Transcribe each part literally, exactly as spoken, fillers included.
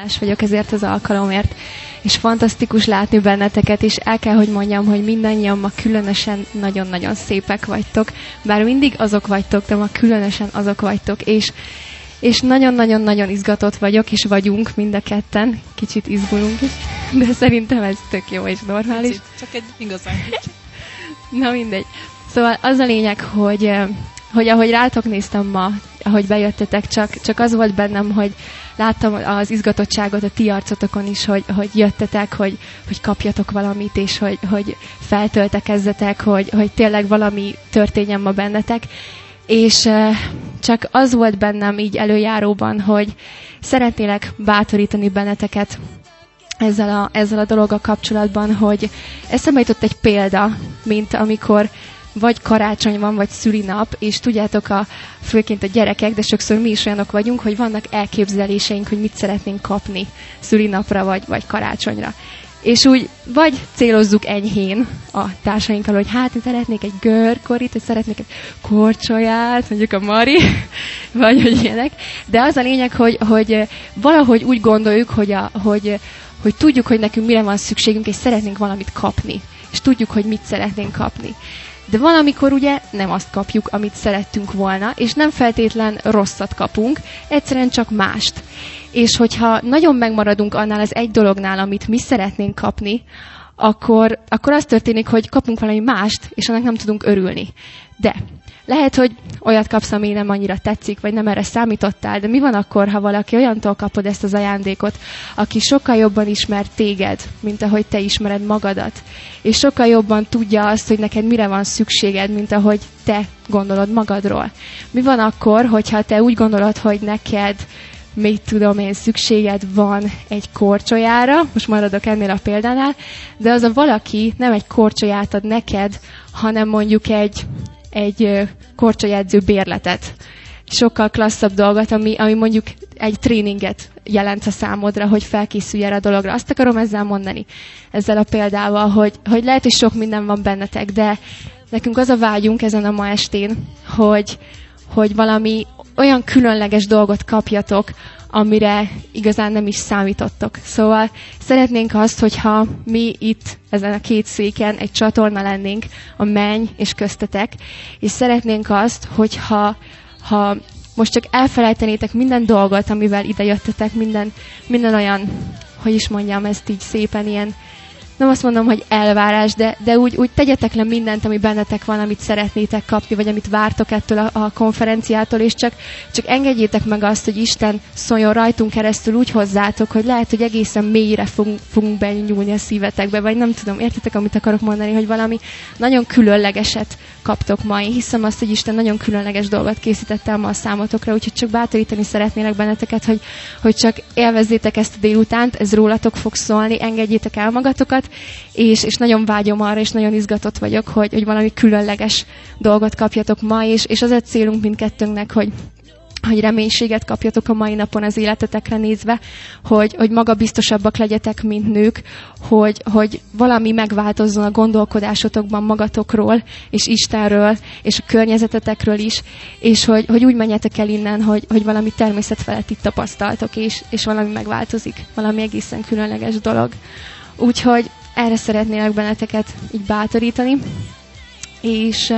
hálás vagyok ezért az alkalomért, és fantasztikus látni benneteket, és el kell, hogy mondjam, hogy mindannyian ma különösen nagyon-nagyon szépek vagytok, bár mindig azok vagytok, de ma különösen azok vagytok, és És nagyon-nagyon-nagyon izgatott vagyok, és vagyunk mind a ketten. Kicsit izgulunk is, de szerintem ez tök jó és normális. Kicsit, csak egy igazán kicsit. Na mindegy. Szóval az a lényeg, hogy, hogy ahogy rátok néztem ma, ahogy bejöttetek, csak, csak az volt bennem, hogy láttam az izgatottságot a ti arcotokon is, hogy, hogy jöttetek, hogy, hogy kapjatok valamit, és hogy, hogy feltöltekezzetek, hogy, hogy tényleg valami történjen ma bennetek. És uh, csak az volt bennem így előjáróban, hogy szeretnélek bátorítani benneteket ezzel a, ezzel a dologgal kapcsolatban, hogy eszembe jutott egy példa, mint amikor vagy karácsony van, vagy szülinap, és tudjátok, a, főként a gyerekek, de sokszor mi is olyanok vagyunk, hogy vannak elképzeléseink, hogy mit szeretnénk kapni szülinapra, vagy, vagy karácsonyra. És úgy vagy célozzuk enyhén a társainkkal, hogy hát én szeretnék egy görkorit, vagy szeretnék egy korcsolyát, mondjuk a Mari, vagy hogy ilyenek. De az a lényeg, hogy, hogy valahogy úgy gondoljuk, hogy, a, hogy, hogy tudjuk, hogy nekünk mire van szükségünk, és szeretnénk valamit kapni. És tudjuk, hogy mit szeretnénk kapni. De van, amikor ugye nem azt kapjuk, amit szerettünk volna, és nem feltétlen rosszat kapunk, egyszerűen csak mást. És hogyha nagyon megmaradunk annál az egy dolognál, amit mi szeretnénk kapni, akkor, akkor az történik, hogy kapunk valami mást, és annak nem tudunk örülni. De lehet, hogy olyat kapsz, ami nem annyira tetszik, vagy nem erre számítottál, de mi van akkor, ha valaki olyantól kapod ezt az ajándékot, aki sokkal jobban ismer téged, mint ahogy te ismered magadat, és sokkal jobban tudja azt, hogy neked mire van szükséged, mint ahogy te gondolod magadról. Mi van akkor, hogyha te úgy gondolod, hogy neked mit tudom én, szükséged van egy korcsolyára, most maradok ennél a példánál, de az a valaki nem egy korcsolyát ad neked, hanem mondjuk egy, egy korcsolyadző bérletet. Sokkal klasszabb dolgot, ami, ami mondjuk egy tréninget jelent a számodra, hogy felkészülj erre a dologra. Azt akarom ezzel mondani, ezzel a példával, hogy, hogy lehet, hogy sok minden van bennetek, de nekünk az a vágyunk ezen a ma estén, hogy, hogy valami olyan különleges dolgot kapjatok, amire igazán nem is számítottok. Szóval szeretnénk azt, hogyha mi itt ezen a két széken egy csatorna lennénk, a menny és köztetek, és szeretnénk azt, hogyha ha most csak elfelejtenétek minden dolgot, amivel ide jöttetek, minden, minden olyan, hogy is mondjam ezt így szépen, ilyen, nem azt mondom, hogy elvárás, de, de úgy, úgy tegyetek le mindent, ami bennetek van, amit szeretnétek kapni, vagy amit vártok ettől a, a konferenciától, és csak, csak engedjétek meg azt, hogy Isten szóljon rajtunk keresztül úgy hozzátok, hogy lehet, hogy egészen mélyre fogunk, fogunk benyúlni a szívetekbe, vagy nem tudom, értitek, amit akarok mondani, hogy valami nagyon különlegeset kaptok ma. Én hiszem azt, hogy Isten nagyon különleges dolgot készített el ma a számotokra, úgyhogy csak bátorítani szeretnélek benneteket, hogy, hogy csak élvezzétek ezt a délutánt, ez rólatok fog szólni, engedjétek el magatokat, És, és nagyon vágyom arra, és nagyon izgatott vagyok, hogy, hogy valami különleges dolgot kapjatok ma, és, és az a célunk mindkettőnknek, hogy, hogy reménységet kapjatok a mai napon az életetekre nézve, hogy, hogy magabiztosabbak legyetek, mint nők, hogy, hogy valami megváltozzon a gondolkodásotokban magatokról, és Istenről, és a környezetetekről is, és hogy, hogy úgy menjetek el innen, hogy, hogy valami természetfeletti tapasztaltok, és, és valami megváltozik, valami egészen különleges dolog. Úgyhogy erre szeretnélek benneteket így bátorítani, és uh,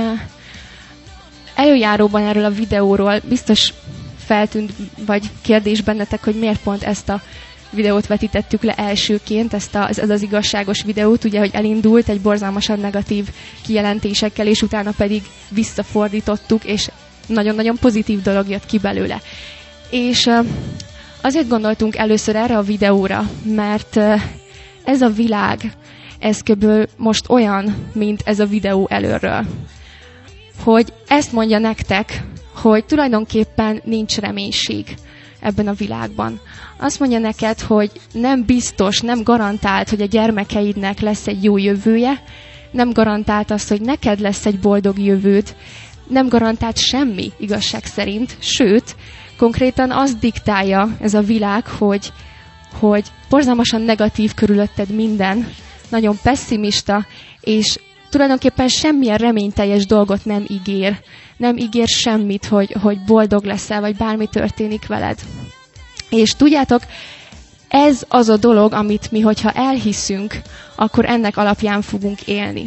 előjáróban erről a videóról biztos feltűnt, vagy kérdés bennetek, hogy miért pont ezt a videót vetítettük le elsőként, ezt a, ez, ez az igazságos videót, ugye, hogy elindult egy borzalmasan negatív kijelentésekkel, és utána pedig visszafordítottuk, és nagyon-nagyon pozitív dolog jött ki belőle. És uh, azért gondoltunk először erre a videóra, mert uh, ez a világ, ez köből most olyan, mint ez a videó előről. Hogy ezt mondja nektek, hogy tulajdonképpen nincs reménység ebben a világban. Azt mondja neked, hogy nem biztos, nem garantált, hogy a gyermekeidnek lesz egy jó jövője, nem garantált az, hogy neked lesz egy boldog jövőd, nem garantált semmi igazság szerint, sőt, konkrétan azt diktálja ez a világ, hogy hogy borzalmasan negatív körülötted minden, nagyon pessimista, és tulajdonképpen semmilyen reményteljes dolgot nem ígér. Nem ígér semmit, hogy, hogy boldog leszel, vagy bármi történik veled. És tudjátok, ez az a dolog, amit mi, hogyha elhiszünk, akkor ennek alapján fogunk élni.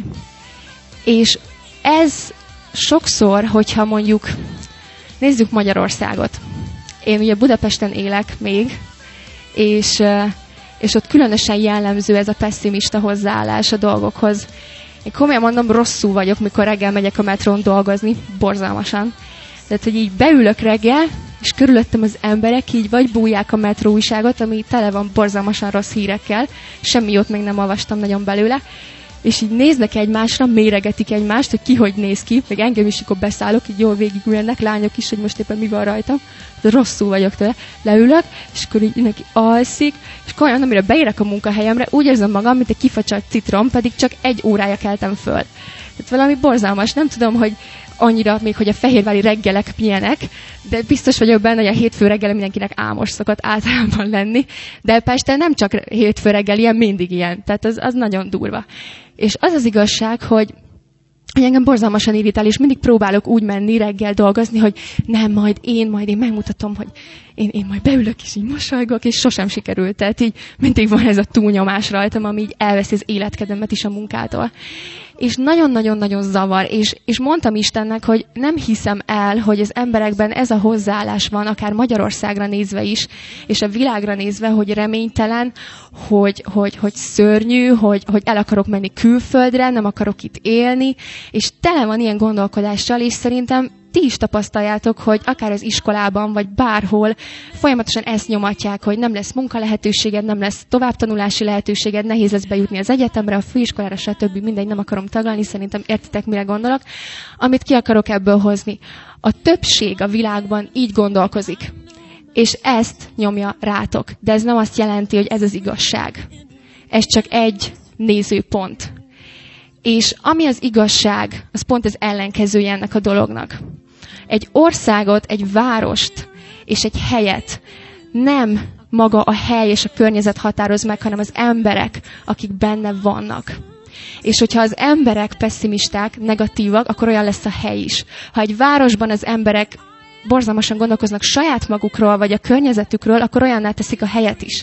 És ez sokszor, hogyha mondjuk, nézzük Magyarországot. Én ugye Budapesten élek még, és, és ott különösen jellemző ez a pesszimista hozzáállás a dolgokhoz. Én komolyan mondom, rosszul vagyok, mikor reggel megyek a metrón dolgozni, borzalmasan. Tehát, hogy így beülök reggel, és körülöttem az emberek így vagy bújják a metró újságot, ami tele van borzalmasan rossz hírekkel, semmi jót még nem olvastam nagyon belőle, és így néznek egymásra, méregetik egymást, hogy ki hogy néz ki, meg engem is, akkor beszállok, így jól végigülnek, lányok is, hogy most éppen mi van rajtam, de rosszul vagyok tőle, leülök, és akkor így neki alszik, és olyan, amire beérek a munkahelyemre, úgy érzem magam, mint egy kifacsart citrom, pedig csak egy órája keltem föl. Tehát valami borzalmas, nem tudom, hogy annyira még, hogy a fehérvári reggelek milyenek, de biztos vagyok benne, hogy a hétfő reggel mindenkinek álmos szokott általában lenni, de Pesten nem csak hétfő reggel ilyen, mindig ilyen, tehát az, az nagyon durva. És az az igazság, hogy hogy engem borzalmasan irritál, és mindig próbálok úgy menni reggel dolgozni, hogy nem, majd én, majd én megmutatom, hogy én, én majd beülök, és így mosolygok, és sosem sikerült. Tehát így mindig van ez a túlnyomás rajtam, ami így elveszi az életkedemet is a munkától. És nagyon-nagyon-nagyon zavar, és, és mondtam Istennek, hogy nem hiszem el, hogy az emberekben ez a hozzáállás van, akár Magyarországra nézve is, és a világra nézve, hogy reménytelen, hogy, hogy, hogy szörnyű, hogy, hogy el akarok menni külföldre, nem akarok itt élni, és tele van ilyen gondolkodással, és szerintem ti is tapasztaljátok, hogy akár az iskolában, vagy bárhol folyamatosan ezt nyomatják, hogy nem lesz munkalehetőséged, nem lesz továbbtanulási lehetőséged, nehéz lesz bejutni az egyetemre, a főiskolára, stb. Mindegy, nem akarom taglalni, szerintem értitek, mire gondolok. Amit ki akarok ebből hozni. A többség a világban így gondolkozik, és ezt nyomja rátok. De ez nem azt jelenti, hogy ez az igazság. Ez csak egy nézőpont. És ami az igazság, az pont az ellenkezője ennek a dolognak. Egy országot, egy várost és egy helyet nem maga a hely és a környezet határoz meg, hanem az emberek, akik benne vannak. És hogyha az emberek pessimisták, negatívak, akkor olyan lesz a hely is. Ha egy városban az emberek borzalmasan gondolkoznak saját magukról, vagy a környezetükről, akkor olyanná teszik a helyet is.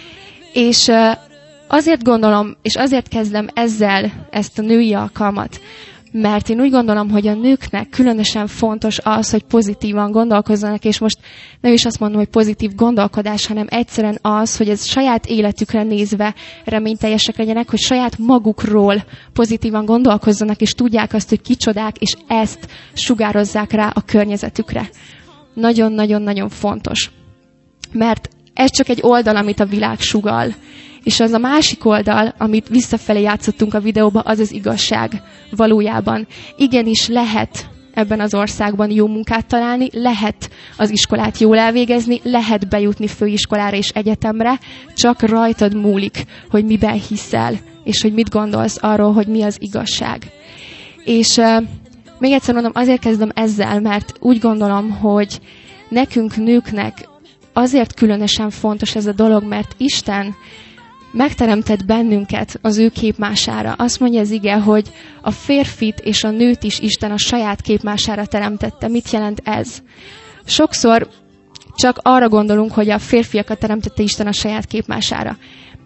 És azért gondolom, és azért kezdem ezzel ezt a női alkalmat, mert én úgy gondolom, hogy a nőknek különösen fontos az, hogy pozitívan gondolkozzanak, és most nem is azt mondom, hogy pozitív gondolkodás, hanem egyszerűen az, hogy ez saját életükre nézve reményteljesek legyenek, hogy saját magukról pozitívan gondolkozzanak, és tudják azt, hogy kicsodák, és ezt sugározzák rá a környezetükre. Nagyon-nagyon-nagyon fontos. Mert ez csak egy oldal, amit a világ sugall. És az a másik oldal, amit visszafelé játszottunk a videóba, az az igazság valójában. Igenis lehet ebben az országban jó munkát találni, lehet az iskolát jól elvégezni, lehet bejutni főiskolára és egyetemre, csak rajtad múlik, hogy miben hiszel, és hogy mit gondolsz arról, hogy mi az igazság. És uh, még egyszer mondom, azért kezdem ezzel, mert úgy gondolom, hogy nekünk nőknek azért különösen fontos ez a dolog, mert Isten megteremtett bennünket az ő képmására. Azt mondja az ige, hogy a férfit és a nőt is Isten a saját képmására teremtette. Mit jelent ez? Sokszor csak arra gondolunk, hogy a férfiakat teremtette Isten a saját képmására.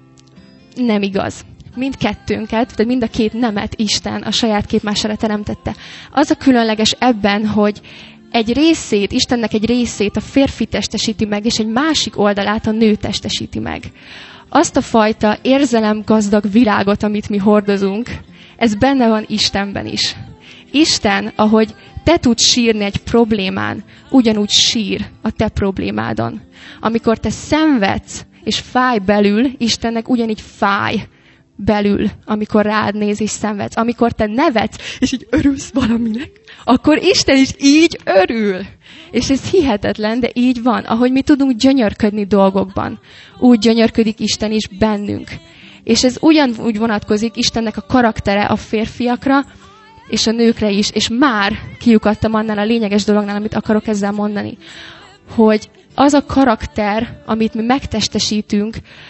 Nem igaz. Mindkettőnket, tehát mind a két nemet Isten a saját képmására teremtette. Az a különleges ebben, hogy egy részét, Istennek egy részét a férfi testesíti meg, és egy másik oldalát a nő testesíti meg. Azt a fajta érzelemgazdag világot, amit mi hordozunk, ez benne van Istenben is. Isten, ahogy te tudsz sírni egy problémán, ugyanúgy sír a te problémádon. Amikor te szenvedsz és fáj belül, Istennek ugyanígy fáj belül, amikor rád néz és szenvedsz. Amikor te nevetsz, és így örülsz valaminek, akkor Isten is így örül. És ez hihetetlen, de így van. Ahogy mi tudunk gyönyörködni dolgokban, úgy gyönyörködik Isten is bennünk. És ez ugyanúgy vonatkozik Istennek a karaktere a férfiakra, és a nőkre is. És már kiukadtam annál a lényeges dolognál, amit akarok ezzel mondani. Hogy az a karakter, amit mi megtestesítünk,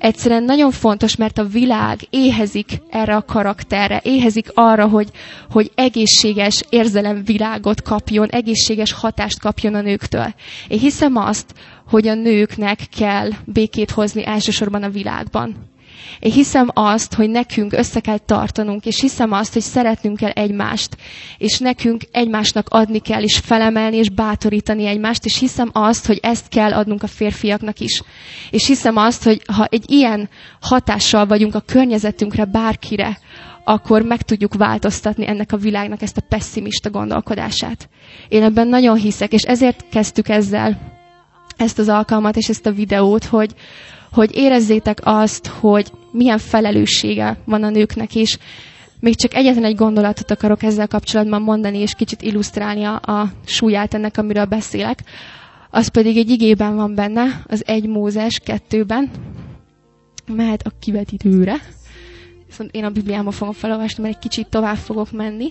egyszerűen nagyon fontos, mert a világ éhezik erre a karakterre, éhezik arra, hogy, hogy egészséges érzelemvilágot kapjon, egészséges hatást kapjon a nőktől. Én hiszem azt, hogy a nőknek kell békét hozni elsősorban a világban. Én hiszem azt, hogy nekünk össze kell tartanunk, és hiszem azt, hogy szeretnünk kell egymást, és nekünk egymásnak adni kell, és felemelni, és bátorítani egymást, és hiszem azt, hogy ezt kell adnunk a férfiaknak is. És hiszem azt, hogy ha egy ilyen hatással vagyunk a környezetünkre, bárkire, akkor meg tudjuk változtatni ennek a világnak ezt a pesszimista gondolkodását. Én ebben nagyon hiszek, és ezért kezdtük ezzel ezt az alkalmat, és ezt a videót, hogy hogy érezzétek azt, hogy milyen felelőssége van a nőknek is. Még csak egyetlen egy gondolatot akarok ezzel kapcsolatban mondani, és kicsit illusztrálni a, a súlyát ennek, amiről beszélek. Az pedig egy igében van benne, az egy Mózes kettőben. Mehet a kivetítőre. Viszont én a Bibliámon fogom felolvasni, mert egy kicsit tovább fogok menni.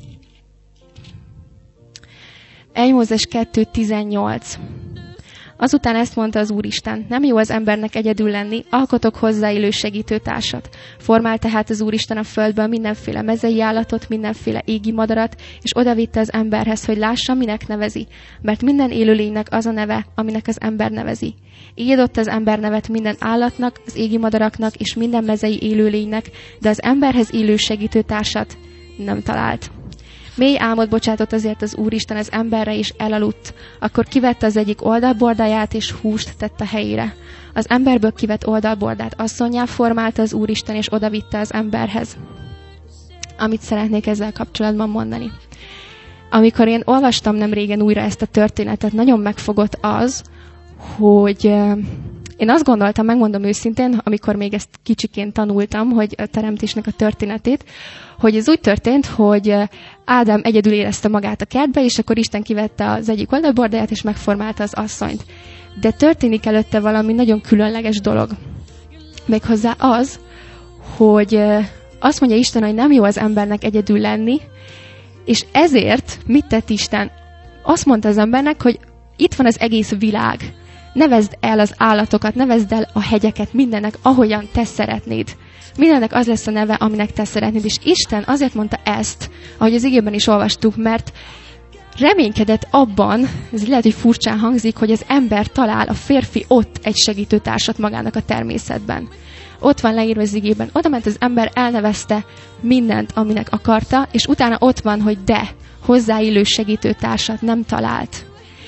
egy Mózes kettő tizennyolc. Azután ezt mondta az Úristen, nem jó az embernek egyedül lenni, alkotok hozzáillő segítőtársat. Formál tehát az Úristen a földből mindenféle mezei állatot, mindenféle égi madarat, és odavitte az emberhez, hogy lássa, minek nevezi. Mert minden élőlénynek az a neve, aminek az ember nevezi. Így adott az ember nevet minden állatnak, az égi madaraknak és minden mezei élőlénynek, de az emberhez illő segítőtársat nem talált. Mély álmot bocsátott azért az Úristen az emberre, és elaludt. Akkor kivette az egyik oldalbordáját, és húst tett a helyére. Az emberből kivett oldalbordát asszonnyá formálta az Úristen, és odavitte az emberhez. Amit szeretnék ezzel kapcsolatban mondani. Amikor én olvastam nem régen újra ezt a történetet, nagyon megfogott az, hogy én azt gondoltam, megmondom őszintén, amikor még ezt kicsiként tanultam, hogy a teremtésnek a történetét, hogy ez úgy történt, hogy Ádám egyedül érezte magát a kertbe, és akkor Isten kivette az egyik oldalbordáját, és megformálta az asszonyt. De történik előtte valami nagyon különleges dolog. Méghozzá az, hogy azt mondja Isten, hogy nem jó az embernek egyedül lenni, és ezért mit tett Isten? Azt mondta az embernek, hogy itt van az egész világ. Nevezd el az állatokat, nevezd el a hegyeket, mindennek, ahogyan te szeretnéd. Mindennek az lesz a neve, aminek te szeretnéd. És Isten azért mondta ezt, ahogy az igében is olvastuk, mert reménykedett abban, ez lehet, hogy furcsán hangzik, hogy az ember talál, a férfi ott egy segítőtársat magának a természetben. Ott van leírva az igében. Oda ment az ember, elnevezte mindent, aminek akarta, és utána ott van, hogy de, hozzáillő segítőtársat nem talált.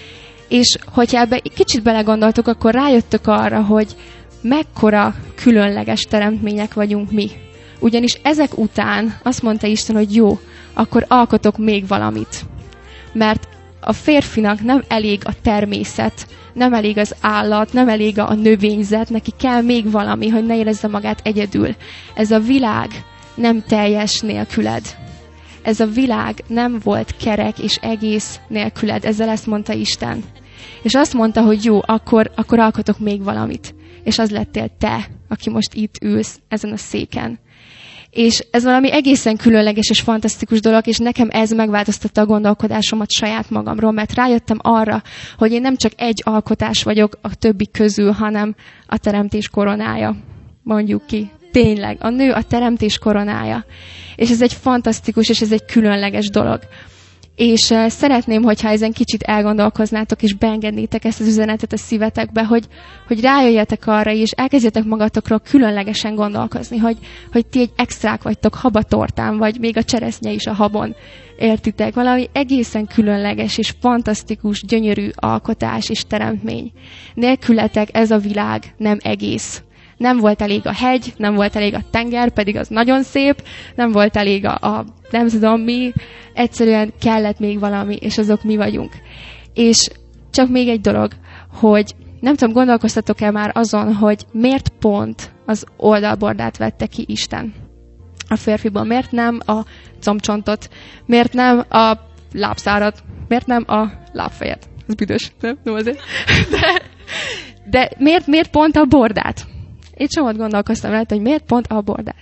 És hogyha ebbe kicsit belegondoltuk, akkor rájöttök arra, hogy mekkora különleges teremtmények vagyunk mi. Ugyanis ezek után azt mondta Isten, hogy jó, akkor alkotok még valamit. Mert a férfinak nem elég a természet, nem elég az állat, nem elég a növényzet, neki kell még valami, hogy ne érezze magát egyedül. Ez a világ nem teljes nélküled. Ez a világ nem volt kerek és egész nélküled. Ezzel ezt mondta Isten. És azt mondta, hogy jó, akkor, akkor alkotok még valamit. És az lettél te, aki most itt ülsz ezen a széken. És ez valami egészen különleges és fantasztikus dolog, és nekem ez megváltoztatta a gondolkodásomat saját magamról, mert rájöttem arra, hogy én nem csak egy alkotás vagyok a többi közül, hanem a teremtés koronája. Mondjuk ki. Tényleg, a nő a teremtés koronája. És ez egy fantasztikus, és ez egy különleges dolog. És uh, szeretném, hogyha ezen kicsit elgondolkoznátok, és beengednétek ezt az üzenetet a szívetekbe, hogy, hogy rájöjjetek arra, és elkezdjetek magatokról különlegesen gondolkozni, hogy, hogy ti egy extrák vagytok habatortán, vagy még a cseresznye is a habon. Értitek? Valami egészen különleges, és fantasztikus, gyönyörű alkotás és teremtmény. Nélkületek ez a világ nem egész. Nem volt elég a hegy, nem volt elég a tenger, pedig az nagyon szép, nem volt elég a, a nem tudom mi, egyszerűen kellett még valami, és azok mi vagyunk. És csak még egy dolog, hogy nem tudom, gondolkoztatok-e már azon, hogy miért pont az oldalbordát vette ki Isten a férfiból, miért nem a combcsontot, miért nem a lábszárat, miért nem a lábfejet. Ez büdös, nem? Nem azért. De, de miért, miért pont a bordát? Én csomót gondolkoztam rajta, hogy miért pont a bordát.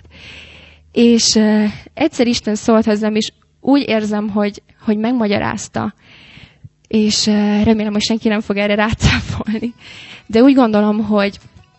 És uh, egyszer Isten szólt hozzám, és úgy érzem, hogy, hogy megmagyarázta. És uh, remélem, hogy senki nem fog erre rácáfolni. De úgy gondolom, hogy,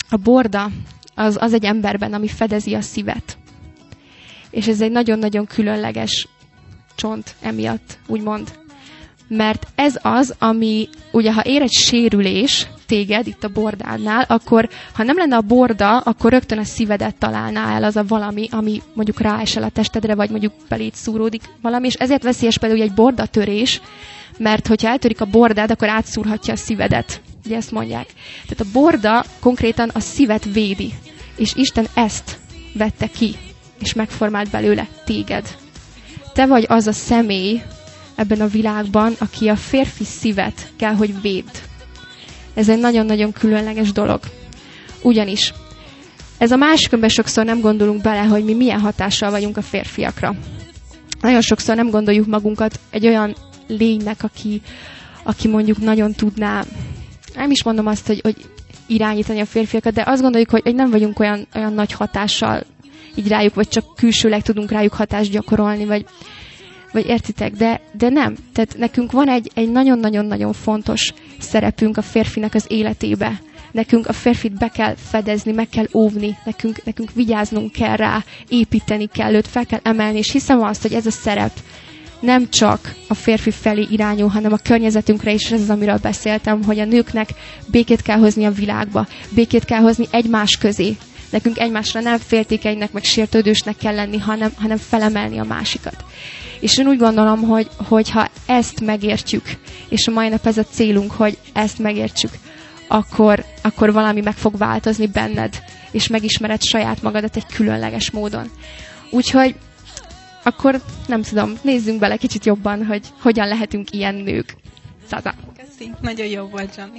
a borda az, az egy emberben, ami fedezi a szívet. És ez egy nagyon-nagyon különleges csont emiatt, úgymond. Mert ez az, ami, ugye ha ér egy sérülés téged itt a bordádnál, akkor ha nem lenne a borda, akkor rögtön a szívedet találná el az a valami, ami mondjuk ráesel a testedre, vagy mondjuk beléd szúródik valami, és ezért veszélyes például egy bordatörés, mert hogyha eltörik a bordád, akkor átszúrhatja a szívedet. Ugye ezt mondják. Tehát a borda konkrétan a szívet védi, és Isten ezt vette ki, és megformált belőle téged. Te vagy az a személy ebben a világban, aki a férfi szívet kell, hogy védd. Ez egy nagyon-nagyon különleges dolog. Ugyanis ez a másikönben sokszor nem gondolunk bele, hogy mi milyen hatással vagyunk a férfiakra. Nagyon sokszor nem gondoljuk magunkat egy olyan lénynek, aki, aki mondjuk nagyon tudná, nem is mondom azt, hogy, hogy irányítani a férfiakat, de azt gondoljuk, hogy, hogy nem vagyunk olyan, olyan nagy hatással így rájuk, vagy csak külsőleg tudunk rájuk hatást gyakorolni, vagy, vagy értitek, de, de nem. Tehát nekünk van egy, egy nagyon-nagyon-nagyon fontos szerepünk a férfinak az életébe. Nekünk a férfit be kell fedezni, meg kell óvni, nekünk, nekünk vigyáznunk kell rá, építeni kell őt, fel kell emelni, és hiszem azt, hogy ez a szerep nem csak a férfi felé irányul, hanem a környezetünkre is, ez az, amiről beszéltem, hogy a nőknek békét kell hozni a világba, békét kell hozni egymás közé. Nekünk egymásra nem féltékenynek, meg sértődősnek kell lenni, hanem, hanem felemelni a másikat. És én úgy gondolom, hogy, hogy ha ezt megértjük, és a mai nap ez a célunk, hogy ezt megértsük, akkor, akkor valami meg fog változni benned, és megismered saját magadat egy különleges módon. Úgyhogy akkor nem tudom, nézzünk bele kicsit jobban, hogy hogyan lehetünk ilyen nők. Zaza. Köszi, nagyon jó volt, Johnny.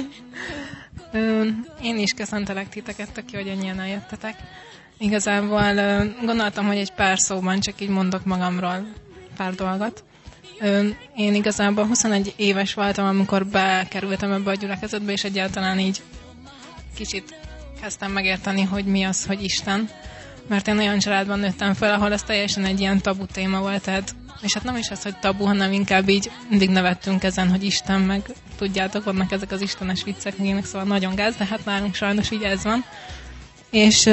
Én is köszöntelek titeket, aki, hogy ennyien eljöttetek. Igazából gondoltam, hogy egy pár szóban csak így mondok magamról pár dolgot. Én igazából huszonegy éves voltam, amikor bekerültem ebbe a gyülekezetbe, és egyáltalán így kicsit kezdtem megérteni, hogy mi az, hogy Isten. Mert én olyan családban nőttem fel, ahol ez teljesen egy ilyen tabu téma volt, tehát, és hát nem is az, hogy tabu, hanem inkább így mindig nevettünk ezen, hogy Isten, meg tudjátok, vannak ezek az istenes viccek, megének, szóval nagyon gáz, de hát nálunk sajnos így ez van. És,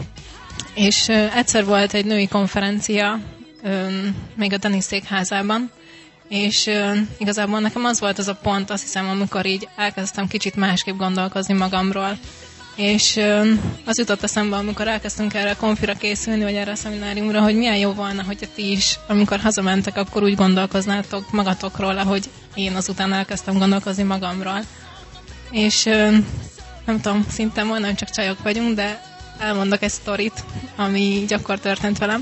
és egyszer volt egy női konferencia, még a Denis székházában, és igazából nekem az volt az a pont, azt hiszem, amikor így elkezdtem kicsit másképp gondolkozni magamról. És az jutott eszembe, amikor elkezdtünk erre a konfira készülni, vagy erre a szemináriumra, hogy milyen jó volna, hogyha ti is, amikor hazamentek, akkor úgy gondolkoznátok magatokról, ahogy én azután elkezdtem gondolkozni magamról. És nem tudom, szinte majdnem csak csajok vagyunk, de elmondok egy sztorit, ami így akkor történt velem.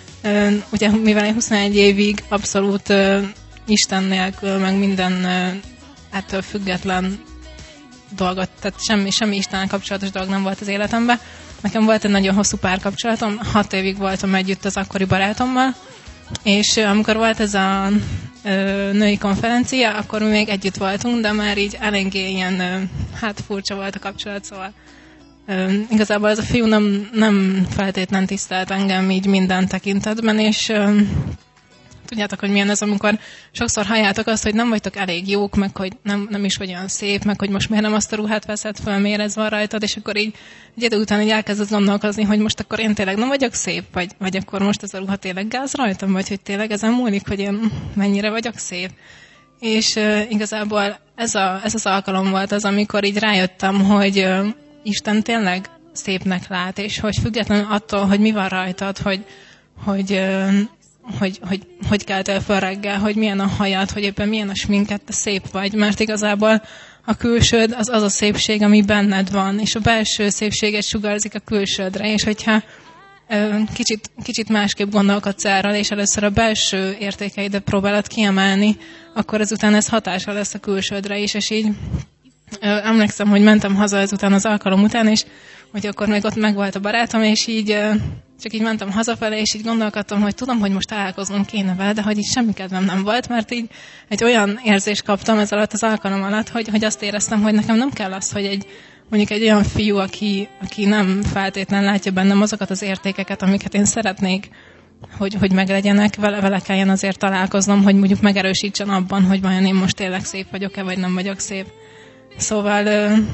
Ugye, mivel én huszonegy évig abszolút Isten nélkül, meg minden ettől független dolgot, tehát semmi, semmi Istennel kapcsolatos dolog nem volt az életemben. Nekem volt egy nagyon hosszú párkapcsolatom, hat évig voltam együtt az akkori barátommal, és amikor volt ez a ö, női konferencia, akkor mi még együtt voltunk, de már így eléggé ilyen, ö, hát furcsa volt a kapcsolat, szóval ö, igazából ez a fiú nem, nem feltétlen tisztelt engem így minden tekintetben, és ö, tudjátok, hogy milyen ez, amikor sokszor halljátok azt, hogy nem vagytok elég jók, meg hogy nem, nem is vagy olyan szép, meg hogy most miért nem azt a ruhát veszed föl, miért ez van rajtad, és akkor így egy idő után így elkezded gondolkozni, hogy most akkor én tényleg nem vagyok szép, vagy, vagy akkor most ez a ruha tényleg gáz rajtam, vagy hogy tényleg ezen múlik, hogy én mennyire vagyok szép. És uh, igazából ez, a, ez az alkalom volt az, amikor így rájöttem, hogy uh, Isten tényleg szépnek lát, és hogy függetlenül attól, hogy mi van rajtad, hogy, hogy uh, hogy, hogy, hogy keltél fel reggel, hogy milyen a hajad, hogy éppen milyen a sminket, te szép vagy, mert igazából a külsőd az az a szépség, ami benned van, és a belső szépséget sugárzik a külsődre, és hogyha ö, kicsit, kicsit másképp gondolkodsz erről, és először a belső értékeidet próbálod kiemelni, akkor ezután ez hatással lesz a külsődre is, és így ö, emlékszem, hogy mentem haza ezután az alkalom után, és hogy akkor még ott megvolt a barátom, és így ö, csak így mentem hazafele, és így gondolkodtam, hogy tudom, hogy most találkoznom kéne vele, de hogy így semmi kedvem nem volt, mert így egy olyan érzést kaptam ez alatt az alkalom alatt, hogy, hogy azt éreztem, hogy nekem nem kell az, hogy egy, mondjuk egy olyan fiú, aki, aki nem feltétlen látja bennem azokat az értékeket, amiket én szeretnék, hogy, hogy meglegyenek, vele, vele kelljen azért találkoznom, hogy mondjuk megerősítsen abban, hogy vajon én most tényleg szép vagyok-e, vagy nem vagyok szép. Szóval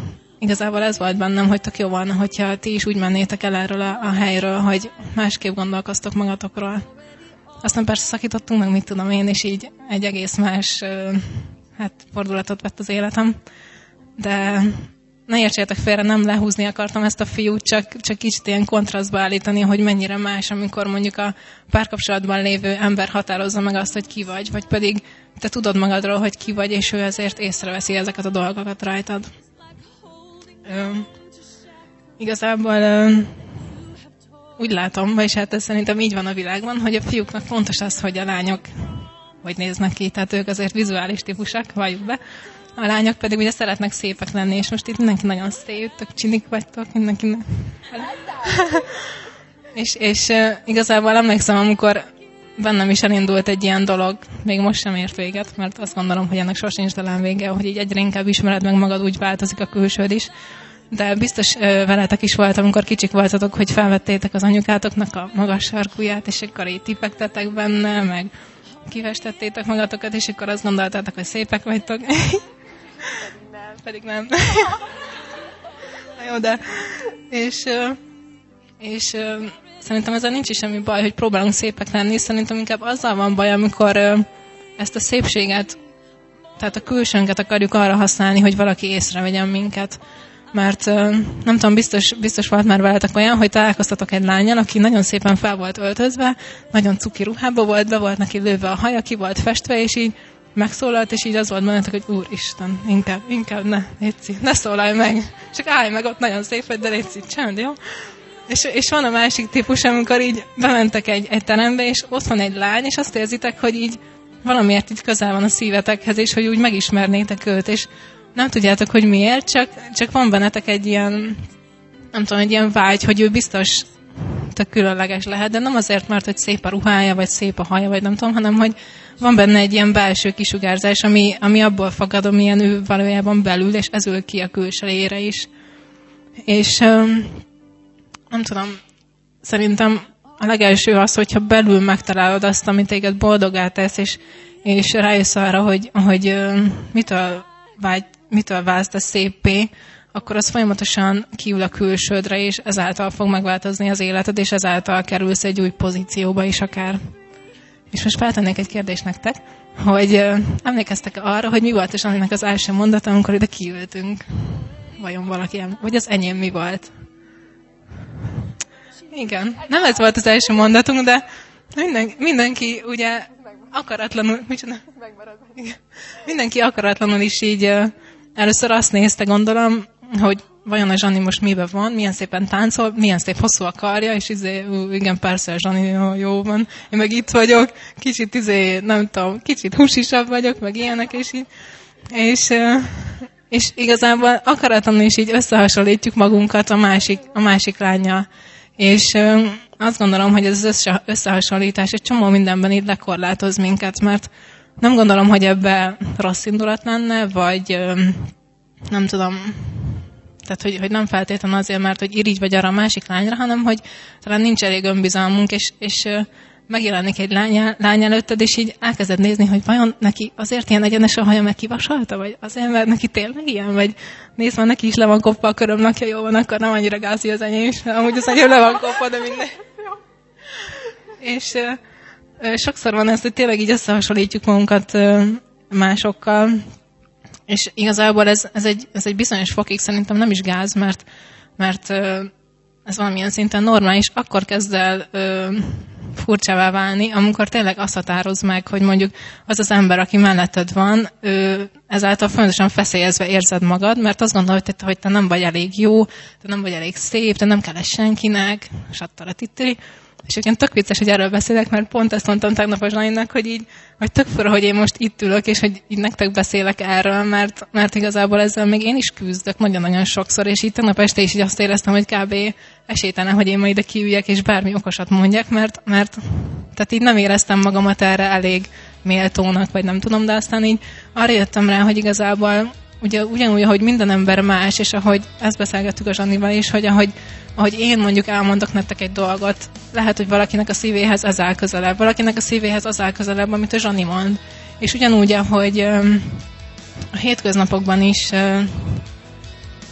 igazából ez volt bennem, hogy tök jó van, hogyha ti is úgy mennétek el erről a, a helyről, hogy másképp gondolkoztok magatokról. Aztán persze szakítottunk, meg mit tudom én, és így egy egész más hát, fordulatot vett az életem. De ne értsétek félre, nem lehúzni akartam ezt a fiút, csak, csak kicsit ilyen kontrasztba állítani, hogy mennyire más, amikor mondjuk a párkapcsolatban lévő ember határozza meg azt, hogy ki vagy, vagy pedig te tudod magadról, hogy ki vagy, és ő ezért észreveszi ezeket a dolgokat rajtad. Ö, igazából ö, úgy látom, vagyis hát ez szerintem így van a világban, hogy a fiúknak fontos az, hogy a lányok hogy néznek ki, tehát ők azért vizuális típusak, valljuk be. A lányok pedig ugye szeretnek szépek lenni, és most itt mindenki nagyon szép, tök csinik vagytok, mindenki... és, és uh, igazából emlékszem, amikor bennem is elindult egy ilyen dolog, még most sem ért véget, mert azt gondolom, hogy ennek sosincs talán vége, hogy így egyre inkább ismered meg magad, úgy változik a külsőd is. De biztos uh, veletek is volt, amikor kicsik voltatok, hogy felvettétek az anyukátoknak a magas sarkúját, és akkor így tipegtetek benne, meg kivestettétek magatokat, és akkor azt gondoltátok, hogy szépek vagytok. Nem, pedig nem. Na jó, de... És, és szerintem ezzel nincs is semmi baj, hogy próbálunk szépek lenni, szerintem inkább azzal van baj, amikor ezt a szépséget, tehát a külsőnket akarjuk arra használni, hogy valaki észrevegyen minket. Mert nem tudom, biztos, biztos volt már veletek olyan, hogy találkoztatok egy lánnyal, aki nagyon szépen fel volt öltözve, nagyon cuki ruhába volt, be volt neki lőve a haja, ki volt festve, és így megszólalt, és így az volt bennetek, hogy úristen, inkább, inkább ne, létszik, ne szólalj meg, csak állj meg, ott nagyon szép vagy, de létszik, csend, jó? És, és van a másik típus, amikor így bementek egy, egy terembe, és ott van egy lány, és azt érzitek, hogy így valamiért így közel van a szívetekhez, és hogy úgy megismernétek őt, és nem tudjátok, hogy miért, csak, csak van bennetek egy ilyen, nem tudom, egy ilyen vágy, hogy ő biztos tök különleges lehet, de nem azért, mert hogy szép a ruhája, vagy szép a haja, vagy nem tudom, hanem hogy van benne egy ilyen belső kisugárzás, ami, ami abból fakad, amilyen ő valójában belül, és ez ül ki a külsejére is. És nem tudom, szerintem a legelső az, hogyha belül megtalálod azt, amit téged boldoggá tesz, és, és rájössz arra, hogy, hogy mitől vágy, mitől válsz te széppé, akkor az folyamatosan kiül a külsődre, és ezáltal fog megváltozni az életed, és ezáltal kerülsz egy új pozícióba is akár. És most feltennék egy kérdést nektek, hogy uh, emlékeztek arra, hogy mi volt és annak az első mondata, amikor ide kiültünk? Vajon valaki emlékszik? Vagy az enyém mi volt? Igen, nem ez volt az első mondatunk, de minden, mindenki ugye akaratlanul, micsoda? Mindenki akaratlanul is így uh, először azt nézte, gondolom, hogy vajon a Zsani most miben van, milyen szépen táncol, milyen szép hosszú a karja, és izé, ú, igen, persze a Zsani jó, jó van, én meg itt vagyok, kicsit izé, nem tudom, kicsit húsisabb vagyok, meg ilyenek, és így, és, és igazából akaratlanul is így összehasonlítjuk magunkat a másik, a másik lánnyal. És azt gondolom, hogy ez az összehasonlítás egy csomó mindenben így lekorlátoz minket, mert nem gondolom, hogy ebbe rossz indulat lenne, vagy nem tudom, tehát hogy, hogy nem feltétlenül azért, mert hogy irigy vagy arra a másik lányra, hanem hogy talán nincs elég önbizalmunk, és, és megjelenik egy lány, lány előtted, és így elkezded nézni, hogy vajon neki azért ilyen egyenes a haja, meg kivasalta, vagy azért, mert neki tényleg ilyen, vagy nézd, már neki is le van kopva a körömlakja, jó van, akkor nem annyira gázi az enyém is, amúgy az enyém le van kopva, de minden. És ö, sokszor van ez, hogy tényleg így összehasonlítjuk magunkat ö, másokkal, és igazából ez, ez, egy, ez egy bizonyos fokig szerintem nem is gáz, mert, mert ö, ez valamilyen szinten normális, akkor kezd el ö, furcsává válni, amikor tényleg azt határoz meg, hogy mondjuk az az ember, aki melletted van, ő ezáltal folyamatosan feszélyezve érzed magad, mert azt gondolod, hogy te, hogy te nem vagy elég jó, te nem vagy elég szép, te nem kell senkinek, sattaratitri. És egyébként tök vicces, hogy erről beszélek, mert pont ezt mondtam tegnap a Zsaninak, hogy így, hogy tök fura, hogy én most itt ülök, és hogy így nektek beszélek erről, mert, mert igazából ezzel még én is küzdök nagyon-nagyon sokszor, és így tegnap este is így azt éreztem, hogy kb. Esélytelen, hogy én ma ide kiüljek, és bármi okosat mondjak, mert, mert tehát így nem éreztem magamat erre elég méltónak, vagy nem tudom, de aztán így arra jöttem rá, hogy igazából ugye ugyanúgy, ahogy minden ember más, és ahogy ezt beszélgettük a Zsanival is, hogy ahogy, ahogy én mondjuk elmondok nektek egy dolgot, lehet, hogy valakinek a szívéhez ez áll közelebb, valakinek a szívéhez az áll közelebb, amit a Zsani mond. És ugyanúgy, ahogy um, a hétköznapokban is uh,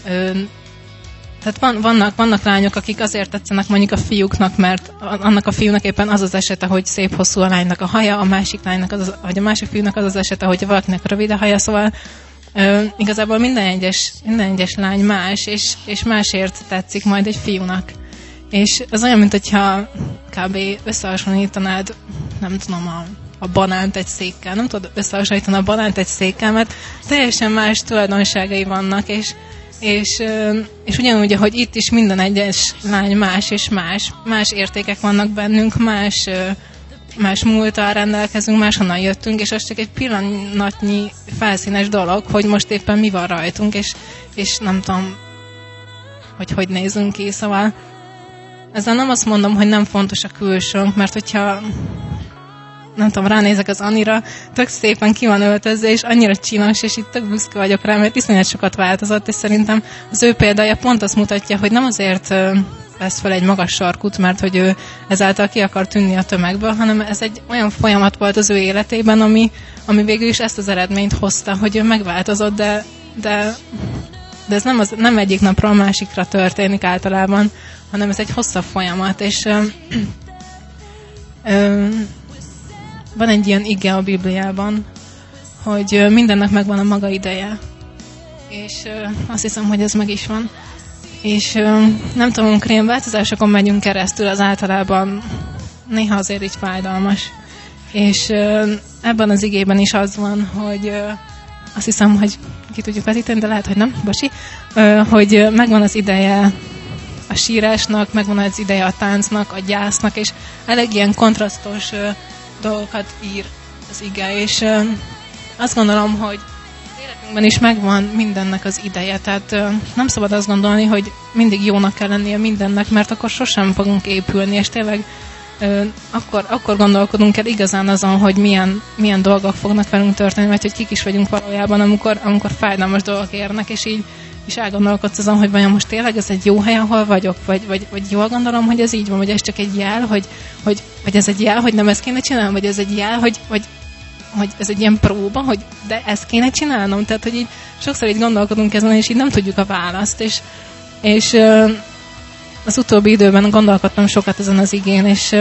Ö, tehát van, vannak, vannak lányok, akik azért tetszenek mondjuk a fiúknak, mert annak a fiúnak éppen az az esete, hogy szép hosszú a lánynak a haja, a másik lánynak az, az vagy a másik fiúnak az az esete, hogy valakinek rövid a haja, szóval ö, igazából minden egyes, minden egyes lány más, és, és másért tetszik majd egy fiúnak. És az olyan, mint hogyha kb. Összehasonlítanád, nem tudom, a, a banánt egy székkel. Nem tudod összehasonlítani a banánt egy székkel, mert teljesen más tulajdonságai vannak, és, és, és ugyanúgy, ahogy itt is minden egyes lány más és más. Más értékek vannak bennünk, más, más múlttal rendelkezünk, máshonnan jöttünk, és az csak egy pillanatnyi felszínes dolog, hogy most éppen mi van rajtunk, és, és nem tudom, hogy hogy nézünk ki, szóval ezzel nem azt mondom, hogy nem fontos a külsőnk, mert hogyha nem tudom, ránézek az Anira, tök szépen ki van öltözve, és annyira csinos, és itt tök büszke vagyok rá, mert iszonyat sokat változott, és szerintem az ő példája pont azt mutatja, hogy nem azért vesz fel egy magas sarkút, mert hogy ő ezáltal ki akar tűnni a tömegből, hanem ez egy olyan folyamat volt az ő életében, ami, ami végül is ezt az eredményt hozta, hogy ő megváltozott, de, de, de ez nem, az, nem egyik napról a másikra történik általában, hanem ez egy hosszabb folyamat, és ö, ö, van egy ilyen ige a Bibliában, hogy mindennek megvan a maga ideje, és ö, azt hiszem, hogy ez meg is van. És ö, nem tudom, ilyen változásokon megyünk keresztül, az általában néha azért így fájdalmas. És ö, ebben az igében is az van, hogy ö, azt hiszem, hogy ki tudjuk vetíteni, de lehet, hogy nem, bocsi, ö, hogy megvan az ideje a sírásnak, megvan az ideje a táncnak, a gyásznak, és elég ilyen kontrasztos ö, dolgokat ír az ige, és ö, azt gondolom, hogy az életünkben is megvan mindennek az ideje, tehát ö, nem szabad azt gondolni, hogy mindig jónak kell lennie mindennek, mert akkor sosem fogunk épülni, és tényleg ö, akkor, akkor gondolkodunk el igazán azon, hogy milyen, milyen dolgok fognak velünk történni, vagy hogy kik is vagyunk valójában, amikor, amikor fájdalmas dolgok érnek, és így és elgondolkodsz azon, hogy vajon most tényleg ez egy jó hely, ahol vagyok, vagy, vagy, vagy jól gondolom, hogy ez így van, vagy ez csak egy jel, hogy, hogy, vagy ez egy jel, hogy nem ezt kéne csinálnom, vagy ez egy jel, hogy, hogy, hogy ez egy ilyen próba, hogy de ezt kéne csinálnom, tehát hogy így sokszor így gondolkodunk ezen, és így nem tudjuk a választ, és, és az utóbbi időben gondolkodtam sokat ezen az igén, és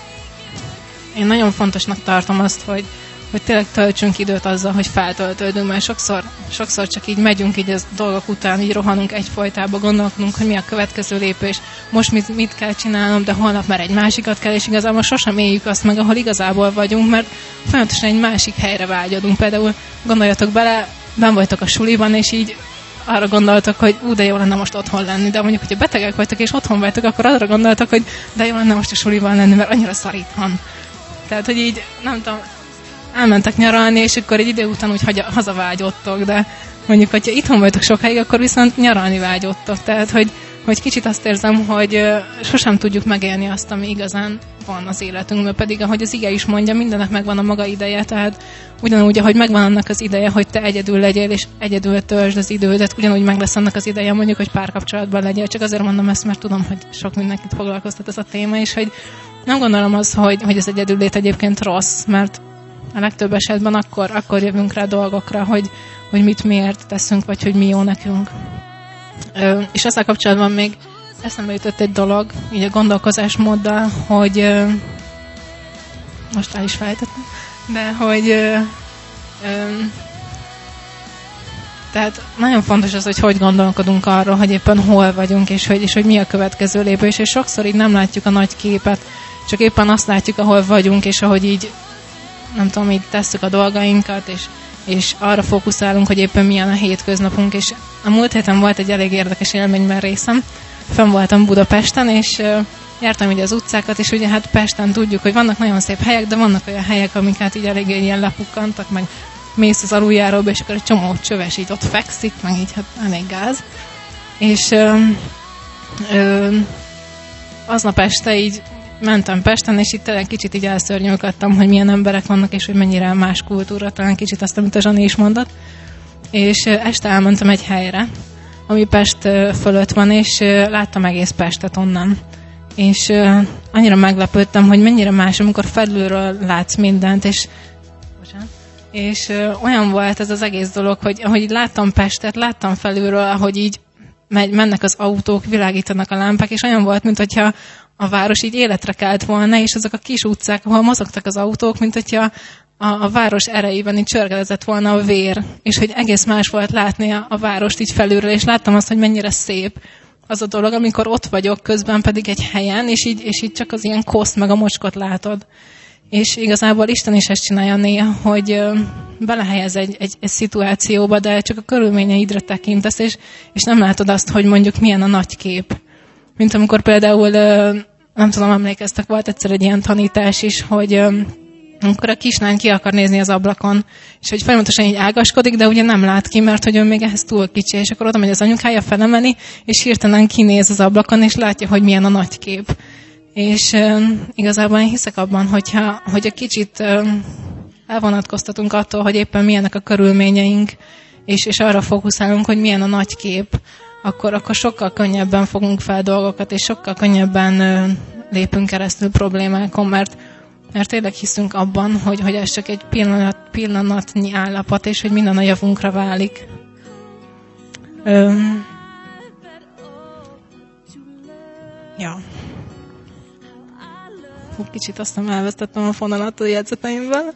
én nagyon fontosnak tartom azt, hogy hogy tényleg töltsünk időt azzal, hogy feltöltődünk, mert sokszor, sokszor csak így megyünk így az dolgok után, így rohanunk egyfolytába, gondolkodunk, hogy mi a következő lépés, most mit, mit kell csinálnom, de holnap már egy másikat kell, és igazából sosem éljük azt meg, ahol igazából vagyunk, mert folyamatosan egy másik helyre vágyadunk. Például gondoljatok bele, benn vagytok a suliban, és így arra gondoltak, hogy ú, de jó lenne most otthon lenni, de mondjuk, hogyha betegek vagytok és otthon vagytok, akkor arra gondoltak, hogy de jó lenne most a suliban lenni, mert annyira szaríthan. Tehát, hogy így, nem tudom, elmentek nyaralni, és akkor egy idő után úgy hagy, hazavágyottok, de mondjuk, hogyha itthon vagytok sokáig, akkor viszont nyaralni vágyottok. Tehát, hogy, hogy kicsit azt érzem, hogy uh, sosem tudjuk megélni azt, ami igazán van az életünkben, pedig ahogy az ige is mondja, mindennek megvan a maga ideje, tehát ugyanúgy, ahogy megvan annak az ideje, hogy te egyedül legyél, és egyedül töltsd az idődet, ugyanúgy meg lesz annak az ideje, mondjuk, hogy párkapcsolatban legyél. Csak azért mondom ezt, mert tudom, hogy sok mindenkit foglalkoztat ez a téma, és hogy nem gondolom az, hogy, hogy ez egyedüllét egyébként rossz, mert a legtöbb esetben akkor, akkor jövünk rá dolgokra, hogy, hogy mit miért teszünk, vagy hogy mi jó nekünk. Ö, és ezzel kapcsolatban még eszembe jutott egy dolog, így a gondolkozásmóddal, hogy ö, most el is fejtettem, de hogy ö, ö, tehát nagyon fontos az, hogy hogy gondolkodunk arról, hogy éppen hol vagyunk, és hogy, és hogy mi a következő lépés, és sokszor így nem látjuk a nagy képet, csak éppen azt látjuk, ahol vagyunk, és ahogy így nem tudom, így tesszük a dolgainkat, és, és arra fókuszálunk, hogy éppen milyen a hétköznapunk, és a múlt héten volt egy elég érdekes élményben részem. Fenn voltam Budapesten, és uh, jártam így az utcákat, és ugye hát Pesten tudjuk, hogy vannak nagyon szép helyek, de vannak olyan helyek, amik hát így eléggé ilyen lepukkantak, meg mész az aluljáróba, és akkor egy csomó csöves így ott fekszik, meg így hát elég gáz. És uh, uh, aznap este így mentem Pesten, és itt tényleg kicsit így elszörnyűködtem, hogy milyen emberek vannak, és hogy mennyire más kultúra, talán kicsit azt, amit a Zsani is mondott. És este elmentem egy helyre, ami Pest fölött van, és láttam egész Pestet onnan. És annyira meglepődtem, hogy mennyire más, amikor felülről látsz mindent, és, és olyan volt ez az egész dolog, hogy ahogy így láttam Pestet, láttam felülről, ahogy így megy, mennek az autók, világítanak a lámpák, és olyan volt, mint hogyha a város így életre kelt volna, és azok a kis utcák, ahol mozogtak az autók, mint hogyha a, a város erejében így csörgedezett volna a vér, és hogy egész más volt látni a, a várost így felülről, és láttam azt, hogy mennyire szép az a dolog, amikor ott vagyok, közben pedig egy helyen, és így, és így csak az ilyen koszt meg a mocskot látod. És igazából Isten is ezt csinálja néha, hogy ö, belehelyez egy, egy, egy szituációba, de csak a körülményeidre tekintesz, és, és nem látod azt, hogy mondjuk milyen a nagy kép. Mint amikor például, ö, nem tudom, emlékeztek, volt egyszer egy ilyen tanítás is, hogy ö, amikor a kislány ki akar nézni az ablakon, és hogy folyamatosan így ágaskodik, de ugye nem lát ki, mert hogy ő még ehhez túl kicsi, és akkor oda megy az anyukája felemeli, és hirtelen kinéz az ablakon, és látja, hogy milyen a nagy kép. És uh, igazából én hiszek abban, hogyha, hogy egy kicsit uh, elvonatkoztatunk attól, hogy éppen milyenek a körülményeink, és, és arra fókuszálunk, hogy milyen a nagy kép, akkor, akkor sokkal könnyebben fogunk fel dolgokat, és sokkal könnyebben uh, lépünk keresztül problémákon, mert, mert tényleg hiszünk abban, hogy, hogy ez csak egy pillanat, pillanatnyi állapot, és hogy minden a javunkra válik. Um, ja. Kicsit aztán elvesztettem a fonalat a jegyzeteimben.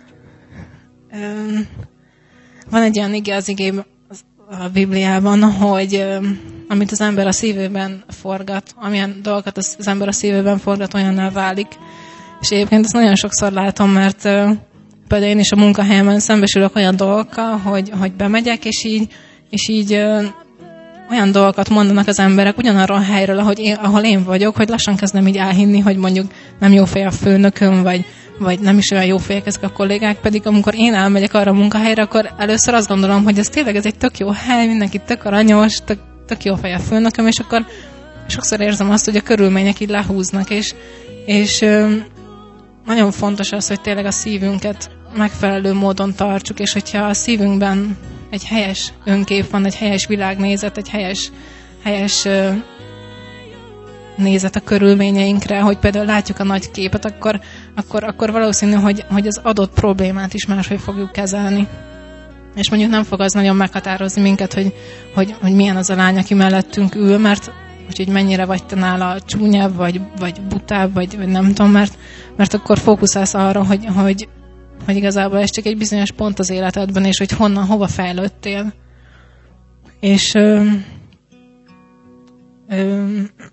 Van egy olyan ige az igében, a Bibliában, hogy amit az ember a szívében forgat, amilyen dolgokat az ember a szívében forgat, olyannál válik. És egyébként ezt nagyon sokszor látom, mert például én is a munkahelyemen szembesülök olyan dolgokkal, hogy, hogy bemegyek, és így, és így olyan dolgokat mondanak az emberek ugyanarról a helyről, ahogy én, ahol én vagyok, hogy lassan kezdem így elhinni, hogy mondjuk nem jó fej a főnököm, vagy, vagy nem is olyan jó fejek ezek a kollégák, pedig amikor én elmegyek arra a munkahelyre, akkor először azt gondolom, hogy ez tényleg ez egy tök jó hely, mindenki tök aranyos, tök, tök jó fej a főnököm, és akkor sokszor érzem azt, hogy a körülmények így lehúznak, és, és ö, nagyon fontos az, hogy tényleg a szívünket megfelelő módon tartsuk, és hogyha a szívünkben egy helyes önkép van, egy helyes világnézet, egy helyes, helyes uh, nézet a körülményeinkre, hogy például látjuk a nagy képet, akkor, akkor, akkor valószínű, hogy, hogy az adott problémát is máshogy fogjuk kezelni. És mondjuk nem fog az nagyon meghatározni minket, hogy, hogy, hogy milyen az a lány, aki mellettünk ül, mert hogy mennyire vagy te nála csúnyább, vagy, vagy butább, vagy, vagy nem tudom, mert, mert akkor fókuszálsz arra, hogy, hogy hogy igazából ez csak egy bizonyos pont az életedben, és hogy honnan, hova fejlődtél. És ö, ö,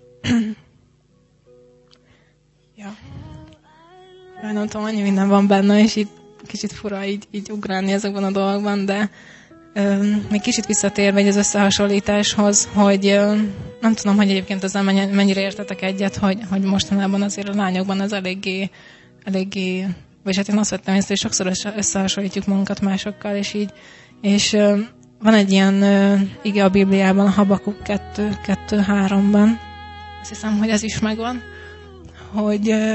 ja. Nem tudom, annyi minden van benne, és itt kicsit fura így, így ugrálni ezekben a dolgokban, de ö, még kicsit visszatérve egy az összehasonlításhoz, hogy ö, nem tudom, hogy egyébként ezzel mennyire értetek egyet, hogy, hogy mostanában azért a lányokban ez eléggé, eléggé vagy hát én azt vettem észre, hogy sokszor összehasonlítjuk magunkat másokkal, és így, és uh, van egy ilyen uh, ige a Bibliában, a Habakuk kettő kettő háromban, azt hiszem, hogy ez is megvan, hogy uh,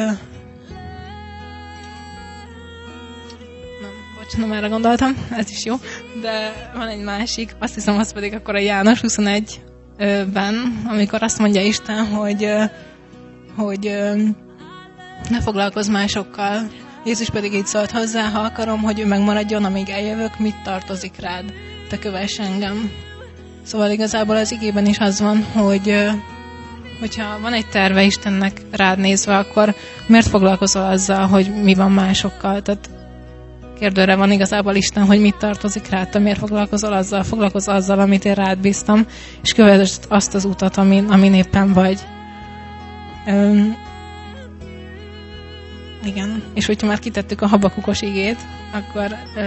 nem, bocs, nem erre gondoltam, ez is jó, de van egy másik, azt hiszem, az pedig akkor a János huszonegyben, amikor azt mondja Isten, hogy, uh, hogy uh, ne foglalkozz másokkal. Jézus pedig így szólt hozzá, ha akarom, hogy ő megmaradjon, amíg eljövök, mit tartozik rád? Te kövess engem. Szóval igazából az igében is az van, hogy hogyha van egy terve Istennek rád nézve, akkor miért foglalkozol azzal, hogy mi van másokkal? Tehát kérdőre van igazából Isten, hogy mit tartozik rád, te miért foglalkozol azzal? Foglalkozol azzal, amit én rád bíztam, és kövesd azt az utat, amin, amin éppen vagy. Üm, Igen, és hogyha már kitettük a habakukos igét, akkor ö,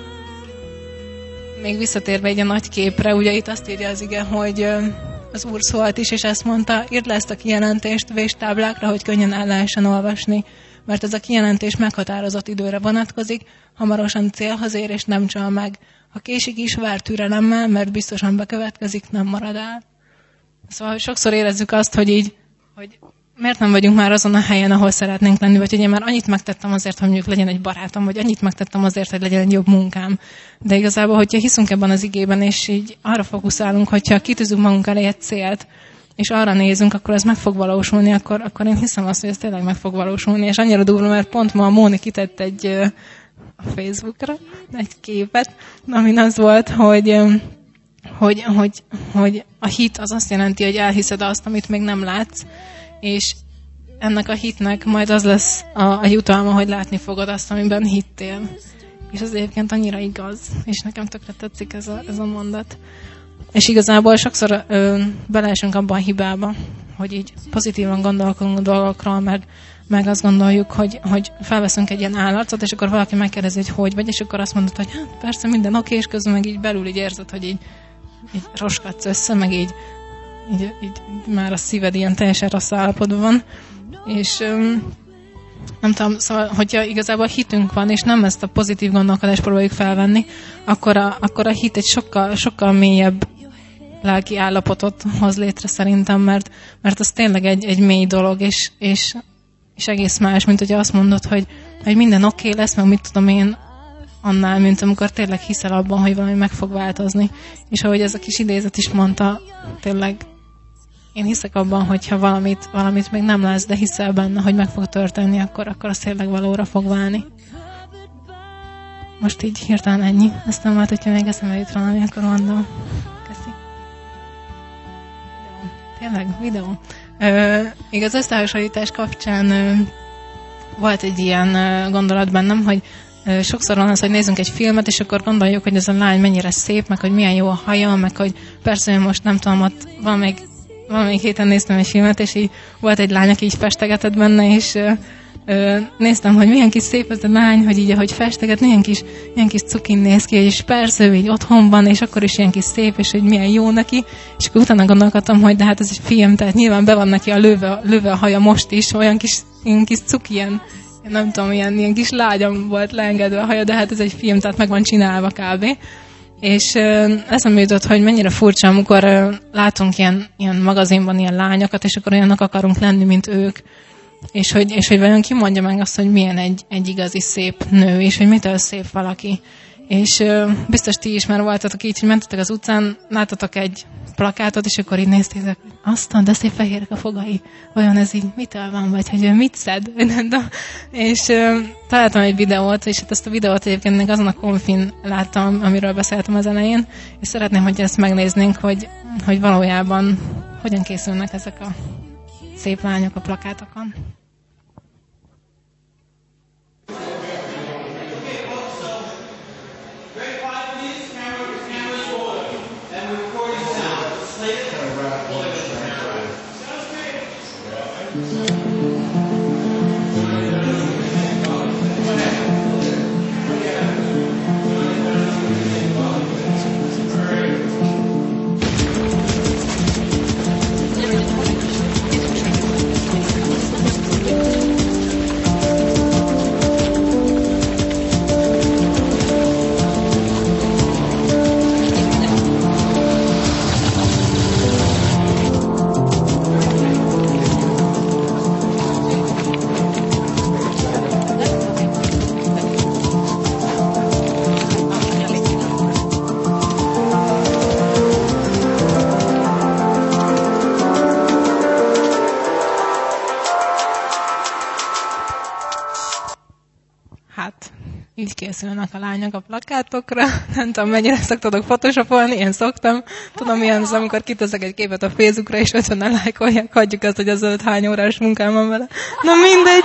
még visszatérve egy a nagy képre, ugye itt azt írja az ige, hogy ö, az Úr szólt is, és ezt mondta, írd le ezt a kijelentést véstáblákra, hogy könnyen el lehessen olvasni, mert ez a kijelentés meghatározott időre vonatkozik, hamarosan célhoz ér, és nem csal meg. Ha késik is, vár türelemmel, mert biztosan bekövetkezik, nem marad el. Szóval sokszor érezzük azt, hogy így, hogy miért nem vagyunk már azon a helyen, ahol szeretnénk lenni, vagy hogy én már annyit megtettem azért, hogy mondjuk legyen egy barátom, vagy annyit megtettem azért, hogy legyen egy jobb munkám. De igazából, hogyha hiszünk ebben az igében, és így arra fókuszálunk, hogyha kitűzünk magunk elé egy célt, és arra nézünk, akkor ez meg fog valósulni, akkor, akkor én hiszem azt, hogy ez tényleg meg fog valósulni. És annyira durva, mert pont ma a Móni kitett egy a Facebookra egy képet, amin az volt, hogy hogy, hogy, hogy a hit az azt jelenti, hogy elhiszed azt, amit még nem látsz, és ennek a hitnek majd az lesz a, a jutalma, hogy látni fogod azt, amiben hittél. És az egyébként annyira igaz, és nekem tökre tetszik ez a, ez a mondat. És igazából sokszor ö, beleesünk abban a hibába, hogy így pozitívan gondolkodunk a dolgokról, meg, meg azt gondoljuk, hogy, hogy felveszünk egy ilyen állarcot, és akkor valaki megkérdezi, hogy hogy vagy, és akkor azt mondod, hogy hát persze minden oké, és közben meg így belül így érzed, hogy így, így roskadsz össze, meg így, így, így már a szíved ilyen teljesen rossz állapotban van. És öm, nem tudom, szóval, hogyha igazából hitünk van, és nem ezt a pozitív gondolkodást próbáljuk felvenni, akkor a, akkor a hit egy sokkal, sokkal mélyebb lelki állapotot hoz létre szerintem, mert, mert az tényleg egy, egy mély dolog, és, és, és egész más, mint hogy azt mondod, hogy, hogy minden oké okay lesz, meg mit tudom én, annál, mint amikor tényleg hiszel abban, hogy valami meg fog változni. És ahogy ez a kis idézet is mondta, tényleg én hiszek abban, hogyha valamit, valamit még nem látsz, de hiszel benne, hogy meg fog történni, akkor, akkor az tényleg valóra fog válni. Most így hirtelen ennyi. Aztán majd, hogyha még eszembe jut valami, akkor mondom. Köszi. Tényleg, videó. Ö, igaz, összehasonlítás kapcsán ö, volt egy ilyen ö, gondolat bennem, hogy ö, sokszor van az, hogy nézzünk egy filmet, és akkor gondoljuk, hogy ez a lány mennyire szép, meg hogy milyen jó a haja, meg hogy persze, hogy most nem tudom, ott van még valamelyik héten néztem egy filmet, és így volt egy lány, aki így festegetett benne, és ö, ö, néztem, hogy milyen kis szép ez a lány, hogy így ahogy festeget, milyen kis, milyen kis cukin néz ki, és persze ő így otthon van, és akkor is ilyen kis szép, és hogy milyen jó neki, és akkor utána gondolkodtam, hogy de hát ez egy film, tehát nyilván be van neki a lőve, lőve a haja most is, olyan kis, ilyen kis cuki, ilyen, nem tudom, ilyen, ilyen kis lágyam volt leengedve a haja, de hát ez egy film, tehát meg van csinálva kb. És uh, eszembe jutott, hogy mennyire furcsa, amikor uh, látunk ilyen, ilyen magazinban ilyen lányokat, és akkor olyanok akarunk lenni, mint ők. És hogy, és hogy vajon ki mondja meg azt, hogy milyen egy, egy igazi szép nő, és hogy mitől szép valaki. És uh, biztos ti is már voltatok így, hogy mentetek az utcán, láttatok egy plakátot, és akkor így néztétek, aztán, de szép fehérek a fogai. Vajon ez így mitől van, vagy hogy mit szed? És uh, találtam egy videót, és hát ezt a videót egyébként még azon a konfin láttam, amiről beszéltem az elején, és szeretném, hogy ezt megnéznénk, hogy, hogy valójában hogyan készülnek ezek a szép lányok a plakátokon. Így készülnek a lányok a plakátokra. Nem tudom, mennyire szoktatok photoshopolni, én szoktam. Tudom, ilyen az, amikor kiteszek egy képet a Facebookra, és ötvenen lájkolják, hagyjuk azt, hogy az öt hány órás munkám van vele. Na mindegy.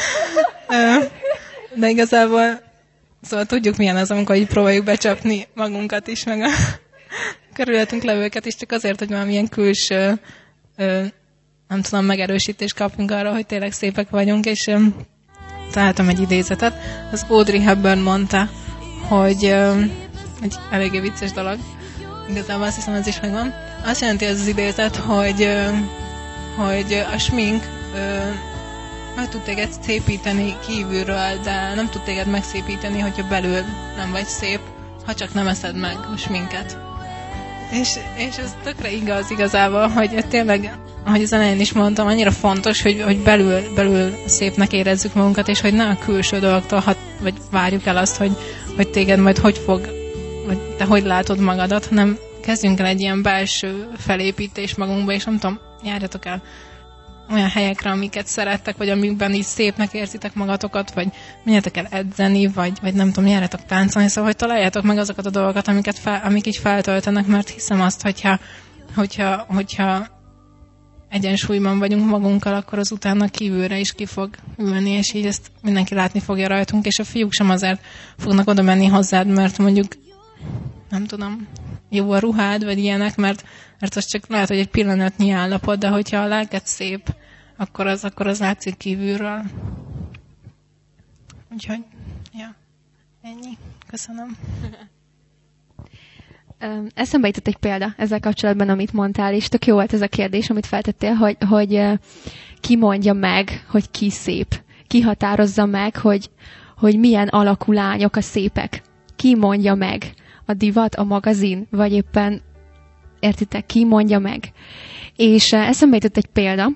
De igazából, szóval tudjuk, milyen az, amikor így próbáljuk becsapni magunkat is, meg a körülöttünk levőket is, csak azért, hogy valamilyen külső, nem tudom, megerősítést kapjunk arra, hogy tényleg szépek vagyunk, és találtam egy idézetet. Az Audrey Hepburn mondta, hogy uh, egy eléggé vicces dolog. Igazából azt hiszem, ez is megvan. Azt jelenti ez az idézet, hogy, uh, hogy a smink uh, meg tud téged szépíteni kívülről, de nem tud téged megszépíteni, hogyha belül nem vagy szép, ha csak nem eszed meg a sminket. És, és ez tökre igaz igazából, hogy tényleg, ahogy az elején is mondtam, annyira fontos, hogy, hogy belül, belül szépnek érezzük magunkat, és hogy ne a külső dolgoktól, hat, vagy várjuk el azt, hogy, hogy téged majd hogy fog, vagy te hogy látod magadat, hanem kezdjünk el egy ilyen belső felépítés magunkba, és nem tudom, járjatok el olyan helyekre, amiket szerettek, vagy amikben így szépnek érzitek magatokat, vagy menjetek el edzeni, vagy, vagy nem tudom, járjatok táncolni, szóval, hogy találjátok meg azokat a dolgokat, amiket fel, amik így feltöltenek, mert hiszem azt, hogyha, hogyha, hogyha egyensúlyban vagyunk magunkkal, akkor az utána kívülre is ki fog ülni, és így ezt mindenki látni fogja rajtunk, és a fiúk sem azért fognak oda menni hozzád, mert mondjuk, nem tudom, jó a ruhád, vagy ilyenek, mert, mert az csak lehet, hogy egy pillanatnyi állapot, de hogyha a lelked szép, akkor az, akkor az látszik kívülről. Úgyhogy, ja, ennyi. Köszönöm. Eszembe jutott egy példa ezzel kapcsolatban, amit mondtál, és tök jó volt ez a kérdés, amit feltettél, hogy, hogy ki mondja meg, hogy ki szép. Ki határozza meg, hogy, hogy milyen alakú lányok a szépek. Ki mondja meg? A divat, a magazin, vagy éppen, értitek, ki mondja meg? És eszembe jutott egy példa.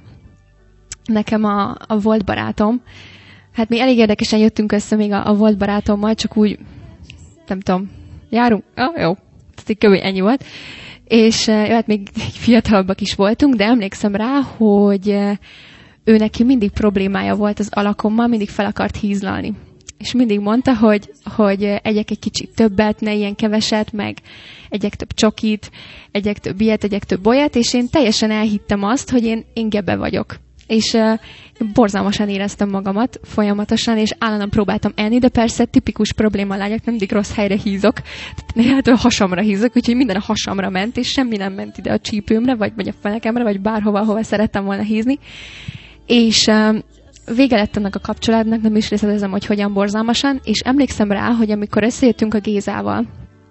Nekem a, a volt barátom, hát mi elég érdekesen jöttünk össze még a, a volt barátommal, csak úgy, nem tudom, járunk? Ah, jó. Kb. Ennyi volt. És hát még fiatalabbak is voltunk, de emlékszem rá, hogy ő neki mindig problémája volt az alakommal, mindig fel akart hízlalni. És mindig mondta, hogy, hogy egyek egy kicsit többet, ne ilyen keveset, meg egyek több csokit, egyek több ilyet, egyek több olyat, és én teljesen elhittem azt, hogy én, én gebe vagyok. És uh, borzalmasan éreztem magamat folyamatosan, és állandóan próbáltam enni, de persze tipikus probléma lányok, nem mindig rossz helyre hízok, tehát a hasamra hízok, úgyhogy minden a hasamra ment, és semmi nem ment ide a csípőmre, vagy, vagy a fenekemre, vagy bárhova, ahova szerettem volna hízni. És uh, vége lett ennek a kapcsolatnak, nem is részletezem, hogy hogyan borzalmasan, és emlékszem rá, hogy amikor összejöttünk a Gézával,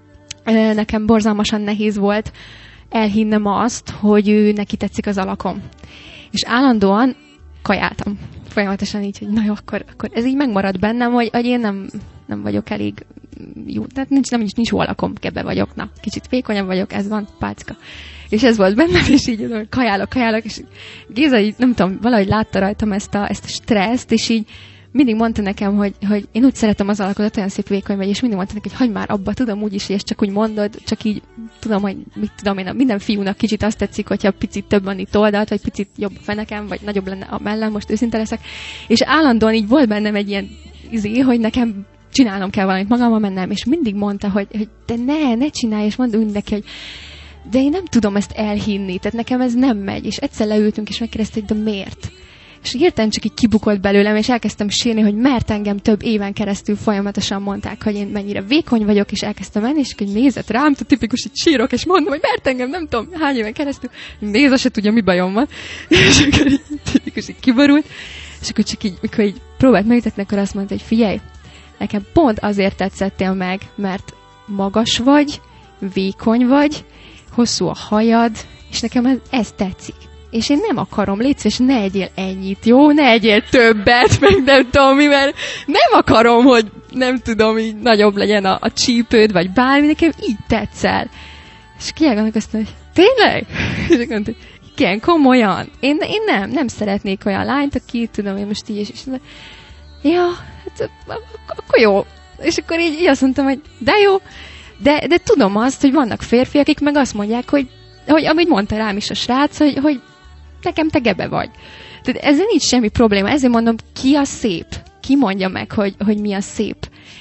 uh, nekem borzalmasan nehéz volt elhinnem azt, hogy ő neki tetszik az alakom. És állandóan kajáltam. Folyamatosan így, hogy na jó, akkor, akkor ez így megmarad bennem, hogy, hogy én nem, nem vagyok elég jó. Tehát nincs, nem, nincs, nincs jó alakom, kebe vagyok. Na, kicsit vékonyabb vagyok, ez van, pácka. És ez volt bennem, és így kajálok, kajálok, és Géza így, nem tudom, valahogy látta rajtam ezt a, ezt a stresszt, és így mindig mondta nekem, hogy, hogy én úgy szeretem az alakodat, olyan szép vékony vagy, és mindig mondta nekem, hogy hagyd már abba, tudom úgyis, hogy ezt csak úgy mondod, csak így tudom, hogy mit tudom én, minden fiúnak kicsit azt tetszik, hogyha picit több van itt oldalt, vagy picit jobb a fenekem, vagy nagyobb lenne a mellem, most őszinte leszek. És állandóan így volt bennem egy ilyen izé, hogy nekem csinálnom kell valamit magammal mennem, és mindig mondta, hogy, hogy de ne, ne csinálj, és mondta úgy neki, hogy de én nem tudom ezt elhinni, tehát nekem ez nem megy, és egyszer leültünk, és megkérdezte, hogy de miért? És hirtelen csak így kibukott belőlem, és elkezdtem sírni, hogy mert engem több éven keresztül folyamatosan mondták, hogy én mennyire vékony vagyok, és elkezdtem menni, és hogy nézett rám, tipikus, így sírok, és mondom, hogy mert engem nem tudom hány éven keresztül, nézze se tudja, mi bajom van. És akkor így tipikus, így kiborult, és akkor csak így, mikor így próbált megütetni, akkor azt mondta, hogy figyelj, nekem pont azért tetszettél meg, mert magas vagy, vékony vagy, hosszú a hajad, és nekem ez, ez tetszik. És én nem akarom, légy szíves, ne egyél ennyit, jó? Ne egyél többet, meg nem tudom mi, mert nem akarom, hogy nem tudom, így nagyobb legyen a, a csípőd, vagy bármi, nekem így tetszel. És kiállganak azt mondja, hogy tényleg? És akkor mondta, igen, komolyan. Én, én nem, nem szeretnék olyan lányt, aki tudom, én most így, és, és mondta, ja, hát, akkor jó. És akkor így, így azt mondtam, hogy de jó, de, de tudom azt, hogy vannak férfiak, akik meg azt mondják, hogy, hogy amit mondta rám is a srác, hogy, hogy nekem te gebe vagy. Tehát ezzel nincs semmi probléma. Ezért mondom, ki a szép? Ki mondja meg, hogy, hogy mi a szép?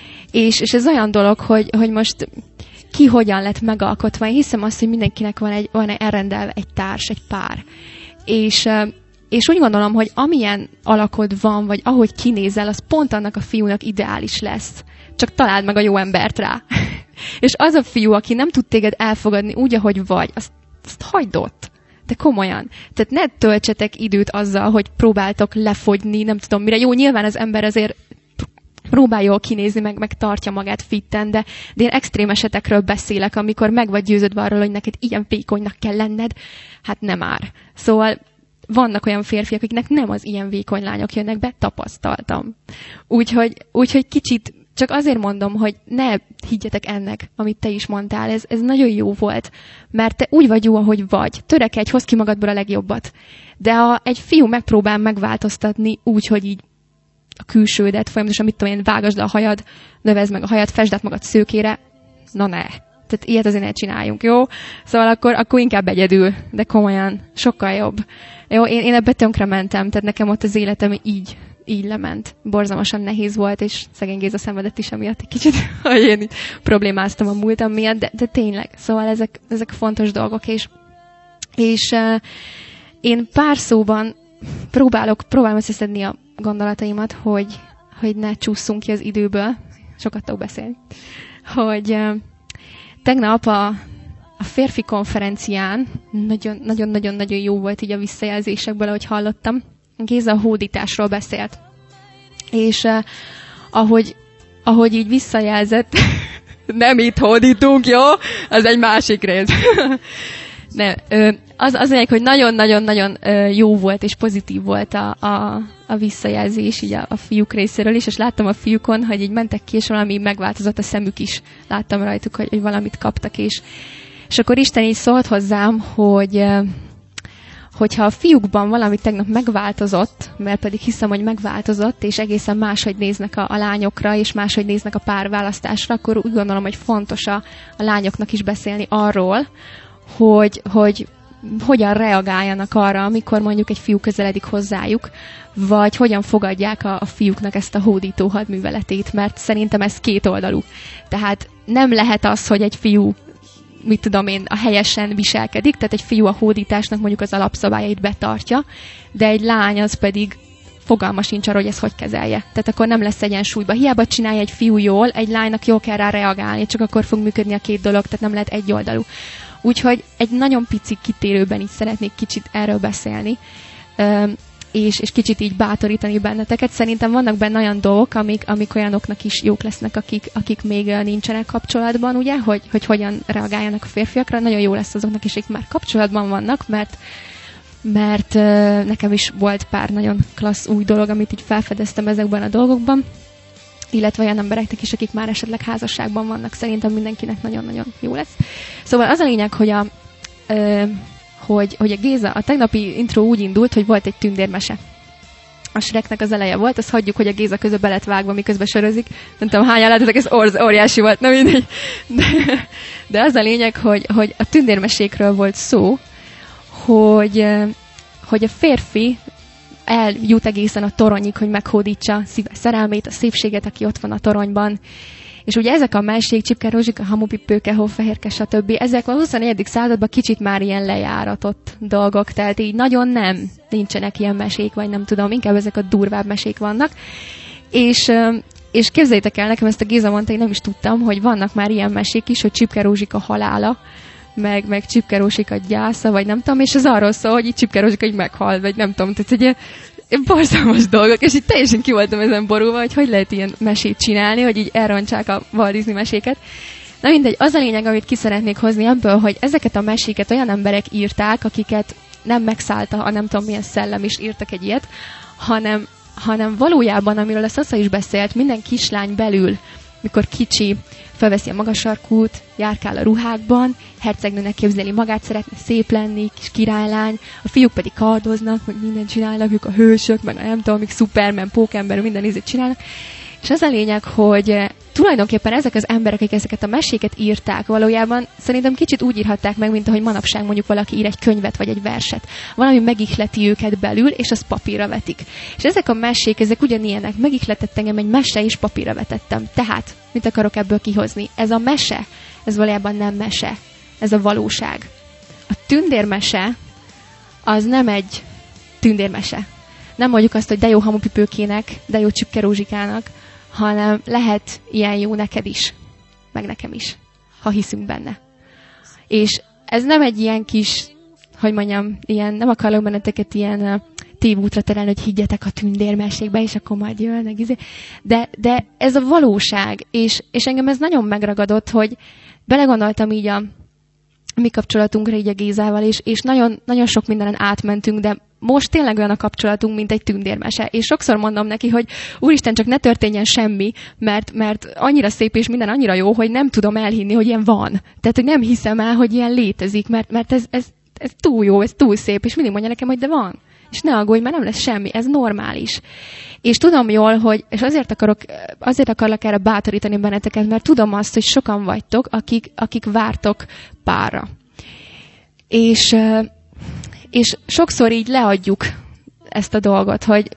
És, és ez olyan dolog, hogy, hogy most ki hogyan lett megalkotva. Én hiszem azt, hogy mindenkinek van, egy, van elrendelve egy társ, egy pár. És, és úgy gondolom, hogy amilyen alakod van, vagy ahogy kinézel, az pont annak a fiúnak ideális lesz. Csak találd meg a jó embert rá. És az a fiú, aki nem tud téged elfogadni úgy, ahogy vagy, azt, azt hagyd ott. De komolyan. Tehát ne töltsetek időt azzal, hogy próbáltok lefogyni, nem tudom mire. Jó, nyilván az ember azért próbál jól kinézni, meg, meg tartja magát fitten, de, de én extrém esetekről beszélek, amikor meg vagy győződve arról, hogy neked ilyen vékonynak kell lenned, hát nem már. Szóval vannak olyan férfiak, akiknek nem az ilyen vékony lányok jönnek be, tapasztaltam. Úgyhogy, úgyhogy kicsit csak azért mondom, hogy ne higgyetek ennek, amit te is mondtál. Ez, ez nagyon jó volt, mert te úgy vagy jó, ahogy vagy. Törekedj, hozd ki magadból a legjobbat. De ha egy fiú megpróbál megváltoztatni úgy, hogy így a külsődet, folyamatosan mit tudom én, vágasd le a hajad, növezd meg a hajad, fesd át magad szőkére, na ne. tehát ilyet azért ne csináljunk, jó? Szóval akkor, akkor inkább egyedül, de komolyan, sokkal jobb. Jó, én, én ebbe tönkre mentem, tehát nekem ott az életem így, így lement. Borzalmasan nehéz volt, és szegény Géza szenvedett is emiatt egy kicsit, hogy én így problémáztam a múltam miatt, de, de tényleg, szóval ezek, ezek fontos dolgok, és, és uh, én pár szóban próbálok, próbálom összeszedni a gondolataimat, hogy, hogy ne csúszunk ki az időből, sokat tudok beszélni, hogy uh, tegnap a, a férfi konferencián nagyon-nagyon-nagyon jó volt így a visszajelzésekből, ahogy hallottam. Géza a hódításról beszélt. És uh, ahogy, ahogy így visszajelzett, nem itt hódítunk, jó? Az egy másik rész. Nem, az, az egyik, hogy nagyon-nagyon-nagyon jó volt és pozitív volt a, a, a visszajelzés így a, a fiúk részéről is, és láttam a fiúkon, hogy így mentek ki, és valami megváltozott a szemük is. Láttam rajtuk, hogy, hogy valamit kaptak, és, és akkor Isten így szólt hozzám, hogy hogyha a fiúkban valami tegnap megváltozott, mert pedig hiszem, hogy megváltozott, és egészen máshogy néznek a, a lányokra, és máshogy néznek a párválasztásra, akkor úgy gondolom, hogy fontos a, a lányoknak is beszélni arról, hogy, hogy hogyan reagáljanak arra, amikor mondjuk egy fiú közeledik hozzájuk, vagy hogyan fogadják a, a fiúknak ezt a hódító hadműveletét, mert szerintem ez kétoldalú. Tehát nem lehet az, hogy egy fiú, mit tudom én, a helyesen viselkedik, tehát egy fiú a hódításnak mondjuk az alapszabályait betartja, de egy lány az pedig fogalma sincs arra, hogy ezt hogy kezelje. Tehát akkor nem lesz egyensúlyban. Hiába csinálja egy fiú jól, egy lánynak jól kell rá reagálni, csak akkor fog működni a két dolog, tehát nem lehet egyoldalú. Úgyhogy egy nagyon pici kitérőben így szeretnék kicsit erről beszélni, és, és kicsit így bátorítani benneteket. Szerintem vannak benne olyan dolgok, amik, amik olyanoknak is jók lesznek, akik, akik még nincsenek kapcsolatban, ugye, hogy, hogy hogyan reagáljanak a férfiakra. Nagyon jó lesz azoknak is, akik már kapcsolatban vannak, mert, mert nekem is volt pár nagyon klassz új dolog, amit így felfedeztem ezekben a dolgokban, illetve olyan embereknek is, akik már esetleg házasságban vannak. Szerintem mindenkinek nagyon-nagyon jó lesz. Szóval az a lényeg, hogy a, ö, hogy, hogy a Géza, a tegnapi intro úgy indult, hogy volt egy tündérmese. A Shreknek az eleje volt, azt hagyjuk, hogy a Géza közben be lett vágva, miközben sörözik. Nem tudom, hányan láthatok, ez or- óriási volt, nem mindegy. De, de az a lényeg, hogy, hogy a tündérmesékről volt szó, hogy, hogy a férfi eljut egészen a toronyig, hogy meghódítsa szíve szerelmét, a szépséget, aki ott van a toronyban. És ugye ezek a mesék, Csipke, Rózsika, Hamupipőke, Hófehérke, stb. Ezek a huszonegyedik században kicsit már ilyen lejáratott dolgok, tehát így nagyon nem, nincsenek ilyen mesék, vagy nem tudom, inkább ezek a durvább mesék vannak. És, és képzeljétek el, nekem ezt a Géza mondta, én nem is tudtam, hogy vannak már ilyen mesék is, hogy Csipke Rózsika halála, meg, meg Csipke Rózsika gyásza, vagy nem tudom, és ez arról szól, hogy így Csipke Rózsika így meghal, vagy nem tudom, tehát ugye borzalmas dolgok, és így teljesen ki voltam ezen borulva, hogy hogy lehet ilyen mesét csinálni, hogy így elrontsák a Walt Disney meséket. Na mindegy, az a lényeg, amit ki szeretnék hozni ebből, hogy ezeket a meséket olyan emberek írták, akiket nem megszállta a nem tudom milyen szellem, is írtak egy ilyet, hanem, hanem valójában, amiről a Szasza is beszélt, minden kislány belül, mikor kicsi, felveszi a magas sarkút, járkál a ruhákban, hercegnőnek képzeli magát, szeretne szép lenni, kis királylány, a fiúk pedig kardoznak, hogy mindent csinálnak, ők a hősök, meg a nem tudom, amik Superman, Pókember, minden ízét csinálnak. És az a lényeg, hogy tulajdonképpen ezek az emberek, akik ezeket a meséket írták, valójában szerintem kicsit úgy írhatták meg, mint ahogy manapság mondjuk valaki ír egy könyvet vagy egy verset. Valami megihleti őket belül, és azt papírra vetik. És ezek a mesék, ezek ugyanilyenek. Megihletett engem egy mese, és papírra vetettem. Tehát, mit akarok ebből kihozni? Ez a mese, ez valójában nem mese. Ez a valóság. A tündérmese az nem egy tündérmese. Nem mondjuk azt, hogy de jó Hamupipőkének, de jó Csipke Rózsikának, hanem lehet ilyen jó neked is, meg nekem is, ha hiszünk benne. És ez nem egy ilyen kis, hogy mondjam, ilyen, nem akarok benneteket ilyen uh, tévútra terelni, hogy higgyetek a tündérmesékbe, és akkor majd jönnek, de, de ez a valóság, és, és engem ez nagyon megragadott, hogy belegondoltam így a mi kapcsolatunkra így a Gézával, és, és nagyon, nagyon sok mindenen átmentünk, de most tényleg olyan a kapcsolatunk, mint egy tündérmese. És sokszor mondom neki, hogy úristen, csak ne történjen semmi, mert, mert annyira szép és minden annyira jó, hogy nem tudom elhinni, hogy ilyen van. Tehát, hogy nem hiszem el, hogy ilyen létezik, mert, mert ez, ez, ez túl jó, ez túl szép, és mindig mondja nekem, hogy de van. és ne aggódj, mert nem lesz semmi, ez normális. És tudom jól, hogy, és azért akarok, azért akarlak erre bátorítani benneteket, mert tudom azt, hogy sokan vagytok, akik, akik vártok párra. És, és sokszor így leadjuk ezt a dolgot, hogy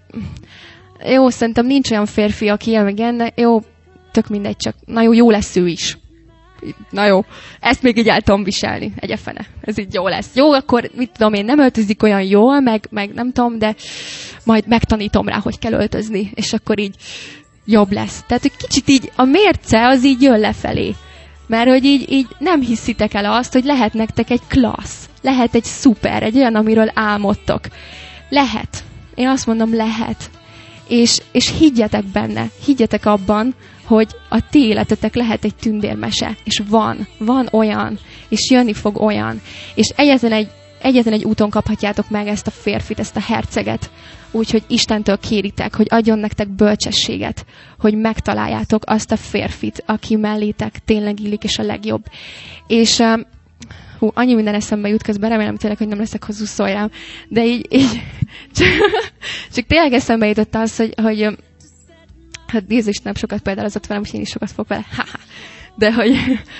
jó, szerintem nincs olyan férfi, aki ilyen meg enne, jó, tök mindegy, csak na jó, jó lesz ő is. Na jó, ezt még így el tudom viselni, egyefene. Ez így jó lesz. Jó, akkor mit tudom én, nem öltözik olyan jól, meg, meg nem tudom, de majd megtanítom rá, hogy kell öltözni, és akkor így jobb lesz. Tehát, hogy kicsit így a mérce az így jön lefelé. Mert hogy így, így nem hiszitek el azt, hogy lehet nektek egy klassz, lehet egy szuper, egy olyan, amiről álmodtok. Lehet. Én azt mondom, lehet. És, és higgyetek benne, higgyetek abban, hogy a ti életetek lehet egy tündérmese, és van, van olyan, és jönni fog olyan, és egyetlen egy, egyetlen egy úton kaphatjátok meg ezt a férfit, ezt a herceget, úgyhogy Istentől kéritek, hogy adjon nektek bölcsességet, hogy megtaláljátok azt a férfit, aki mellétek tényleg illik, és a legjobb. És hú, annyi minden eszembe jut közben, remélem tényleg, hogy nem leszek hozzú szóljám, de így, így csak, csak tényleg eszembe jutott az, hogy, hogy hát Jézus nem sokat példálozott velem, úgyhogy én is sokat fogok vele. Ha-ha. De hogy,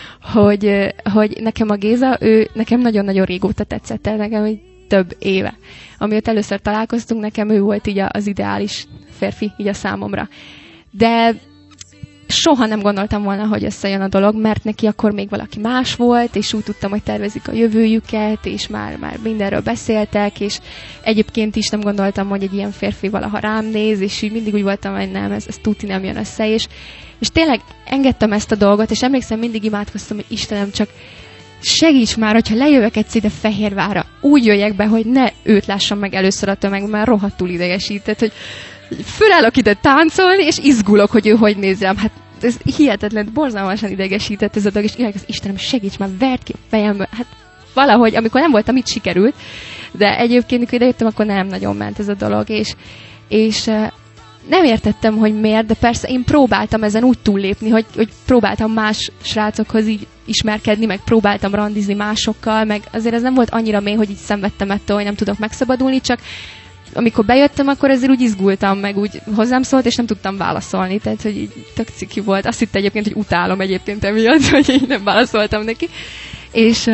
hogy, hogy nekem a Géza, ő nekem nagyon-nagyon régóta tetszett el, nekem így több éve. Amióta először találkoztunk, nekem ő volt így az ideális férfi, így a számomra. De soha nem gondoltam volna, hogy összejön a dolog, mert neki akkor még valaki más volt, és úgy tudtam, hogy tervezik a jövőjüket, és már, már mindenről beszéltek, és egyébként is nem gondoltam, hogy egy ilyen férfi valaha rám néz, és így mindig úgy voltam, hogy nem, ez, ez tuti nem jön össze, és, és tényleg engedtem ezt a dolgot, és emlékszem, mindig imádkoztam, hogy Istenem, csak segíts már, hogyha lejövök egyszer ide Fehérvárra, úgy jöjjek be, hogy ne őt lássam meg először a tömeg, mert rohadtul idegesített, hogy fölállok ide táncolni, és izgulok, hogy ő hogy néz rám. Hát ez hihetetlen, borzalmasan idegesített ez a dolog, és ilyenek az Istenem, segíts már, vert ki a fejemből. Hát valahogy, amikor nem voltam, itt sikerült, de egyébként, amikor idejöttem, akkor nem nagyon ment ez a dolog, és, és nem értettem, hogy miért, de persze én próbáltam ezen úgy túllépni, hogy, hogy próbáltam más srácokhoz így ismerkedni, meg próbáltam randizni másokkal, meg azért ez nem volt annyira mély, hogy így szenvedtem ettől, hogy nem tudok megszabadulni, csak amikor bejöttem, akkor ezért úgy izgultam, meg úgy hozzám szólt, és nem tudtam válaszolni, tehát, hogy így tök ciki volt. Azt hitte egyébként, hogy utálom egyébként emiatt, hogy így nem válaszoltam neki. És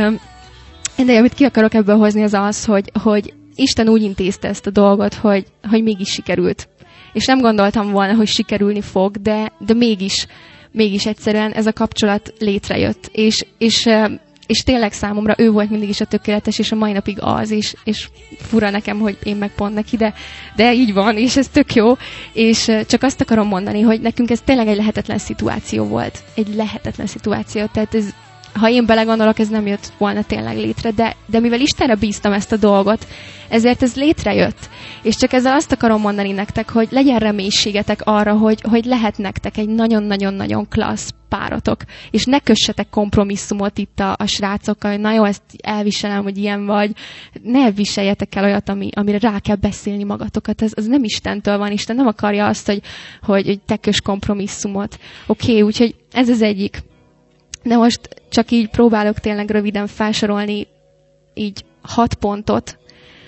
de amit ki akarok ebből hozni, az az, hogy, hogy Isten úgy intézte ezt a dolgot, hogy, hogy mégis sikerült. És nem gondoltam volna, hogy sikerülni fog, de, de mégis, mégis egyszerűen ez a kapcsolat létrejött. És, és És tényleg számomra ő volt mindig is a tökéletes, és a mai napig az, és, és fura nekem, hogy én meg pont neki, de, de így van, és ez tök jó. És csak azt akarom mondani, hogy nekünk ez tényleg egy lehetetlen szituáció volt. Egy lehetetlen szituáció. Tehát ez, ha én belegondolok, ez nem jött volna tényleg létre, de, de mivel Istenre bíztam ezt a dolgot, ezért ez létrejött. És csak ezzel azt akarom mondani nektek, hogy legyen reménységetek arra, hogy, hogy lehet nektek egy nagyon-nagyon-nagyon klassz páratok. És ne kössetek kompromisszumot itt a, a srácokkal, hogy na jó, ezt elviselem, hogy ilyen vagy. Ne viseljetek el olyat, ami, amire rá kell beszélni magatokat. Ez, ez nem Istentől van. Isten nem akarja azt, hogy, hogy, hogy te köss kompromisszumot. Oké, okay, úgyhogy ez az egyik. De most csak így próbálok tényleg röviden felsorolni így hat pontot,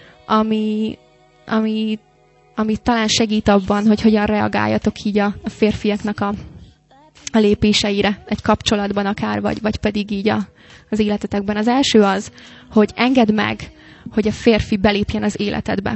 ami, ami, ami talán segít abban, hogy hogyan reagáljatok így a, a férfiaknak a, a lépéseire, egy kapcsolatban akár, vagy, vagy pedig így a, az életetekben. Az első az, hogy engedd meg, hogy a férfi belépjen az életedbe.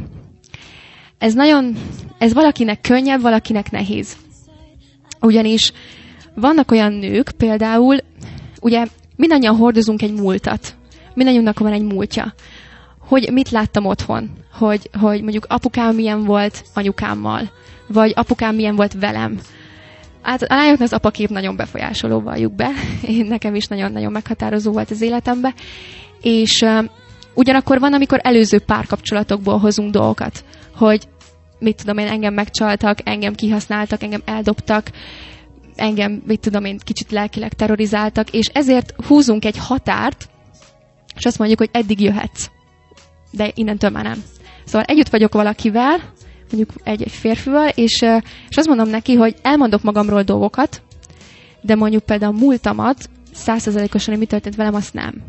Ez nagyon, ez valakinek könnyebb, valakinek nehéz. Ugyanis vannak olyan nők, például, ugye mindannyian hordozunk egy múltat. Mindannyiunknak van egy múltja. Hogy mit láttam otthon? Hogy, hogy mondjuk apukám milyen volt anyukámmal. Vagy apukám milyen volt velem. Hát a lányoknak az apakép nagyon befolyásoló, valljuk be. Én, nekem is nagyon-nagyon meghatározó volt az életemben. És uh, ugyanakkor van, amikor előző párkapcsolatokból hozunk dolgokat. Hogy mit tudom én, engem megcsaltak, engem kihasználtak, engem eldobtak, engem, mit tudom én, kicsit lelkileg terrorizáltak, és ezért húzunk egy határt, és azt mondjuk, hogy eddig jöhetsz. De innentől már nem. Szóval együtt vagyok valakivel, mondjuk egy-egy férfival, és, és azt mondom neki, hogy elmondok magamról dolgokat, de mondjuk például a múltamat, százszerzalékosan, hogy mi történt velem, azt nem.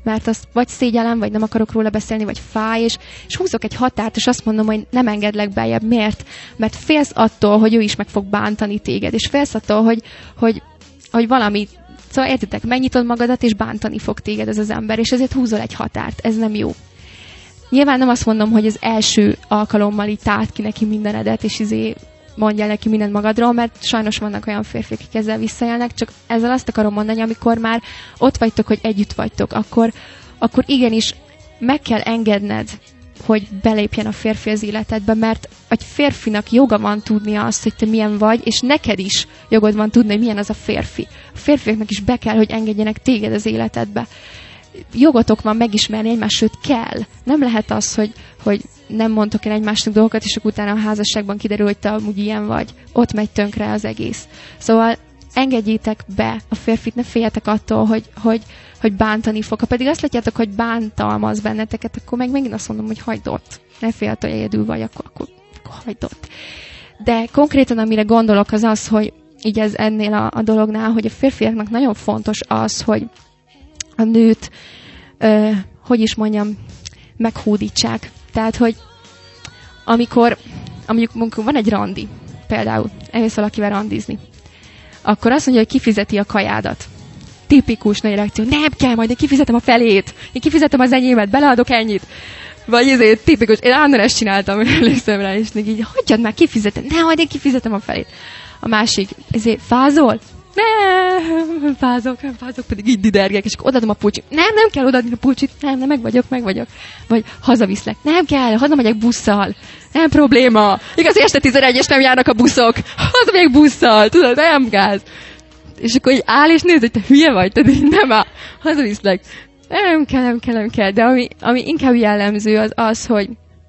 mert azt vagy szégyellem, vagy nem akarok róla beszélni, vagy fáj, és, és húzok egy határt, és azt mondom, hogy nem engedlek beljebb. Miért? Mert félsz attól, hogy ő is meg fog bántani téged, és félsz attól, hogy, hogy, hogy valami, szóval értitek, megnyitod magadat, és bántani fog téged ez az ember, és ezért húzol egy határt. Ez nem jó. Nyilván nem azt mondom, hogy az első alkalommal így tárt ki neki mindenedet, és izé mondjál neki mindent magadról, mert sajnos vannak olyan férfiak, akik ezzel visszajelnek, csak ezzel azt akarom mondani, amikor már ott vagytok, hogy együtt vagytok, akkor, akkor igenis meg kell engedned, hogy belépjen a férfi az életedbe, mert egy férfinak joga van tudnia azt, hogy te milyen vagy, és neked is jogod van tudni, hogy milyen az a férfi. A férfiaknak is be kell, hogy engedjenek téged az életedbe. Jogotok van megismerni egymást, sőt kell. Nem lehet az, hogy, hogy nem mondtok el egymásnak dolgokat, és akkor utána a házasságban kiderül, hogy te amúgy ilyen vagy. Ott megy tönkre az egész. Szóval engedjétek be a férfit, ne féljetek attól, hogy, hogy, hogy bántani fog. Ha pedig azt látjátok, hogy bántalmaz benneteket, akkor meg megint azt mondom, hogy hagyd ott. Ne félj attól, hogy egyedül vagy, akkor, akkor, akkor hagyd ott. De konkrétan, amire gondolok, az az, hogy így ez ennél a, a dolognál, hogy a férfiaknak nagyon fontos az, hogy a nőt, ö, hogy is mondjam, meghódítsák. Tehát, hogy amikor, amikor van egy randi, például elmész valakivel randizni, akkor azt mondja, hogy kifizeti a kajádat. Tipikus nagy reakció. Nem kell, majd én kifizetem a felét. Én kifizetem az enyémet, beleadok ennyit. Vagy ezért tipikus. Én állandóan ezt csináltam, emlékszem rá, és így, hagyjad már, kifizetem. Nem, majd én kifizetem a felét. A másik, ezért fázol? Nem, fázok, nem fázok, pedig így didergek, és akkor odaadom a pulcsit. Nem, nem kell odaadni a pulcsit. Nem, nem, meg vagyok, meg vagyok. Vagy hazaviszlek. Nem kell, hazamegyek busszal. Nem probléma. Igaz, este tizenegy, nem járnak a buszok. Hazamegyek busszal, tudod, nem gáz. És akkor így áll, és nézd, hogy te hülye vagy, te nem áll. Hazaviszlek. Nem kell, nem kell, nem kell. De ami, ami inkább jellemző az az, hogy,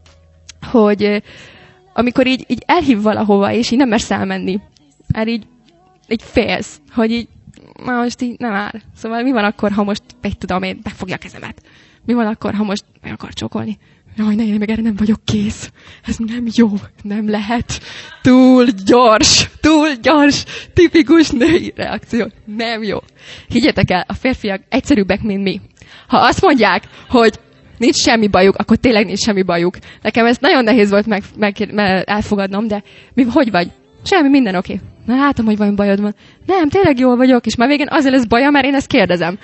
hogy amikor így, így elhív valahova, és így nem mersz elmenni. Mert így így félsz, hogy így, na most így nem áll. Szóval mi van akkor, ha most, egy tudom én, megfogja a kezemet? Mi van akkor, ha most meg akar csókolni? Jaj, ne, én meg erre nem vagyok kész. Ez nem jó, nem lehet. Túl gyors, túl gyors, tipikus női reakció. Nem jó. Higgyetek el, a férfiak egyszerűbbek, mint mi. Ha azt mondják, hogy nincs semmi bajuk, akkor tényleg nincs semmi bajuk. Nekem ez nagyon nehéz volt meg, meg, meg elfogadnom, de mi, hogy vagy? Semmi, minden oké. Okay. Na látom, hogy valami bajod van. Nem, tényleg jól vagyok, és már végén azért lesz baja, mert én ezt kérdezem.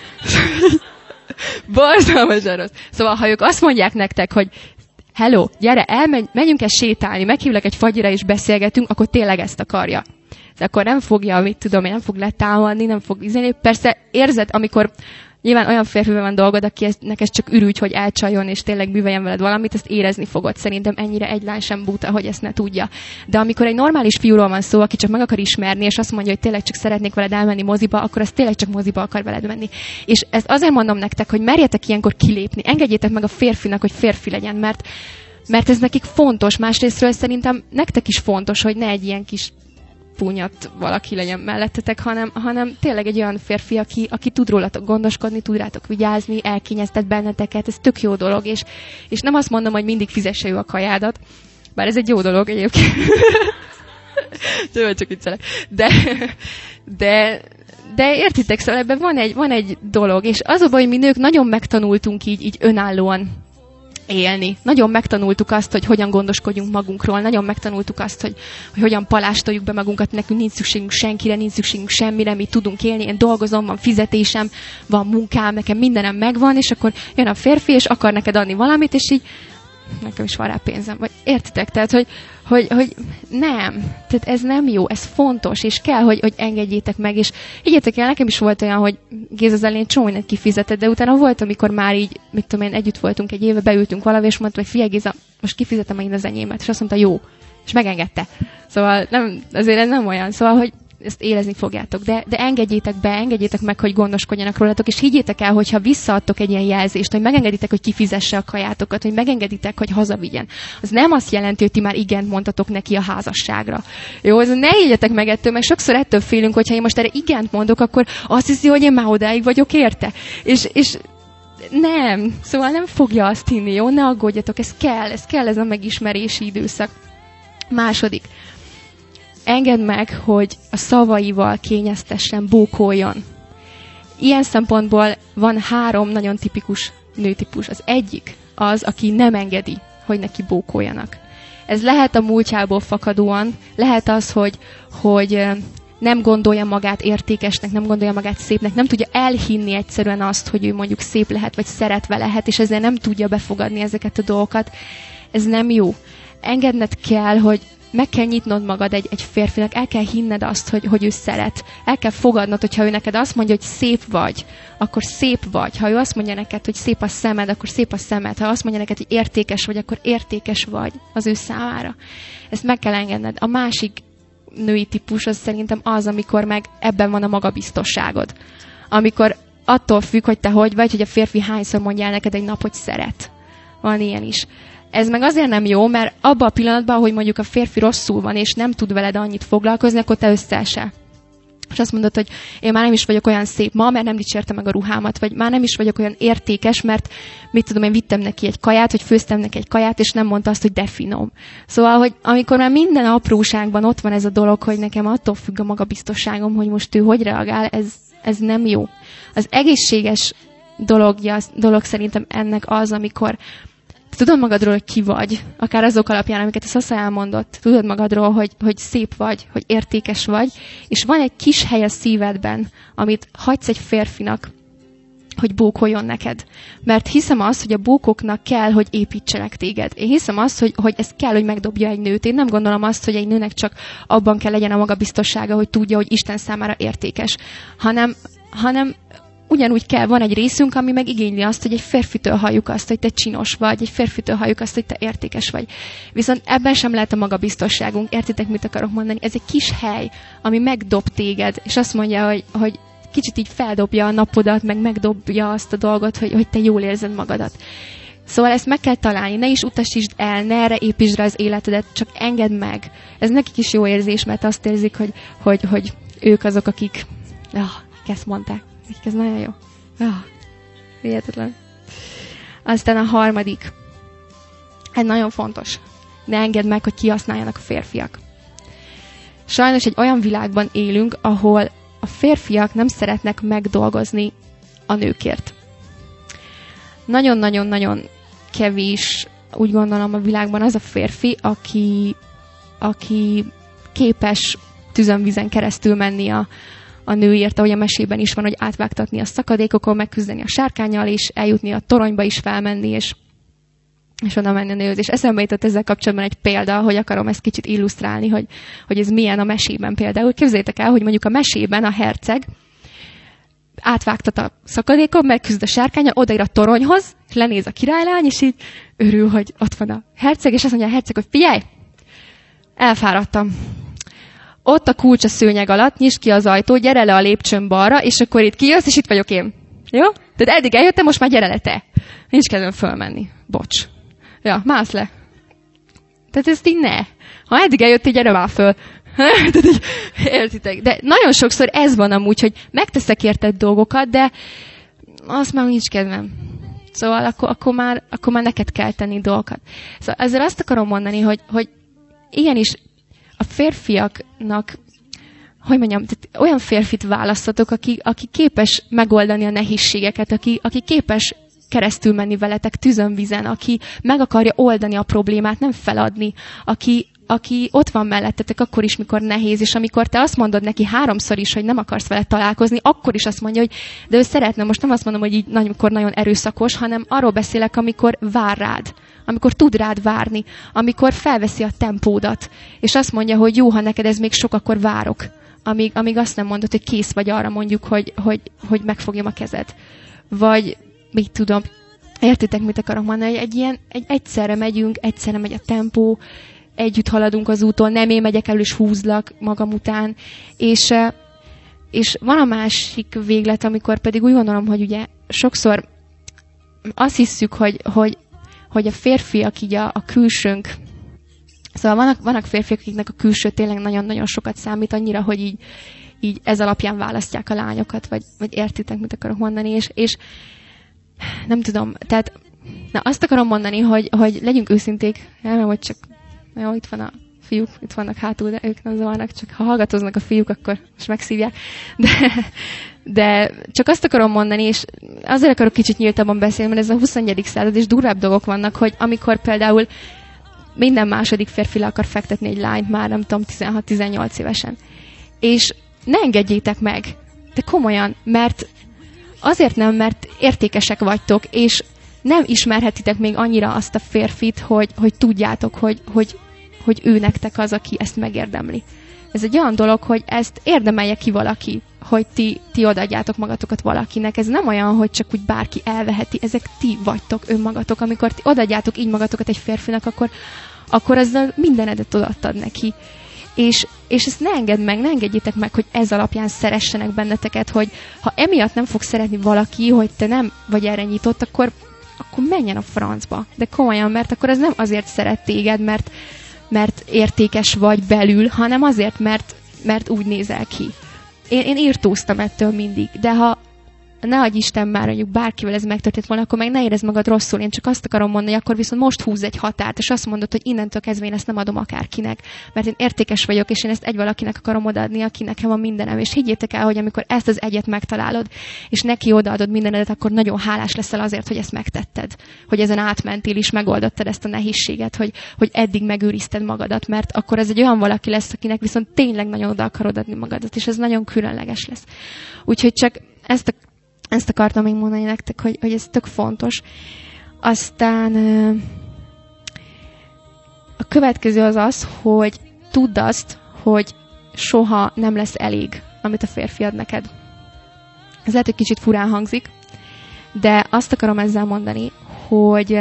Borzalmasan rossz. Szóval, ha ők azt mondják nektek, hogy hello, gyere, elmegy, menjünk el sétálni, meghívlak egy fagyira és beszélgetünk, akkor tényleg ezt akarja. De akkor nem fogja, mit tudom én, nem fog letámadni, nem fog izni. Persze érzed, amikor nyilván olyan férfivel van dolgod, aki ez, neked csak ürügy, hogy elcsaljon, és tényleg műveljen veled valamit, ezt érezni fogod. Szerintem ennyire egy lány sem buta, hogy ezt ne tudja. De amikor egy normális fiúról van szó, aki csak meg akar ismerni, és azt mondja, hogy tényleg csak szeretnék veled elmenni moziba, akkor az tényleg csak moziba akar veled menni. És ezt azért mondom nektek, hogy merjetek ilyenkor kilépni. Engedjétek meg a férfinak, hogy férfi legyen, mert, mert ez nekik fontos. Másrésztről szerintem nektek is fontos, hogy ne egy ilyen kis punyat valaki legyen mellettetek, hanem, hanem tényleg egy olyan férfi, aki, aki tud rólatok gondoskodni, tud rátok vigyázni, elkényeztet benneteket, ez tök jó dolog, és, és nem azt mondom, hogy mindig fizesse ő a kajádat, bár ez egy jó dolog egyébként. Csak viccelek. De, de, de értitek, szóval ebben van egy, van egy dolog, és az a baj, hogy mi nők nagyon megtanultunk így, így önállóan élni. Nagyon megtanultuk azt, hogy hogyan gondoskodjunk magunkról, nagyon megtanultuk azt, hogy, hogy hogyan palástoljuk be magunkat, nekünk nincs szükségünk senkire, nincs szükségünk semmire, mi tudunk élni, én dolgozom, van fizetésem, van munkám, nekem mindenem megvan, és akkor jön a férfi, és akar neked adni valamit, és így nekem is van rá pénzem. Vagy értitek? Tehát, hogy, hogy, hogy nem. Tehát ez nem jó, ez fontos, és kell, hogy, hogy engedjétek meg, és higgyetek el, nekem is volt olyan, hogy Géza az elején csomó mindent kifizetett, de utána volt, amikor már így, mit tudom én, együtt voltunk egy éve, beültünk valami, és mondta, hogy figyelj Géza, most kifizetem én az enyémet, és azt mondta, jó, és megengedte. Szóval nem, azért ez nem olyan, szóval, hogy ezt érezni fogjátok, de, de engedjétek be, engedjétek meg, hogy gondoskodjanak rólatok, és higgyétek el, hogyha visszaadtok egy ilyen jelzést, hogy megengeditek, hogy kifizesse a kajátokat, hogy megengeditek, hogy hazavigyen. Az nem azt jelenti, hogy ti már igent mondtatok neki a házasságra. Jó, ez ne higgyetek meg ettől, mert sokszor ettől félünk, hogyha én most erre igent mondok, akkor azt hiszi, hogy én már odáig vagyok érte. És, és nem, szóval nem fogja azt hinni, jó? Ne aggódjatok, ez kell, ez kell ez a megismerési időszak. Második. Engedd meg, hogy a szavaival kényeztessen, bókoljon. ilyen szempontból van három nagyon tipikus nőtípus. Az egyik az, aki nem engedi, hogy neki bókoljanak. Ez lehet a múltjából fakadóan, lehet az, hogy, hogy nem gondolja magát értékesnek, nem gondolja magát szépnek, nem tudja elhinni egyszerűen azt, hogy ő mondjuk szép lehet, vagy szeretve lehet, és ezért nem tudja befogadni ezeket a dolgokat. Ez nem jó. Engedned kell, hogy meg kell nyitnod magad egy, egy férfinak, el kell hinned azt, hogy, hogy ő szeret. El kell fogadnod, hogyha ő neked azt mondja, hogy szép vagy, akkor szép vagy. Ha ő azt mondja neked, hogy szép a szemed, akkor szép a szemed. Ha azt mondja neked, hogy értékes vagy, akkor értékes vagy az ő számára. Ezt meg kell engedned. A másik női típus az szerintem az, amikor meg ebben van a magabiztosságod. Amikor attól függ, hogy te hogy vagy, hogy a férfi hányszor mondja el neked egy nap, hogy szeret. Van ilyen is. Ez meg azért nem jó, mert abban a pillanatban, hogy mondjuk a férfi rosszul van, és nem tud veled annyit foglalkozni, akkor te összeesel. És azt mondod, hogy én már nem is vagyok olyan szép ma, mert nem dicsérte meg a ruhámat, vagy már nem is vagyok olyan értékes, mert mit tudom, én vittem neki egy kaját, hogy főztem neki egy kaját, és nem mondta azt, hogy de finom. Szóval, hogy amikor már minden apróságban ott van ez a dolog, hogy nekem attól függ a magabiztosságom, hogy most ő hogy reagál, ez, ez nem jó. Az egészséges dologja, dolog szerintem ennek az, amikor tudod magadról, hogy ki vagy, akár azok alapján, amiket a Sasza elmondott, tudod magadról, hogy, hogy szép vagy, hogy értékes vagy, és van egy kis hely a szívedben, amit hagysz egy férfinak, hogy bókoljon neked. Mert hiszem azt, hogy a bókoknak kell, hogy építsenek téged. Én hiszem azt, hogy, hogy ez kell, hogy megdobja egy nőt. Én nem gondolom azt, hogy egy nőnek csak abban kell legyen a magabiztossága, hogy tudja, hogy Isten számára értékes, hanem, hanem ugyanúgy kell, van egy részünk, ami meg igényli azt, hogy egy férfitől halljuk azt, hogy te csinos vagy, egy férfitől halljuk azt, hogy te értékes vagy. Viszont ebben sem lehet a magabiztosságunk. Értitek, mit akarok mondani? Ez egy kis hely, ami megdob téged, és azt mondja, hogy, hogy kicsit így feldobja a napodat, meg megdobja azt a dolgot, hogy, hogy te jól érzed magadat. Szóval ezt meg kell találni, ne is utasítsd el, ne erre építsd rá az életedet, csak engedd meg. Ez nekik is jó érzés, mert azt érzik, hogy, hogy, hogy ők azok, akik... Ah, ezt mondták. Nekik ez nagyon jó. Ah, hihetetlen. Aztán a harmadik. Ez nagyon fontos. Ne engedd meg, hogy kihasználjanak a férfiak. Sajnos egy olyan világban élünk, ahol a férfiak nem szeretnek megdolgozni a nőkért. Nagyon-nagyon-nagyon kevés, úgy gondolom, a világban az a férfi, aki, aki képes tüzön-vízen keresztül menni a, a nőért, ahogy a mesében is van, hogy átvágtatni a szakadékokon, megküzdeni a sárkánnyal, és eljutni a toronyba is felmenni, és, és oda menni a nőhöz. És eszembe jutott ezzel kapcsolatban egy példa, hogy akarom ezt kicsit illusztrálni, hogy, hogy ez milyen a mesében például. Képzeljétek el, hogy mondjuk a mesében a herceg átvágtat a szakadékon, megküzd a sárkánnyal, odaír a toronyhoz, és lenéz a királylány, és így örül, hogy ott van a herceg, és azt mondja a herceg, hogy figyelj, elfáradtam. Ott a kulcs a szőnyeg alatt, nyisd ki az ajtót, gyere le a lépcsőn balra, és akkor itt kijössz, és itt vagyok én. Jó? Tehát eddig eljöttem, most már gyere le te. Nincs kedvem fölmenni. Bocs. Ja, mász le. Tehát ezt így ne. Ha eddig eljöttél, gyere már föl. Tehát így, értitek? De nagyon sokszor ez van amúgy, hogy megteszek érted dolgokat, de azt már nincs kedvem. Szóval akkor, akkor, már, akkor már neked kell tenni dolgokat. Szóval ezzel azt akarom mondani, hogy, hogy igenis a férfiaknak, hogy mondjam, olyan férfit választatok, aki, aki képes megoldani a nehézségeket, aki, aki képes keresztül menni veletek tüzön-vízen, aki meg akarja oldani a problémát, nem feladni, aki, aki ott van mellettetek akkor is, mikor nehéz, és amikor te azt mondod neki háromszor is, hogy nem akarsz vele találkozni, akkor is azt mondja, hogy de ő szeretne, most nem azt mondom, hogy így amikor nagyon erőszakos, hanem arról beszélek, amikor vár rád, amikor tud rád várni, amikor felveszi a tempódat, és azt mondja, hogy jó, ha neked ez még sok, akkor várok, amíg, amíg azt nem mondod, hogy kész vagy arra mondjuk, hogy, hogy, hogy megfogjam a kezed. Vagy mit tudom, értitek, mit akarok mondani, hogy egy ilyen, egy, egyszerre megyünk, egyszerre megy a tempó, együtt haladunk az úton, nem én megyek elő és húzlak magam után, és, és van a másik véglet, amikor pedig úgy gondolom, hogy ugye sokszor azt hiszük, hogy, hogy, hogy a férfiak így a, a külsőnk, szóval vannak, vannak férfiak, akiknek a külső tényleg nagyon-nagyon sokat számít, annyira, hogy így, így ez alapján választják a lányokat, vagy, vagy értitek, mit akarok mondani, és, és nem tudom, tehát na, azt akarom mondani, hogy, hogy legyünk őszinték, nem, hogy csak jó, itt van a fiúk, itt vannak hátul, de ők nem zavarnak, csak ha hallgatoznak a fiúk, akkor most megszívják. De, De csak azt akarom mondani, és azért akarok kicsit nyíltabban beszélni, mert ez a huszonegyedik század, és durvább dolgok vannak, hogy amikor például minden második férfi le akar fektetni egy lányt már, nem tudom, tizenhat-tizennyolc évesen. És ne engedjétek meg, de komolyan, mert azért nem, mert értékesek vagytok, és nem ismerhetitek még annyira azt a férfit, hogy, hogy tudjátok, hogy, hogy, hogy ő nektek az, aki ezt megérdemli. Ez egy olyan dolog, hogy ezt érdemelje ki valaki, hogy ti, ti odaadjátok magatokat valakinek. Ez nem olyan, hogy csak úgy bárki elveheti, ezek ti vagytok önmagatok. Amikor ti odaadjátok így magatokat egy férfinak, akkor, akkor ezzel mindenedet odaadtad neki. És, és ezt ne engedd meg, ne engedjétek meg, hogy ez alapján szeressenek benneteket, hogy ha emiatt nem fog szeretni valaki, hogy te nem vagy erre nyitott, akkor, akkor menjen a francba. De komolyan, mert akkor ez nem azért szeret téged, mert, mert értékes vagy belül, hanem azért, mert, mert úgy nézel ki. Én, én írtóztam ettől mindig, de ha ne adj Isten már, mondjuk bárkivel ez megtörtént volna, akkor meg ne érezd magad rosszul. Én csak azt akarom mondani, akkor viszont most húzz egy határt, és azt mondod, hogy innentől kezdve én ezt nem adom akárkinek, mert én értékes vagyok, és én ezt egy valakinek akarom odaadni, aki nekem van mindenem. És higgyétek el, hogy amikor ezt az egyet megtalálod, és neki odaadod mindenedet, akkor nagyon hálás leszel azért, hogy ezt megtetted. Hogy ezen átmentél is, megoldottad ezt a nehézséget, hogy, hogy eddig megőrizted magadat, mert akkor ez egy olyan valaki lesz, akinek viszont tényleg nagyon oda akarod adni magadat, és ez nagyon különleges lesz. Úgyhogy csak ezt a Ezt akartam még mondani nektek, hogy, hogy ez tök fontos. Aztán a következő az az, hogy tudd azt, hogy soha nem lesz elég, amit a férfi ad neked. Ez lehet, hogy kicsit furán hangzik, de azt akarom ezzel mondani, hogy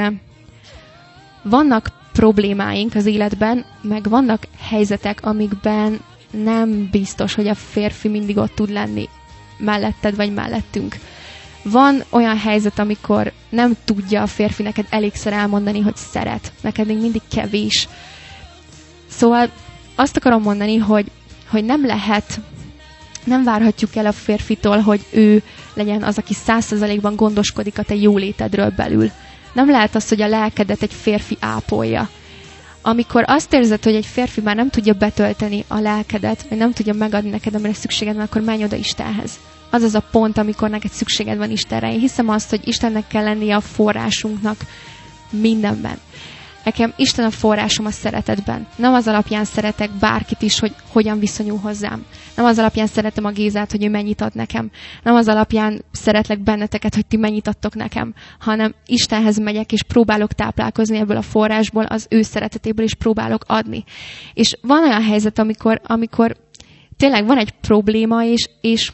vannak problémáink az életben, meg vannak helyzetek, amikben nem biztos, hogy a férfi mindig ott tud lenni melletted vagy mellettünk. Van olyan helyzet, amikor nem tudja a férfi neked elégszer elmondani, hogy szeret. Neked még mindig kevés. Szóval azt akarom mondani, hogy, hogy nem lehet, nem várhatjuk el a férfitől, hogy ő legyen az, aki száz százalékban gondoskodik a te jólétedről belül. Nem lehet az, hogy a lelkedet egy férfi ápolja. Amikor azt érzed, hogy egy férfi már nem tudja betölteni a lelkedet, vagy nem tudja megadni neked, amire szükséged van, akkor menj oda Istenhez. Az az a pont, amikor neked szükséged van Istenre. Én hiszem azt, hogy Istennek kell lennie a forrásunknak mindenben. Nekem Isten a forrásom a szeretetben. Nem az alapján szeretek bárkit is, hogy hogyan viszonyul hozzám. Nem az alapján szeretem a Gézát, hogy ő mennyit ad nekem. Nem az alapján szeretlek benneteket, hogy ti mennyit adtok nekem. Hanem Istenhez megyek, és próbálok táplálkozni ebből a forrásból, az ő szeretetéből is próbálok adni. És van olyan helyzet, amikor, amikor tényleg van egy probléma, és, és,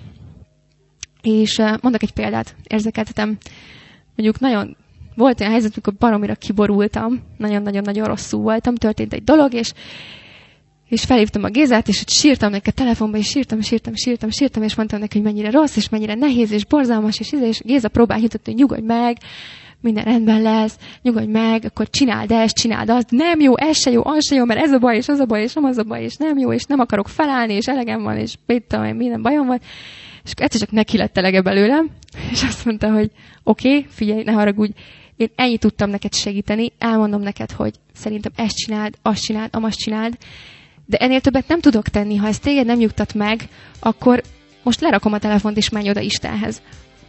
és mondok egy példát, érzékeltetem. Mondjuk nagyon volt olyan helyzet, amikor baromira kiborultam, nagyon-nagyon-nagyon rosszul voltam, történt egy dolog, és, és felhívtam a Gézát, és sírtam neki a telefonba, és sírtam, sírtam, sírtam, sírtam, és mondtam neki, hogy mennyire rossz, és mennyire nehéz, és borzalmas, és, és Géza próbál hitetni, hogy nyugodj meg, minden rendben lesz, nyugodj meg, akkor csináld ezt, csináld azt, nem jó, ez se jó, az se jó, mert ez a baj, és az a baj, és nem az a baj, és nem jó, és nem akarok felállni, és elegem van, és péttem, minden bajom van. És egyszer csak neki lett elege belőlem, és azt mondta, hogy oké, okay, figyelj, ne haragudj, én ennyit tudtam neked segíteni, elmondom neked, hogy szerintem ezt csináld, azt csináld, amazt csináld, de ennél többet nem tudok tenni. Ha ez téged nem nyugtat meg, akkor most lerakom a telefont, és menj oda Istenhez.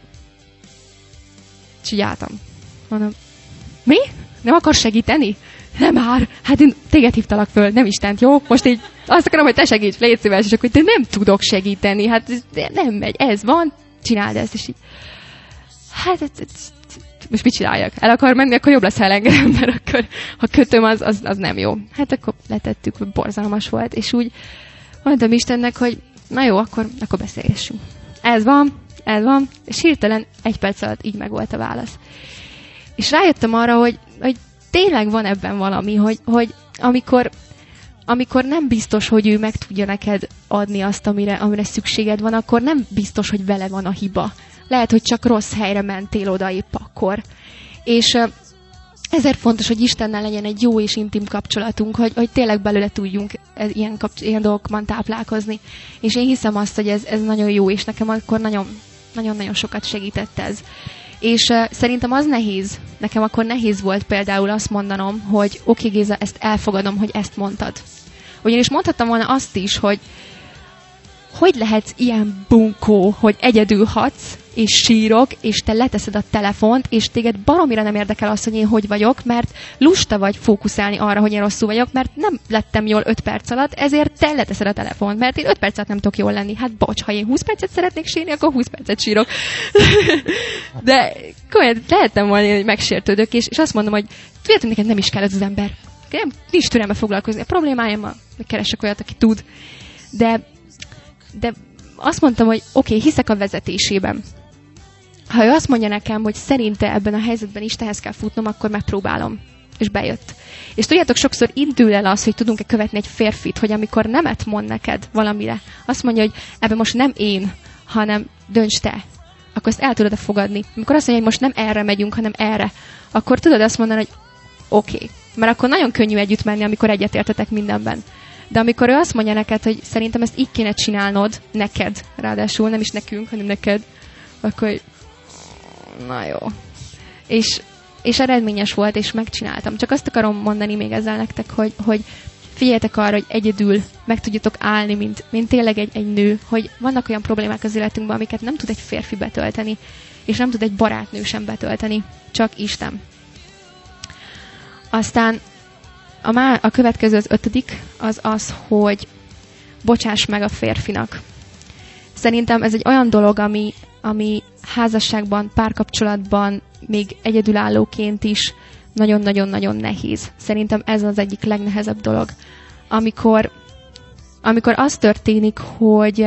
És így álltam. Mondom, mi? Nem akar segíteni? Nem már, hát én téged hívtalak föl, nem Istent, jó? Most így azt akarom, hogy te segíts, légy szíves, és akkor, de nem tudok segíteni, hát nem megy, ez van, csináld ezt, és így. Hát, ez, ez, most mit csináljak? El akar menni, akkor jobb lesz elengedem, mert akkor, ha kötöm, az, az, az nem jó. Hát akkor letettük, hogy borzalmas volt, és úgy mondtam Istennek, hogy na jó, akkor, akkor beszélgessünk. Ez van, ez van, és hirtelen egy perc alatt így meg volt a válasz. És rájöttem arra, hogy, hogy tényleg van ebben valami, hogy, hogy amikor, amikor nem biztos, hogy ő meg tudja neked adni azt, amire, amire szükséged van, akkor nem biztos, hogy vele van a hiba. Lehet, hogy csak rossz helyre mentél oda épp akkor. És uh, ezért fontos, hogy Istennel legyen egy jó és intim kapcsolatunk, hogy, hogy tényleg belőle tudjunk ez, ilyen, kapcs- ilyen dolgokban táplálkozni. És én hiszem azt, hogy ez, ez nagyon jó, és nekem akkor nagyon-nagyon sokat segített ez. És uh, szerintem az nehéz, nekem akkor nehéz volt például azt mondanom, hogy oké, okay, Géza, ezt elfogadom, hogy ezt mondtad. Ugyanis mondhattam volna azt is, hogy hogy lehetsz ilyen bunkó, hogy egyedül hatsz, és sírok, és te leteszed a telefont, és téged baromira nem érdekel az, hogy én hogy vagyok, mert lusta vagy fókuszálni arra, hogy én rosszul vagyok, mert nem lettem jól öt perc alatt, ezért te leteszed a telefont, mert én öt perc alatt nem tudok jól lenni. Hát bocs, ha én húsz percet szeretnék sírni, akkor húsz percet sírok. De komolyan lehettem volna, hogy megsértődök, és, és azt mondom, hogy tudjátok, neked nem is kell ez az ember. Nem, nincs türelme foglalkozni a problémáimmal, keresek olyat, aki tud. De, de azt mondtam, hogy oké, okay, hiszek a vezetésében. Ha ő azt mondja nekem, hogy szerinte ebben a helyzetben Istenhez kell futnom, akkor megpróbálom. És bejött. És tudjátok, sokszor indul el az, hogy tudunk-e követni egy férfit, hogy amikor nemet mond neked valamire, azt mondja, hogy ebben most nem én, hanem dönts te. Akkor ezt el tudod-e fogadni. Amikor azt mondja, hogy most nem erre megyünk, hanem erre, akkor tudod azt mondani, hogy oké. Okay. Mert akkor nagyon könnyű együtt menni, amikor egyetértetek mindenben. De amikor ő azt mondja neked, hogy szerintem ezt így kéne csinálnod, neked, ráadásul, nem is nekünk, hanem neked, akkor na jó. És, és eredményes volt, és megcsináltam. Csak azt akarom mondani még ezzel nektek, hogy, hogy figyeljetek arra, hogy egyedül meg tudjatok állni, mint, mint tényleg egy, egy nő, hogy vannak olyan problémák az életünkben, amiket nem tud egy férfi betölteni, és nem tud egy barátnő sem betölteni, csak Isten. Aztán a, má, a következő, az ötödik, az az, hogy bocsáss meg a férfinak. Szerintem ez egy olyan dolog, ami, ami házasságban, párkapcsolatban, még egyedülállóként is nagyon-nagyon-nagyon nehéz. Szerintem ez az egyik legnehezebb dolog. Amikor, amikor az történik, hogy,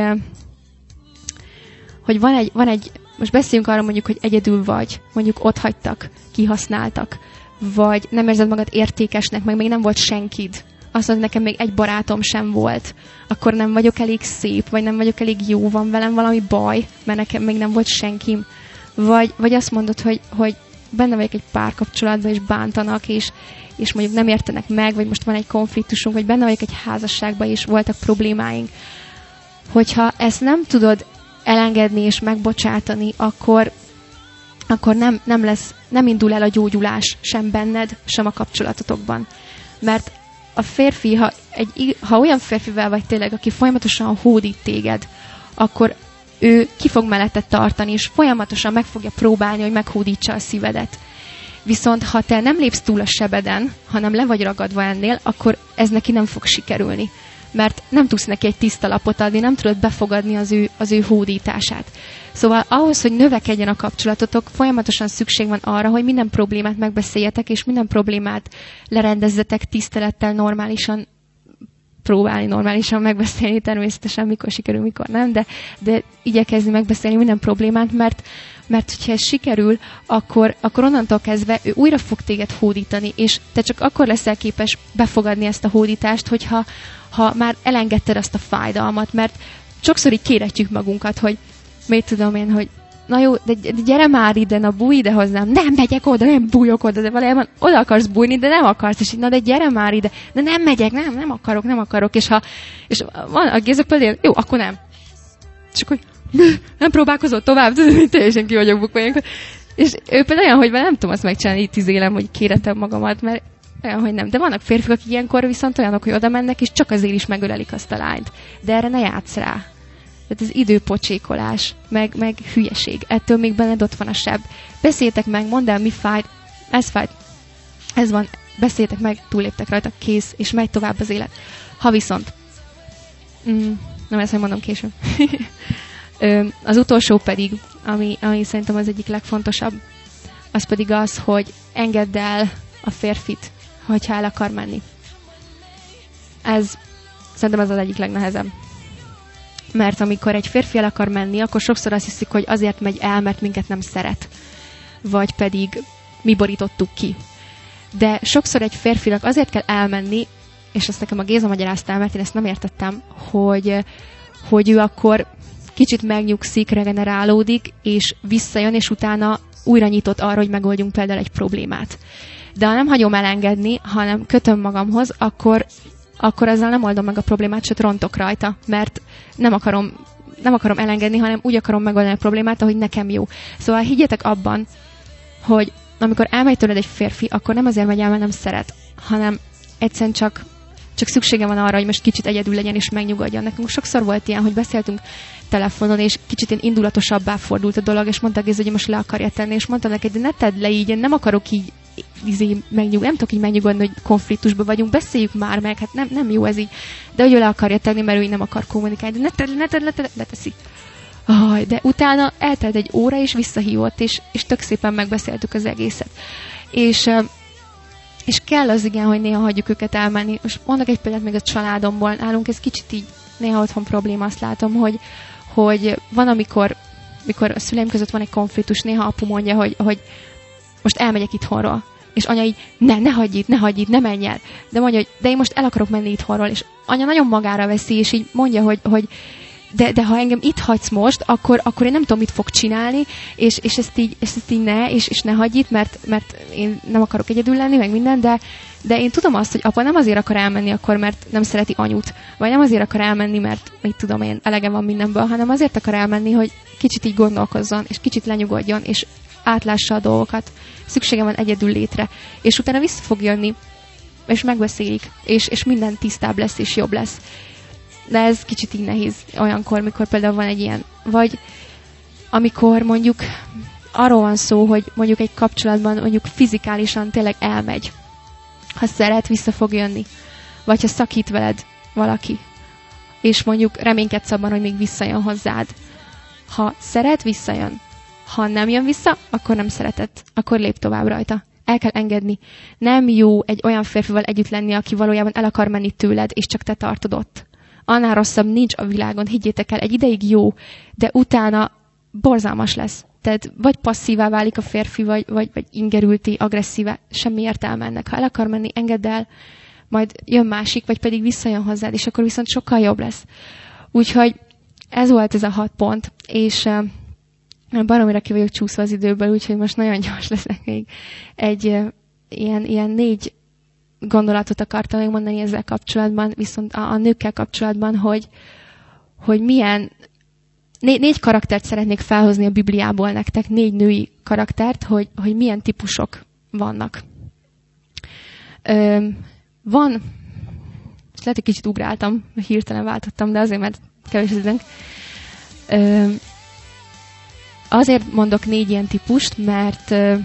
hogy van egy, van egy, most beszéljünk arra mondjuk, hogy egyedül vagy, mondjuk ott hagytak, kihasználtak, vagy nem érzed magad értékesnek, meg még nem volt senkid. Azt mondod, nekem még egy barátom sem volt. Akkor nem vagyok elég szép, vagy nem vagyok elég jó, van velem valami baj, mert nekem még nem volt senkim. Vagy, vagy azt mondod, hogy, hogy benne vagyok egy párkapcsolatban, és bántanak, és, és mondjuk nem értenek meg, vagy most van egy konfliktusunk, vagy benne vagyok egy házasságban, és voltak problémáink. Hogyha ezt nem tudod elengedni és megbocsátani, akkor akkor nem, nem lesz, nem indul el a gyógyulás sem benned, sem a kapcsolatotokban. Mert a férfi, ha, egy, ha olyan férfivel vagy tényleg, aki folyamatosan hódít téged, akkor ő ki fog melletted tartani, és folyamatosan meg fogja próbálni, hogy meghódítsa a szívedet. Viszont ha te nem lépsz túl a sebeden, hanem le vagy ragadva ennél, akkor ez neki nem fog sikerülni. Mert nem tudsz neki egy tiszta lapot adni, nem tudod befogadni az ő, az ő hódítását. Szóval ahhoz, hogy növekedjen a kapcsolatotok, folyamatosan szükség van arra, hogy minden problémát megbeszéljetek, és minden problémát lerendezzetek tisztelettel, normálisan, próbálni normálisan megbeszélni, természetesen mikor sikerül, mikor nem, de, de igyekezni megbeszélni minden problémát, mert, mert hogyha ez sikerül, akkor, akkor onnantól kezdve ő újra fog téged hódítani, és te csak akkor leszel képes befogadni ezt a hódítást, hogyha ha már elengedted azt a fájdalmat, mert sokszor így kéretjük magunkat, hogy mit tudom én, hogy na jó, de gyere már ide, na bújj ide hozzám, nem megyek oda, nem bújok oda, de valójában oda akarsz bújni, de nem akarsz, és így, na de gyere már ide, de nem megyek, nem, nem akarok, nem akarok, és ha, és van a Géza például, jó, akkor nem. És akkor, nem próbálkozott tovább, teljesen ki vagyok bukva. És ő például olyan, hogy nem tudom azt megcsinálni, így tíz élem, hogy kéretem magamat, mert olyan, hogy nem. De vannak férfiak, akik ilyenkor viszont olyanok, hogy oda mennek, és csak azért is megölelik azt a lányt. De erre ne játsz rá. Tehát ez időpocsékolás, meg, meg hülyeség. Ettől még benned ott van a seb. Beszéltek meg, mondd el, mi fájt, ez fájt, ez van, beszéltek meg, túléptek rajta, kész, és megy tovább az élet. Ha viszont, mm, nem ezt mondom később. Az utolsó pedig, ami, ami szerintem az egyik legfontosabb, az pedig az, hogy engedd el a férfit, hogyha el akar menni. Ez szerintem ez az egyik legnehezebb. Mert amikor egy férfi el akar menni, akkor sokszor azt hiszik, hogy azért megy el, mert minket nem szeret. Vagy pedig mi borítottuk ki. De sokszor egy férfinak azért kell elmenni, és ezt nekem a Géza magyarázta el, mert én ezt nem értettem, hogy, hogy ő akkor kicsit megnyugszik, regenerálódik, és visszajön, és utána újra nyitott arra, hogy megoldjunk például egy problémát. De ha nem hagyom elengedni, hanem kötöm magamhoz, akkor, akkor ezzel nem oldom meg a problémát, sőt rontok rajta, mert nem akarom, nem akarom elengedni, hanem úgy akarom megoldani a problémát, ahogy nekem jó. Szóval higgyetek abban, hogy amikor elmegy tőled egy férfi, akkor nem azért megy el, mert nem szeret, hanem egyszerűen csak csak szüksége van arra, hogy most kicsit egyedül legyen és megnyugodjon. Nekünk sokszor volt ilyen, hogy beszéltünk telefonon, és kicsit én indulatosabbá fordult a dolog, és mondta Géza, hogy most le akarja tenni, és mondtam neki, de ne tedd le így, én nem akarok így, így megnyugodni, nem tudok így megnyugodni, hogy konfliktusban vagyunk, beszéljük már meg, hát nem, nem jó ez így. De hogy ő le akarja tenni, mert ő így nem akar kommunikálni, de ne tedd le, ne tedd le, le, leteszi. Oh, de utána eltelt egy óra, és visszahívott, és, és tök szépen megbeszéltük az egészet. És, és kell az igen, hogy néha hagyjuk őket elmenni. Most mondok egy példát még a családomból. Nálunk ez kicsit így néha otthon probléma, azt látom, hogy, hogy van, amikor, amikor a szüleim között van egy konfliktus, néha apu mondja, hogy, hogy most elmegyek itthonról. És anya így, ne, ne hagyj itt, ne hagyj itt, ne menj el. De mondja, hogy de én most el akarok menni itthonról. És anya nagyon magára veszi, és így mondja, hogy, hogy De, de ha engem itt hagysz most, akkor, akkor én nem tudom, mit fog csinálni, és, és, ezt, így, és ezt így ne, és, és ne hagyj itt, mert, mert én nem akarok egyedül lenni, meg minden, de, de én tudom azt, hogy apa nem azért akar elmenni akkor, mert nem szereti anyut, vagy nem azért akar elmenni, mert mit tudom én, elege van mindenből, hanem azért akar elmenni, hogy kicsit így gondolkozzon, és kicsit lenyugodjon, és átlássa a dolgokat. Szüksége van egyedül létre. És utána vissza fog jönni, és megbeszélik, és, és minden tisztább lesz, és jobb lesz. De ez kicsit így nehéz olyankor, mikor például van egy ilyen, vagy amikor mondjuk arról van szó, hogy mondjuk egy kapcsolatban mondjuk fizikálisan tényleg elmegy. Ha szeret, vissza fog jönni. Vagy ha szakít veled valaki, és mondjuk reménykedsz abban, hogy még visszajön hozzád. Ha szeret, visszajön. Ha nem jön vissza, akkor nem szeretett. Akkor lép tovább rajta. El kell engedni. Nem jó egy olyan férfival együtt lenni, aki valójában el akar menni tőled, és csak te tartod ott. Annál rosszabb nincs a világon, higgyétek el, egy ideig jó, de utána borzalmas lesz. Tehát vagy passzívá válik a férfi, vagy, vagy, vagy ingerülti, agresszívá, semmi értelme ennek. Ha el akar menni, engedd el, majd jön másik, vagy pedig visszajön hozzád, és akkor viszont sokkal jobb lesz. Úgyhogy ez volt ez a hat pont, és uh, baromira ki vagyok csúszva az időből, úgyhogy most nagyon gyors leszek még. Egy uh, ilyen, ilyen négy gondolatot akartam még mondani ezzel kapcsolatban, viszont a, a nőkkel kapcsolatban, hogy, hogy milyen né, négy karaktert szeretnék felhozni a Bibliából nektek, négy női karaktert, hogy, hogy milyen típusok vannak. Ö, van, és lehet, hogy kicsit ugráltam, hirtelen váltottam, de azért, mert kevés az időnk. Ö, azért mondok négy ilyen típust, mert ö,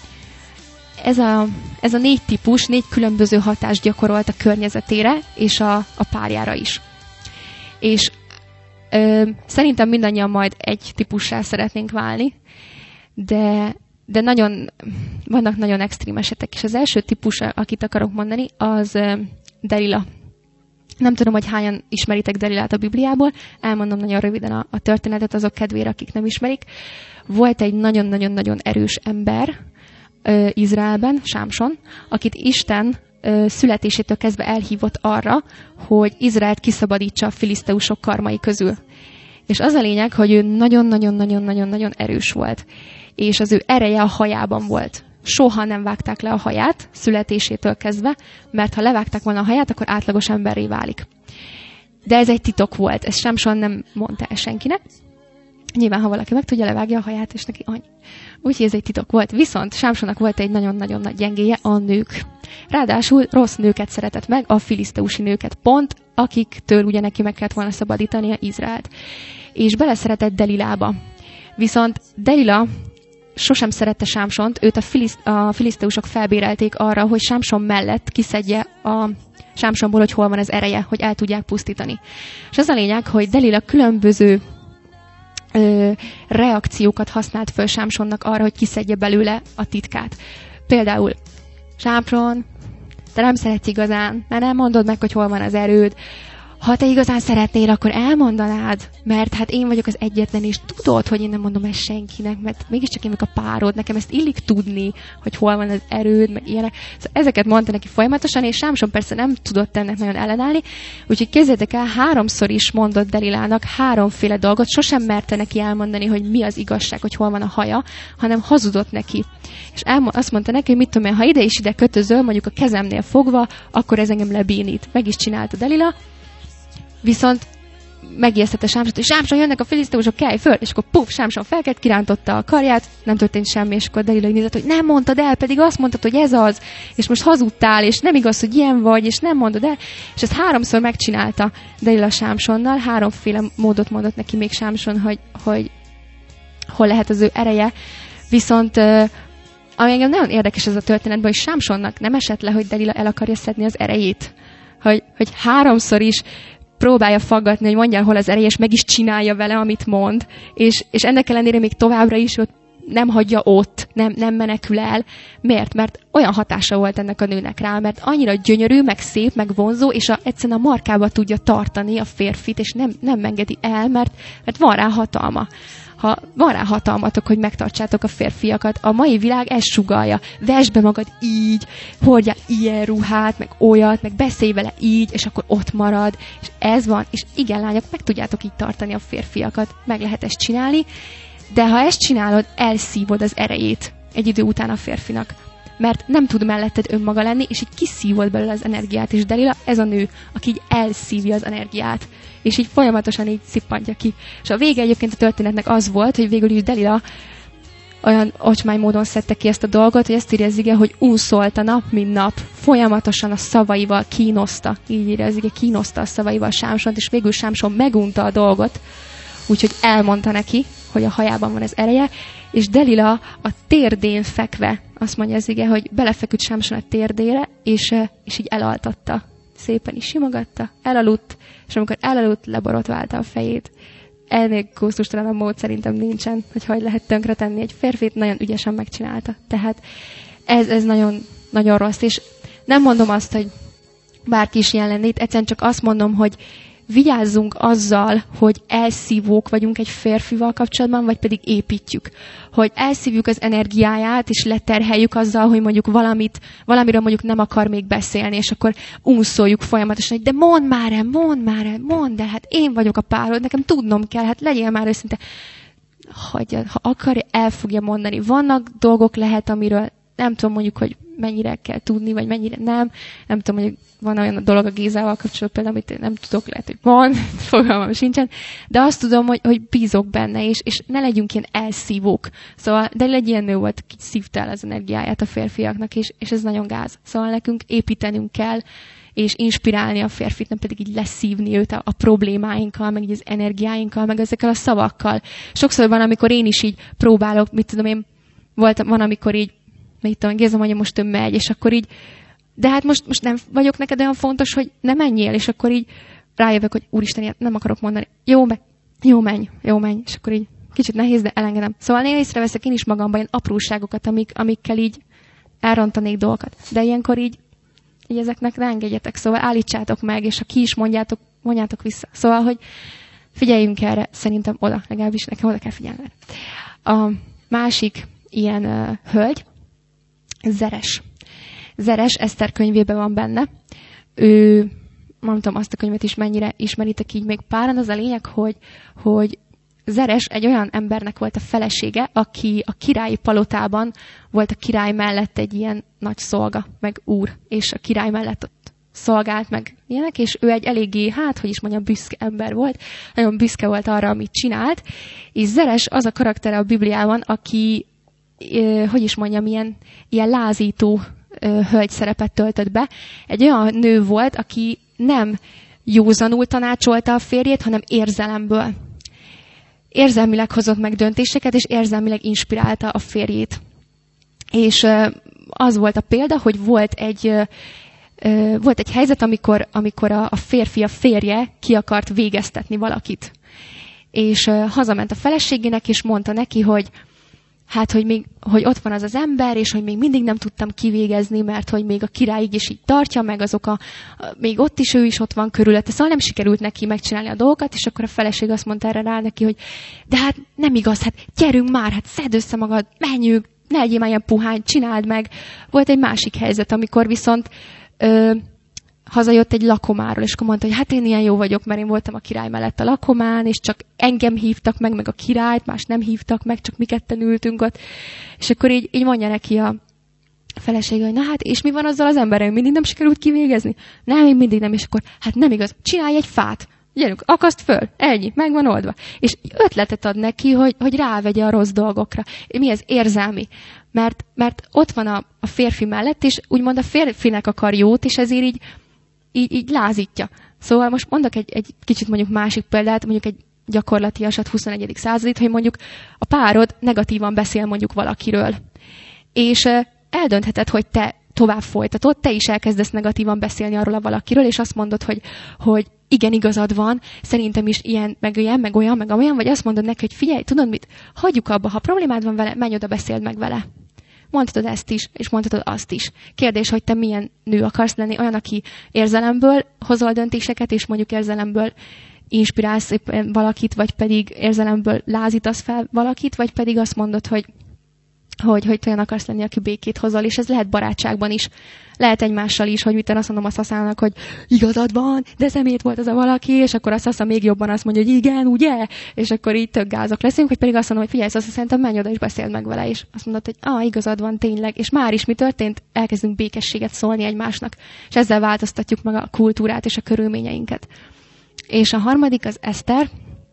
Ez a, ez a négy típus négy különböző hatást gyakorolt a környezetére és a, a párjára is. És ö, szerintem mindannyian majd egy típussá szeretnénk válni, de, de nagyon, vannak nagyon extrém esetek. És az első típus, akit akarok mondani, az ö, Delila. Nem tudom, hogy hányan ismeritek Delilát a Bibliából, elmondom nagyon röviden a, a történetet azok kedvére, akik nem ismerik. Volt egy nagyon-nagyon-nagyon erős ember, Izraelben, Sámson, akit Isten ö, születésétől kezdve elhívott arra, hogy Izraelt kiszabadítsa a filiszteusok karmai közül. És az a lényeg, hogy ő nagyon-nagyon-nagyon-nagyon-nagyon erős volt. És az ő ereje a hajában volt. Soha nem vágták le a haját, születésétől kezdve, mert ha levágták volna a haját, akkor átlagos emberré válik. De ez egy titok volt, ezt Sámson nem mondta el senkinek. Nyilván, ha valaki meg tudja, levágja a haját, és neki annyi. Úgyhogy ez egy titok volt. Viszont Sámsonnak volt egy nagyon-nagyon nagy gyengéje, a nők. Ráadásul rossz nőket szeretett meg, a filiszteusi nőket pont, akiktől ugye neki meg kellett volna szabadítania Izraelt. És beleszeretett Delilába. Viszont Delila sosem szerette Sámsont, őt a, filiszt, a filiszteusok felbérelték arra, hogy Sámson mellett kiszedje a Sámsonból, hogy hol van az ereje, hogy el tudják pusztítani. És az a lényeg, hogy Delila különböző Ö, reakciókat használt föl Sámsonnak arra, hogy kiszedje belőle a titkát. Például, Sámson, te nem szeretsz igazán, mert nem mondod meg, hogy hol van az erőd. Ha te igazán szeretnél, akkor elmondanád, mert hát én vagyok az egyetlen, és tudod, hogy én nem mondom ezt senkinek, mert mégiscsak én vagyok a párod, nekem ezt illik tudni, hogy hol van az erőd, meg ilyenek. Szóval ezeket mondta neki folyamatosan, és Sámson persze nem tudott ennek nagyon ellenállni, úgyhogy képzeljétek el, háromszor is mondott Delilának háromféle dolgot, sosem merte neki elmondani, hogy mi az igazság, hogy hol van a haja, hanem hazudott neki. És elmo- azt mondta neki, hogy mit tudom én, ha ide és ide kötözöl, mondjuk a kezemnél fogva, akkor ez engem lebénít. Meg is csinálta Delila. Viszont megijesztette Sámsont, és Sámson, jönnek a filiszteusok, kelj föl, és akkor puf, Sámson felkelt, kirántotta a karját, nem történt semmi, és akkor Delila nézett, hogy nem mondtad el, pedig azt mondtad, hogy ez az, és most hazudtál, és nem igaz, hogy ilyen vagy, és nem mondod el, és ezt háromszor megcsinálta Delila Sámsonnal, háromféle módot mondott neki még Sámson, hogy, hogy hol lehet az ő ereje, viszont ami engem nagyon érdekes ez a történetben, hogy Sámsonnak nem esett le, hogy Delila el akarja szedni az erejét, hogy, hogy háromszor is próbálja faggatni, hogy mondjál, hol az ereje, és meg is csinálja vele, amit mond. És, és ennek ellenére még továbbra is ott nem hagyja ott, nem, nem menekül el. Miért? Mert olyan hatása volt ennek a nőnek rá, mert annyira gyönyörű, meg szép, meg vonzó, és a, egyszerűen a markába tudja tartani a férfit, és nem, nem engedi el, mert, mert van rá hatalma. Ha van rá hatalmatok, hogy megtartsátok a férfiakat, a mai világ ezt sugallja. Vesd be magad így, hordjál ilyen ruhát, meg olyat, meg beszélj vele így, és akkor ott marad. És ez van, és igen, lányok, meg tudjátok így tartani a férfiakat, meg lehet ezt csinálni, de ha ezt csinálod, elszívod az erejét egy idő után a férfinak. Mert nem tud melletted önmaga lenni, és így kiszívod belőle az energiát, és Delila ez a nő, aki így elszívja az energiát, és így folyamatosan így szippantja ki. És a vége egyébként a történetnek az volt, hogy végül is Delila olyan ocsmány módon szedte ki ezt a dolgot, hogy ezt írja az ige, hogy unszolta nap, mint nap, folyamatosan a szavaival kínoszta, így írja az ige, kínoszta a szavaival Sámsont, és végül Sámson megunta a dolgot, úgyhogy elmondta neki, hogy a hajában van az ereje, és Delila a térdén fekve, azt mondja az ige, hogy belefeküdt Sámson a térdére, és, és így elaltatta. Szépen is simogatta, elaludt, és amikor elaludt, leborotválta a fejét. Ennél gusztustalanabb mód szerintem nincsen, hogy hogy lehet tönkretenni egy férfit, nagyon ügyesen megcsinálta. Tehát ez, ez nagyon, nagyon rossz, és nem mondom azt, hogy bárki is ilyen lenni, egyszerűen csak azt mondom, hogy vigyázzunk azzal, hogy elszívók vagyunk egy férfival kapcsolatban, vagy pedig építjük. Hogy elszívjuk az energiáját, és leterheljük azzal, hogy mondjuk valamit, valamiről mondjuk nem akar még beszélni, és akkor unszoljuk folyamatosan, hogy de mondd már el, mondd már el, mondd el, hát én vagyok a párod, nekem tudnom kell, hát legyél már őszinte. Hagyja, ha akarja, el fogja mondani. Vannak dolgok lehet, amiről nem tudom mondjuk, hogy mennyire kell tudni, vagy mennyire nem. Nem tudom, hogy van olyan dolog a Gézával kapcsolatban, például, amit nem tudok, lehet, hogy van, fogalmam sincsen, de azt tudom, hogy, hogy bízok benne, és, és ne legyünk ilyen elszívók. Szóval, de egy ilyen nő volt, aki szívta el az energiáját a férfiaknak, és, és ez nagyon gáz. Szóval nekünk építenünk kell, és inspirálni a férfit, nem pedig így leszívni őt a, a problémáinkkal, meg így az energiáinkkal, meg ezekkel a szavakkal. Sokszor van, amikor én is így próbálok, mit tudom én, volt, van, amikor így mit tudom, Géza mondja, most ő megy, és akkor így, de hát most, most nem vagyok neked olyan fontos, hogy ne menjél, és akkor így rájövök, hogy úristen, ilyet nem akarok mondani. Jó, me- jó menj, jó menj, és akkor így kicsit nehéz, de elengedem. Szóval én észreveszek én is magamban ilyen apróságokat, amik, amikkel így elrontanék dolgokat. De ilyenkor így, így ezeknek ne engedjetek, szóval állítsátok meg, és ha ki is mondjátok, mondjátok vissza. Szóval, hogy figyeljünk erre, szerintem oda, legalábbis nekem oda kell figyelni. A másik ilyen uh, hölgy, Zeres. Zeres Eszter könyvében van benne. Ő, nem tudom azt a könyvet is mennyire ismeritek így még páran, az a lényeg, hogy, hogy Zeres egy olyan embernek volt a felesége, aki a királyi palotában volt a király mellett egy ilyen nagy szolga, meg úr, és a király mellett ott szolgált meg ilyenek, és ő egy eléggé, hát, hogy is mondjam, büszke ember volt, nagyon büszke volt arra, amit csinált, és Zeres az a karaktere a Bibliában, aki hogy is mondjam, ilyen, ilyen lázító hölgy szerepet töltött be. Egy olyan nő volt, aki nem józanul tanácsolta a férjét, hanem érzelemből. Érzelmileg hozott meg döntéseket, és érzelmileg inspirálta a férjét. És az volt a példa, hogy volt egy, volt egy helyzet, amikor, amikor a férfi, a férje ki akart végeztetni valakit. És hazament a feleségének, és mondta neki, hogy hát, hogy, még, hogy ott van az az ember, és hogy még mindig nem tudtam kivégezni, mert hogy még a királyig is így tartja, meg azok a, még ott is ő is ott van körülötte. Szóval nem sikerült neki megcsinálni a dolgokat, és akkor a feleség azt mondta erre rá neki, hogy de hát nem igaz, hát gyerünk már, hát szedd össze magad, menjünk, ne legyél már ilyen puhány, csináld meg. Volt egy másik helyzet, amikor viszont ö, hazajött egy lakomáról, és akkor mondta, hogy hát én ilyen jó vagyok, mert én voltam a király mellett a lakomán, és csak engem hívtak meg, meg a királyt, más nem hívtak meg, csak mi ketten ültünk ott. És akkor így, így mondja neki a felesége, hogy na hát, és mi van azzal az emberrel, mindig nem sikerült kivégezni? Nem, még mindig nem, és akkor hát nem igaz, csinálj egy fát. gyerünk, akaszt föl, ennyi, meg van oldva. És ötletet ad neki, hogy, hogy rávegye a rossz dolgokra. Mi ez? Érzelmi. Mert, mert ott van a, a férfi mellett, és úgymond a férfinek akar jót, és ezért így, így, így lázítja. Szóval most mondok egy, egy kicsit mondjuk másik példát, mondjuk egy gyakorlatiasat huszonegyedik századit, hogy mondjuk a párod negatívan beszél mondjuk valakiről. És eldöntheted, hogy te tovább folytatod, te is elkezdesz negatívan beszélni arról a valakiről, és azt mondod, hogy, hogy igen, igazad van, szerintem is ilyen, meg olyan, meg olyan, meg olyan, vagy azt mondod neki, hogy figyelj, tudod mit, hagyjuk abba, ha problémád van vele, menj oda, beszéld meg vele. Mondhatod ezt is, és mondhatod azt is. Kérdés, hogy te milyen nő akarsz lenni, olyan, aki érzelemből hozol döntéseket, és mondjuk érzelemből inspirálsz valakit, vagy pedig érzelemből lázítasz fel valakit, vagy pedig azt mondod, hogy hogy, hogy olyan akarsz lenni, aki békét hozol, és ez lehet barátságban is. Lehet egymással is, hogy mit azt mondom a szaszának, hogy igazad van, de szemét volt az a valaki, és akkor a szasza még jobban azt mondja, hogy igen, ugye? És akkor így tök gázok leszünk, vagy pedig azt mondom, hogy figyelj, szasza, szerintem menj oda és beszéld meg vele, és azt mondod, hogy ah, igazad van, tényleg, és már is mi történt? Elkezdünk békességet szólni egymásnak, és ezzel változtatjuk meg a kultúrát és a körülményeinket. És a harmadik az Eszter.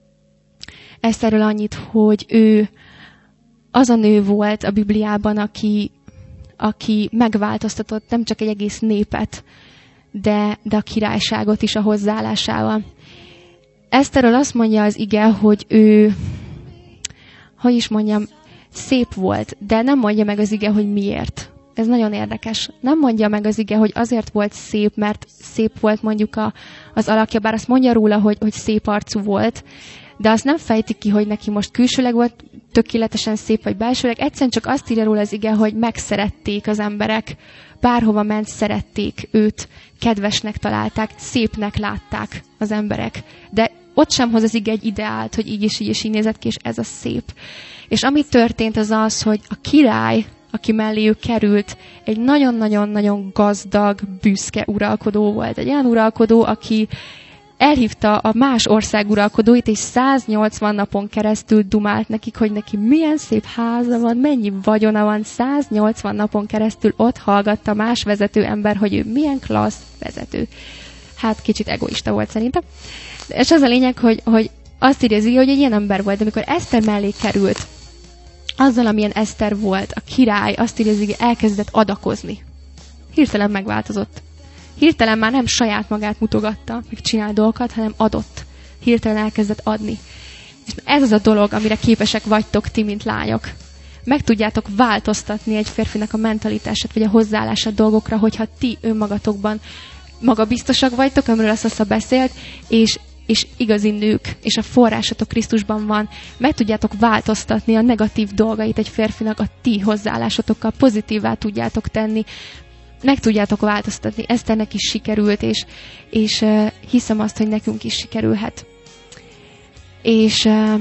Eszterről annyit, hogy ő az a nő volt a Bibliában, aki, aki megváltoztatott nem csak egy egész népet, de, de a királyságot is a hozzáállásával. Eszterről azt mondja az ige, hogy ő, hogy is mondjam, szép volt, de nem mondja meg az ige, hogy miért. Ez nagyon érdekes. Nem mondja meg az ige, hogy azért volt szép, mert szép volt mondjuk a, az alakja, bár azt mondja róla, hogy, hogy szép arcú volt, de azt nem fejti ki, hogy neki most külsőleg volt tökéletesen szép, vagy belsőleg. Egyszerűen csak azt írja róla az ige, hogy megszerették az emberek, bárhova ment, szerették őt, kedvesnek találták, szépnek látták az emberek. De ott sem hoz az ige egy ideált, hogy így és így és így nézett ki, és ez a szép. És ami történt az az, hogy a király, aki mellé ő került, egy nagyon-nagyon-nagyon gazdag, büszke uralkodó volt. Egy olyan uralkodó, aki elhívta a más ország uralkodóit, és száznyolcvan napon keresztül dumált nekik, hogy neki milyen szép háza van, mennyi vagyona van, száznyolcvan napon keresztül ott hallgatta más vezető ember, hogy ő milyen klassz vezető. Hát kicsit egoista volt szerintem. És az a lényeg, hogy, hogy azt írja, hogy egy ilyen ember volt, de amikor Eszter mellé került, azzal, amilyen Eszter volt, a király, azt írja, hogy elkezdett adakozni. Hirtelen megváltozott. Hirtelen már nem saját magát mutogatta, meg csinál dolgokat, hanem adott. Hirtelen elkezdett adni. És ez az a dolog, amire képesek vagytok ti, mint lányok. Meg tudjátok változtatni egy férfinak a mentalitását, vagy a hozzáállását dolgokra, hogyha ti önmagatokban magabiztosak vagytok, amiről azt Szasza beszélt, és, és igazi nők, és a forrásatok Krisztusban van, meg tudjátok változtatni a negatív dolgait egy férfinak a ti hozzáállásotokkal, pozitívvá tudjátok tenni, meg tudjátok változtatni. Eszternek is sikerült, és, és uh, hiszem azt, hogy nekünk is sikerülhet. És uh,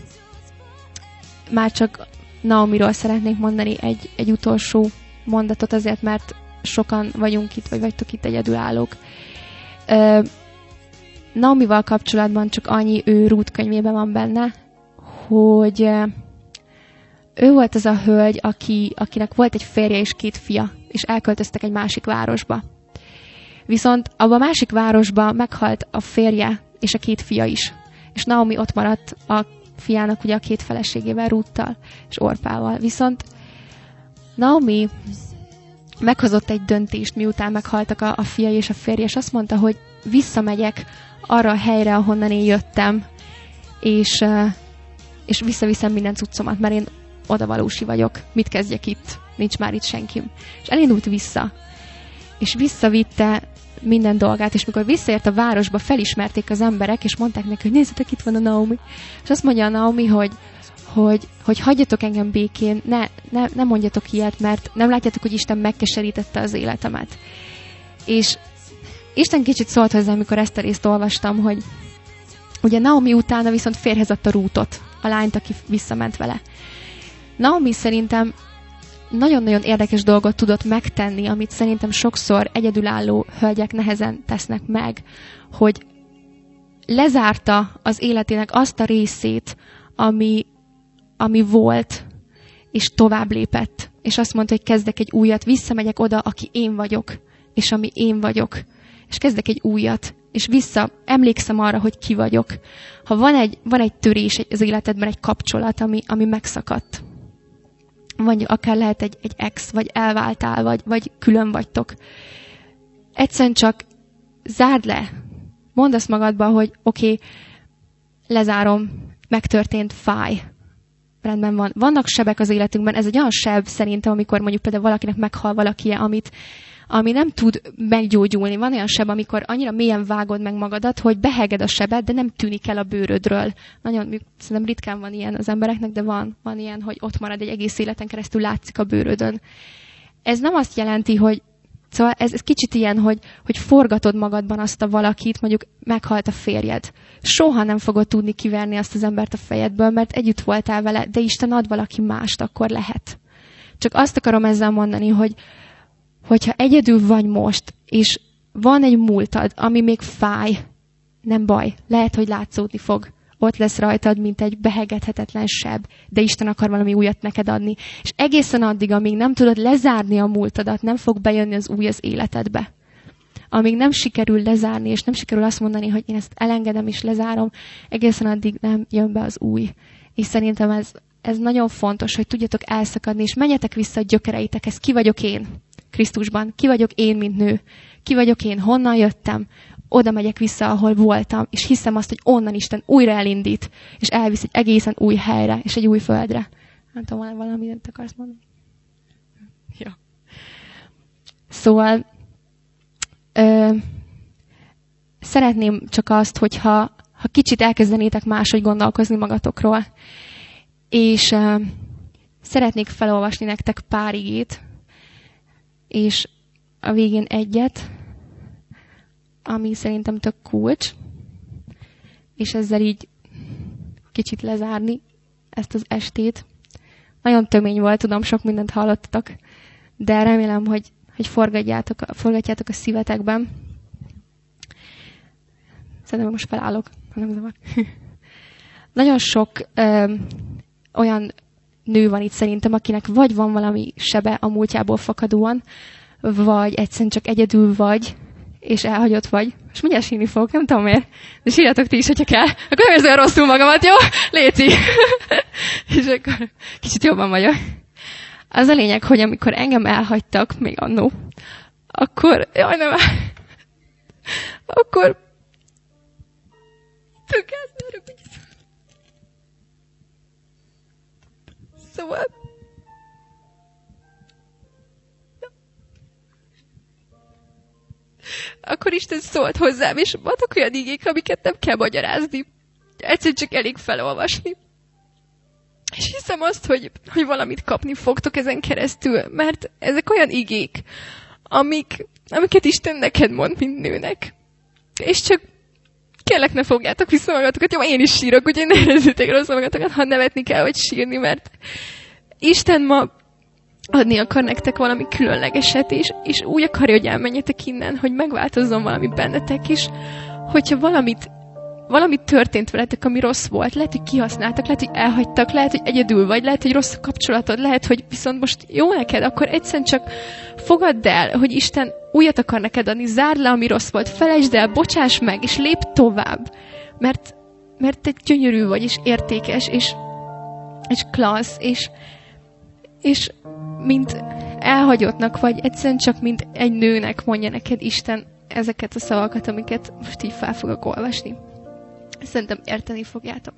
már csak Naomiról szeretnék mondani egy, egy utolsó mondatot, azért, mert sokan vagyunk itt, vagy vagytok itt egyedülállók. Uh, Naomival kapcsolatban csak annyi, ő Rút könyvében van benne, hogy uh, ő volt az a hölgy, aki, akinek volt egy férje és két fia, és elköltöztek egy másik városba. Viszont abban a másik városban meghalt a férje és a két fia is. És Naomi ott maradt a fiának ugye a két feleségével, Rúttal és Orpával. Viszont Naomi meghozott egy döntést, miután meghaltak a, a fia és a férje, és azt mondta, hogy visszamegyek arra a helyre, ahonnan én jöttem, és, és visszaviszem minden cuccomat, mert én odavalósi vagyok. Mit kezdjek itt? Nincs már itt senkim. És elindult vissza. És visszavitte minden dolgát, és mikor visszaért a városba, felismerték az emberek, és mondták neki, hogy nézzetek, itt van a Naomi. És azt mondja a Naomi, hogy, hogy, hogy hagyjatok engem békén, ne, ne, ne mondjatok ilyet, mert nem látjátok, hogy Isten megkeserítette az életemet. És Isten kicsit szólt hozzá, amikor ezt a részt olvastam, hogy ugye Naomi utána viszont férjhez adta Rútot, a lányt, aki visszament vele. Naomi szerintem nagyon-nagyon érdekes dolgot tudott megtenni, amit szerintem sokszor egyedülálló hölgyek nehezen tesznek meg, hogy lezárta az életének azt a részét, ami, ami volt, és tovább lépett. És azt mondta, hogy kezdek egy újat, visszamegyek oda, aki én vagyok, és ami én vagyok. És kezdek egy újat. és vissza emlékszem arra, hogy ki vagyok. Ha van egy, van egy törés az életedben, egy kapcsolat, ami, ami megszakadt, vagy akár lehet egy, egy ex, vagy elváltál, vagy, vagy külön vagytok. Egyszerűen csak zárd le. Mondd azt magadba, hogy oké, okay, lezárom, megtörtént, fáj. Rendben van. Vannak sebek az életünkben, ez egy olyan seb szerintem, amikor mondjuk például valakinek meghal valaki, amit, ami nem tud meggyógyulni. Van olyan seb, amikor annyira mélyen vágod meg magadat, hogy beheged a sebed, de nem tűnik el a bőrödről. Nagyon, szerintem ritkán van ilyen az embereknek, de van, van ilyen, hogy ott marad egy egész életen keresztül, látszik a bőrödön. Ez nem azt jelenti, hogy Szóval ez, ez kicsit ilyen, hogy, hogy forgatod magadban azt a valakit, mondjuk meghalt a férjed. Soha nem fogod tudni kiverni azt az embert a fejedből, mert együtt voltál vele, de Isten ad valaki mást, akkor lehet. Csak azt akarom ezzel mondani, hogy hogyha egyedül vagy most, és van egy múltad, ami még fáj, nem baj, lehet, hogy látszódni fog. Ott lesz rajtad, mint egy behegethetetlen seb, de Isten akar valami újat neked adni. És egészen addig, amíg nem tudod lezárni a múltadat, nem fog bejönni az új az életedbe. Amíg nem sikerül lezárni, és nem sikerül azt mondani, hogy én ezt elengedem és lezárom, egészen addig nem jön be az új. És szerintem ez, ez nagyon fontos, hogy tudjatok elszakadni, és menjetek vissza a gyökereitekhez. Ki vagyok én Krisztusban? Ki vagyok én, mint nő? Ki vagyok én? Honnan jöttem? Oda megyek vissza, ahol voltam, és hiszem azt, hogy onnan Isten újra elindít, és elvisz egy egészen új helyre, és egy új földre. Nem tudom, van valamit akarsz mondani? Ja. Szóval ö, szeretném csak azt, hogyha ha kicsit elkezdenétek máshogy gondolkozni magatokról, és ö, szeretnék felolvasni nektek pár igét, és a végén egyet, ami szerintem tök kulcs, és ezzel így kicsit lezárni ezt az estét. Nagyon tömény volt, tudom, sok mindent hallottatok, de remélem, hogy, hogy forgatjátok, forgatjátok a szívetekben. Szerintem most felállok, ha nem zavar. Nagyon sok ö, olyan nő van itt szerintem, akinek vagy van valami sebe a múltjából fakadóan, vagy egyszerűen csak egyedül vagy, és elhagyott vagy. És mindjárt sírni fogok, nem tudom miért. De sírjatok ti is, hogyha kell. Akkor nem érzem rosszul magamat, jó? Léci. És akkor kicsit jobban vagyok. Az a lényeg, hogy amikor engem elhagytak, még annó, akkor, jaj, nem akkor szóval akkor Isten szólt hozzám, és vannak olyan igék, amiket nem kell magyarázni. Egyszerűen csak elég felolvasni. És hiszem azt, hogy, hogy valamit kapni fogtok ezen keresztül, mert ezek olyan igék, amik, amiket Isten neked mond, mint nőnek. És csak kérlek, ne fogjátok vissza magatokat. Jó, én is sírok, úgyhogy ne érezzétek rosszul magatokat, ha nevetni kell, vagy sírni, mert Isten ma adni akar nektek valami különlegeset, és, és úgy akarja, hogy elmenjetek innen, hogy megváltozzon valami bennetek is, hogyha valamit, valamit történt veletek, ami rossz volt, lehet, hogy kihasználtak, lehet, hogy elhagytak, lehet, hogy egyedül vagy, lehet, hogy rossz a kapcsolatod, lehet, hogy viszont most jó neked, akkor egyszerűen csak fogadd el, hogy Isten újat akar neked adni, zárd le, ami rossz volt, felejtsd el, bocsáss meg, és lépj tovább, mert, mert te gyönyörű vagy, és értékes, és, és klassz, és, és mint elhagyottnak, vagy egyszerűen csak mint egy nőnek mondja neked Isten ezeket a szavakat, amiket most így fel fogok olvasni. Szerintem érteni fogjátok.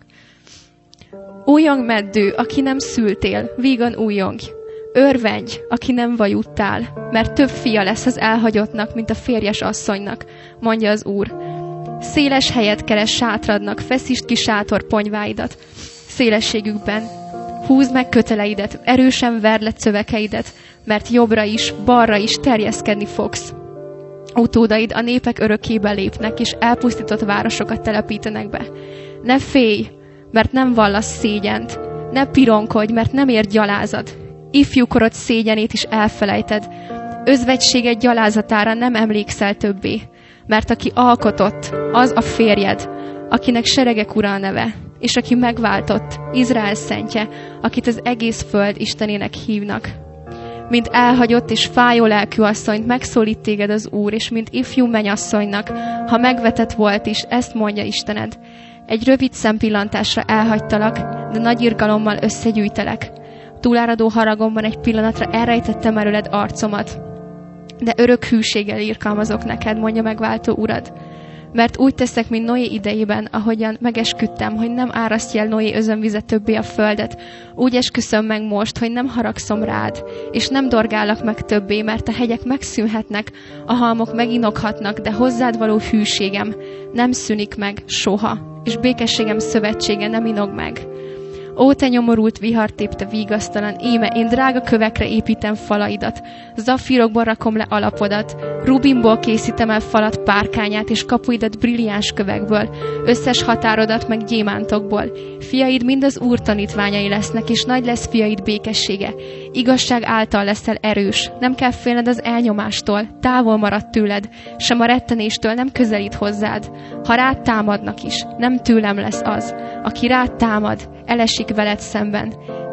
Újjong meddő, aki nem szültél, vígan újjongj. Örvendj, aki nem vajuttál, mert több fia lesz az elhagyottnak, mint a férjes asszonynak, mondja az Úr. Széles helyet keres sátradnak, feszítsd ki sátor ponyváidat szélességükben. Húzd meg köteleidet, erősen verd le szövekeidet, mert jobbra is, balra is terjeszkedni fogsz. Utódaid a népek örökkébe lépnek, és elpusztított városokat telepítenek be. Ne félj, mert nem vallasz szégyent. Ne pironkodj, mert nem ér gyalázat. Ifjúkorod szégyenét is elfelejted. Özvegységed gyalázatára nem emlékszel többé, mert aki alkotott, az a férjed, akinek seregek ura a neve, és aki megváltott, Izrael szentje, akit az egész föld Istenének hívnak. Mint elhagyott és fájó lelkű asszonyt megszólít téged az Úr, és mint ifjú mennyasszonynak, ha megvetett volt is, ezt mondja Istened. Egy rövid szempillantásra elhagytalak, de nagy irgalommal összegyűjtelek. Túláradó haragomban egy pillanatra elrejtettem előled arcomat, de örök hűséggel irkalmazok neked, mondja megváltó Urad. Mert úgy teszek, mint Noé idejében, ahogyan megesküdtem, hogy nem árasztja el Noé özönvize többé a földet, úgy esküszöm meg most, hogy nem haragszom rád, és nem dorgálok meg többé, mert a hegyek megszűnhetnek, a halmok meginoghatnak, de hozzád való hűségem nem szűnik meg soha, és békességem szövetsége nem inog meg. Ó, te nyomorult vihartép, te vígasztalan, íme én drága kövekre építem falaidat, zafírokból rakom le alapodat, rubinból készítem el falat párkányát, és kapuidat brilliáns kövekből, összes határodat meg gyémántokból. Fiaid mind az Úr tanítványai lesznek, és nagy lesz fiaid békessége. Igazság által leszel erős, nem kell félned az elnyomástól, távol marad tőled, sem a rettenéstől nem közelít hozzád. Ha rád támadnak is, nem tőlem lesz az, aki rád támad, elesik veled szemben.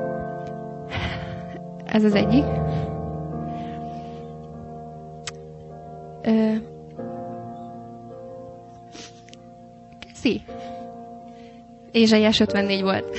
Ez az egyik. Ö... Keszi. Ézsaiás ötvennégy volt.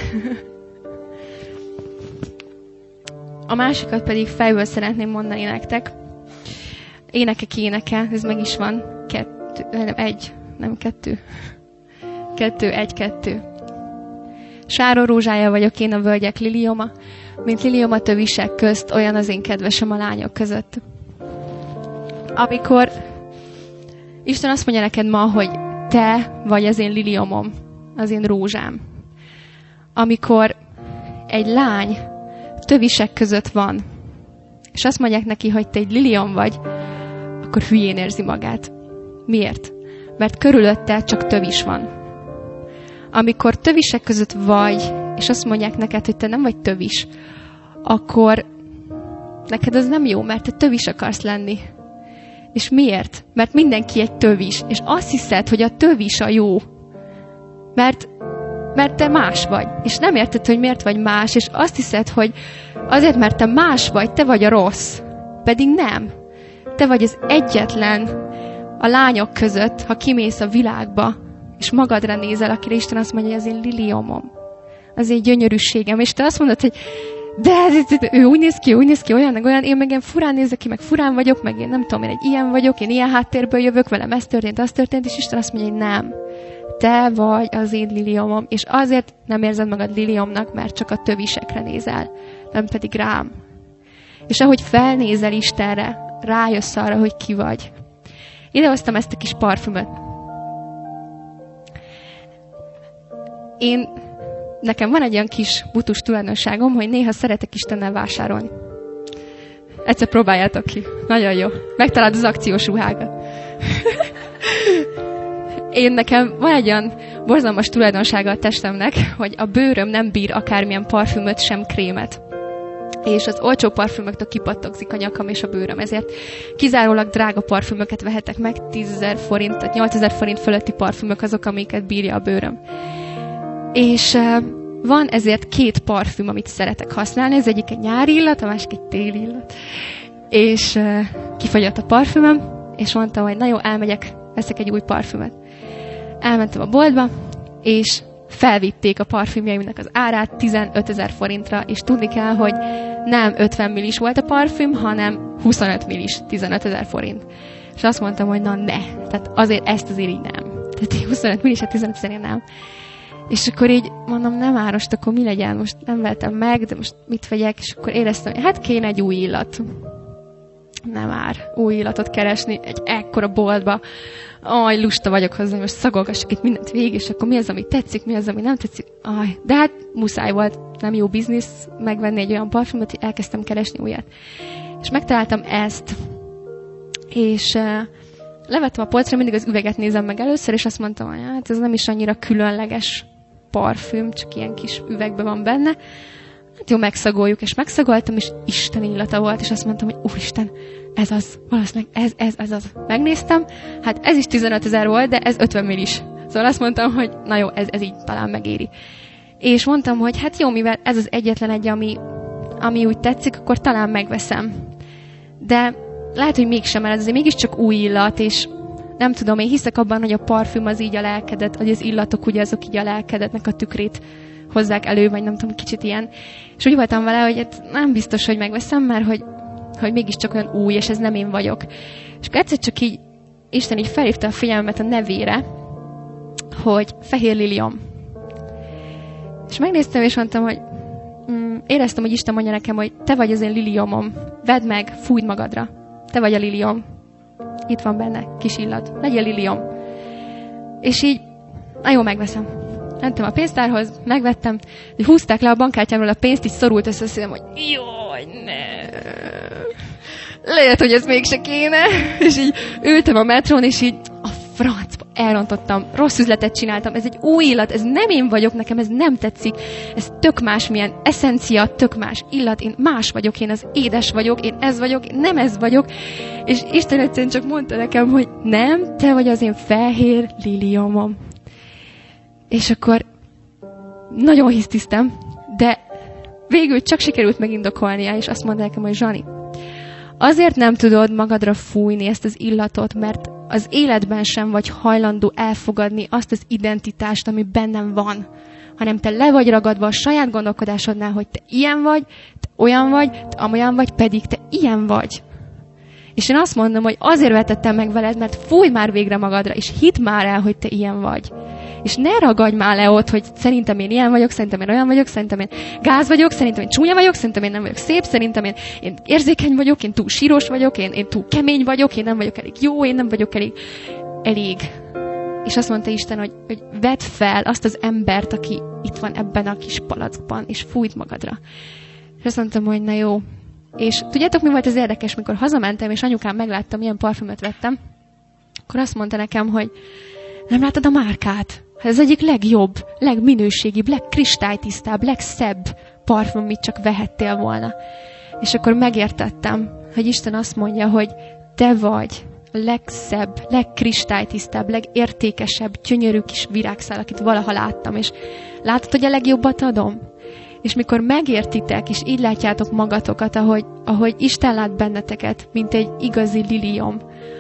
A másikat pedig fejből szeretném mondani nektek. Énekek énekel, ez meg is van. Kettő, nem, egy, nem kettő. Kettő, egy, kettő. Sáron rózsája vagyok én, a völgyek lilioma, mint lilioma tövisek közt, olyan az én kedvesem a lányok között. Amikor Isten azt mondja neked ma, hogy te vagy az én liliomom, az én rózsám. Amikor egy lány tövisek között van, és azt mondják neki, hogy te egy liliom vagy, akkor hülyén érzi magát. Miért? Mert körülötte csak tövis van. Amikor tövisek között vagy, és azt mondják neked, hogy te nem vagy tövis, akkor neked az nem jó, mert te tövis akarsz lenni. És miért? Mert mindenki egy tövis, és azt hiszed, hogy a tövis a jó. Mert, mert te más vagy, és nem érted, hogy miért vagy más, és azt hiszed, hogy azért, mert te más vagy, te vagy a rossz. Pedig nem. Te vagy az egyetlen a lányok között, ha kimész a világba, és magadra nézel, akire Isten azt mondja, hogy az én liliomom, az én gyönyörűségem, és te azt mondod, hogy de ő úgy néz ki, úgy néz ki, olyan, meg olyan, én meg én furán nézek ki, meg furán vagyok, meg én nem tudom, én egy ilyen vagyok, én ilyen háttérből jövök, velem ez történt, az történt, és Isten azt mondja, hogy nem. Te vagy az én liliomom, és azért nem érzed magad liliomnak, mert csak a tövisekre nézel, nem pedig rám. És ahogy felnézel Istenre, rájössz arra, hogy ki vagy. Idehoztam ezt a kis parfümöt. Én, nekem van egy olyan kis butus tulajdonságom, hogy néha szeretek Istennel vásárolni. Egyszer próbáljátok ki. Nagyon jó. Megtalálod az akciós ruhákat. Én nekem van egy olyan borzalmas tulajdonsága a testemnek, hogy a bőröm nem bír akármilyen parfümöt, sem krémet. És az olcsó parfümöktől kipattogzik a nyakam és a bőröm. Ezért kizárólag drága parfümöket vehetek meg, tízezer forint, tehát nyolcezer forint fölötti parfümök azok, amiket bírja a bőröm. És uh, van ezért két parfüm, amit szeretek használni. Ez egyik egy nyári illat, a másik egy téli illat. És uh, kifogyott a parfümöm, és mondtam, hogy na jó, elmegyek, veszek egy új parfümöt. Elmentem a boltba, és felvitték a parfümjeimnek az árát tizenötezer forintra, és tudni kell, hogy nem ötven millis volt a parfüm, hanem huszonöt millis, tizenötezer forint. És azt mondtam, hogy na ne, tehát azért ezt azért így nem. Tehát huszonöt millis, tizenötezer nem. És akkor így mondom, nem már most akkor mi legyen, most nem vettem meg, de most mit vegyek, és akkor éreztem, hogy hát kéne egy új illat. Nem már új illatot keresni egy ekkora boltba. Aj, lusta vagyok hozzá, most szagolgassak itt mindent végig, és akkor mi az, ami tetszik, mi az, ami nem tetszik. Aj, de hát muszáj volt, nem jó biznisz megvenni egy olyan parfümöt, hogy elkezdtem keresni újat. És megtaláltam ezt, és uh, levettem a polcra, mindig az üveget nézem meg először, és azt mondtam, hogy hát ez nem is annyira különleges parfüm, csak ilyen kis üvegben van benne. Hát jó, megszagoljuk, és megszagoltam, és Isten illata volt, és azt mondtam, hogy úristen, ez az, valószínűleg ez, ez, ez az. Megnéztem, hát ez is tizenötezer volt, de ez ötven millis. Szóval azt mondtam, hogy na jó, ez, ez így talán megéri. És mondtam, hogy hát jó, mivel ez az egyetlen egy, ami, ami úgy tetszik, akkor talán megveszem. De lehet, hogy mégsem, mert ez azért mégiscsak új illat, és nem tudom, én hiszek abban, hogy a parfüm az így a lelkedet, hogy az illatok ugye azok így a lelkedetnek a tükrét hozzák elő, vagy nem tudom, kicsit ilyen. És úgy voltam vele, hogy hát nem biztos, hogy megveszem, mert hogy, hogy mégiscsak olyan új, és ez nem én vagyok. És akkor egyszer csak így Isten így felhívta a figyelmemet a nevére, hogy fehér liliom. És megnéztem, és mondtam, hogy mm, éreztem, hogy Isten mondja nekem, hogy te vagy az én liliomom. Vedd meg, fújd magadra. Te vagy a liliom. Itt van benne, kis illat. Legyél liliom. És így, na jó, megveszem. Mentem a pénztárhoz, megvettem, hogy húzták le a bankkártyámról a pénzt, így szorult össze a szívem, hogy jaj, ne. Lehet, hogy ez mégse kéne. És így ültem a metrón, és így a francba elrontottam, rossz üzletet csináltam, ez egy új illat, ez nem én vagyok, nekem ez nem tetszik, ez tök más, milyen eszencia, tök más illat, én más vagyok, én az édes vagyok, én ez vagyok, én nem ez vagyok, és Isten egyszerűen csak mondta nekem, hogy nem, te vagy az én fehér liliomom. És akkor nagyon hisztisztem, de végül csak sikerült megindokolnia, és azt mondta nekem, hogy Zsani, azért nem tudod magadra fújni ezt az illatot, mert az életben sem vagy hajlandó elfogadni azt az identitást, ami bennem van, hanem te le vagy ragadva a saját gondolkodásodnál, hogy te ilyen vagy, te olyan vagy, te amolyan vagy, pedig te ilyen vagy. És én azt mondom, hogy azért vetettem meg veled, mert fújj már végre magadra, és hidd már el, hogy te ilyen vagy. És ne ragadj már le ott, hogy szerintem én ilyen vagyok, szerintem én olyan vagyok, szerintem én gáz vagyok, szerintem én csúnya vagyok, szerintem én nem vagyok szép, szerintem én, én érzékeny vagyok, én túl síros vagyok, én, én túl kemény vagyok, én nem vagyok elég jó, én nem vagyok elég... elég. És azt mondta Isten, hogy, hogy vedd fel azt az embert, aki itt van ebben a kis palackban, és fújt magadra. És azt mondtam, hogy na jó. És tudjátok, mi volt az érdekes, mikor hazamentem, és anyukám meglátta, milyen parfümöt vettem, akkor azt mondta nekem, hogy nem látod a márkát? Ez egyik legjobb, legminőségibb, legkristálytisztább, legszebb parfüm, amit csak vehettél volna. És akkor megértettem, hogy Isten azt mondja, hogy te vagy a legszebb, legkristálytisztább, legértékesebb, gyönyörű kis virágszál, akit valaha láttam. És látod, hogy a legjobbat adom? És mikor megértitek, és így látjátok magatokat, ahogy, ahogy Isten lát benneteket, mint egy igazi liliom,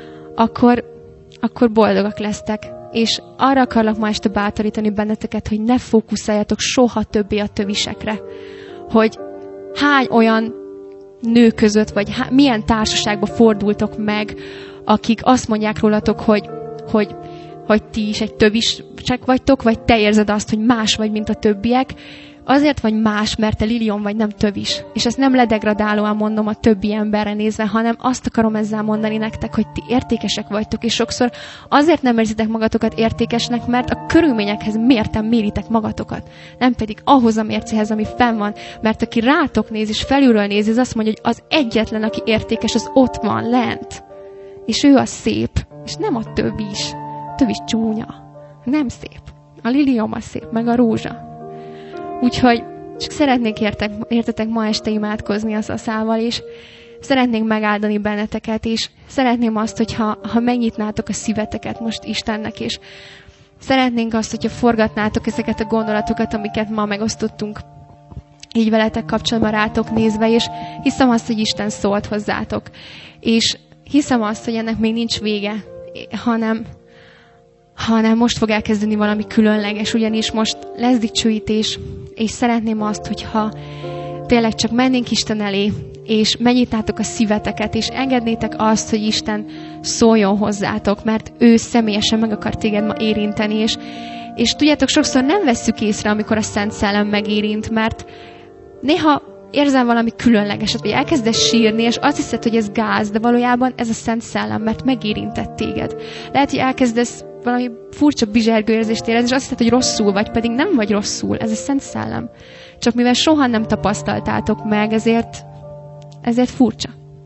akkor, akkor boldogak lesztek. És arra akarlak ma este bátorítani benneteket, hogy ne fókuszáljatok soha többé a tövisekre. Hogy hány olyan nő között, vagy há, milyen társaságba fordultok meg, akik azt mondják rólatok, hogy, hogy, hogy ti is egy tövisek vagytok, vagy te érzed azt, hogy más vagy, mint a többiek. Azért vagy más, mert te liliom vagy, nem tövis. És ezt nem ledegradálóan mondom a többi emberre nézve, hanem azt akarom ezzel mondani nektek, hogy ti értékesek vagytok, és sokszor azért nem érzitek magatokat értékesnek, mert a körülményekhez mérten méritek magatokat. Nem pedig ahhoz a mércéhez, ami fenn van. Mert aki rátok néz, és felülről néz, az azt mondja, hogy az egyetlen, aki értékes, az ott van, lent. És ő a szép, és nem a tövis. A tövis csúnya. Nem szép. A liliom a szép, meg a rózsa. Úgyhogy csak szeretnék értek, értetek ma este imádkozni az aszával, és szeretnénk megáldani benneteket, és szeretném azt, hogyha ha megnyitnátok a szíveteket most Istennek, és szeretnénk azt, hogyha forgatnátok ezeket a gondolatokat, amiket ma megosztottunk így veletek kapcsolatban rátok nézve, és hiszem azt, hogy Isten szólt hozzátok. És hiszem azt, hogy ennek még nincs vége, hanem... hanem most fog elkezdeni valami különleges, ugyanis most lesz dicsőítés, és szeretném azt, hogyha tényleg csak mennénk Isten elé, és megnyitnátok a szíveteket, és engednétek azt, hogy Isten szóljon hozzátok, mert ő személyesen meg akar téged ma érinteni, és, és tudjátok, sokszor nem vesszük észre, amikor a Szent Szellem megérint, mert néha érzel valami különlegeset, vagy elkezdesz sírni, és azt hiszed, hogy ez gáz, de valójában ez a Szent Szellem, mert megérintett téged. Lehet, hogy elkezdesz valami furcsa bizsergő érzést érezni, és azt hiszed, hogy rosszul vagy, pedig nem vagy rosszul. Ez a Szent Szellem. Csak mivel soha nem tapasztaltátok meg, ezért, ezért furcsa.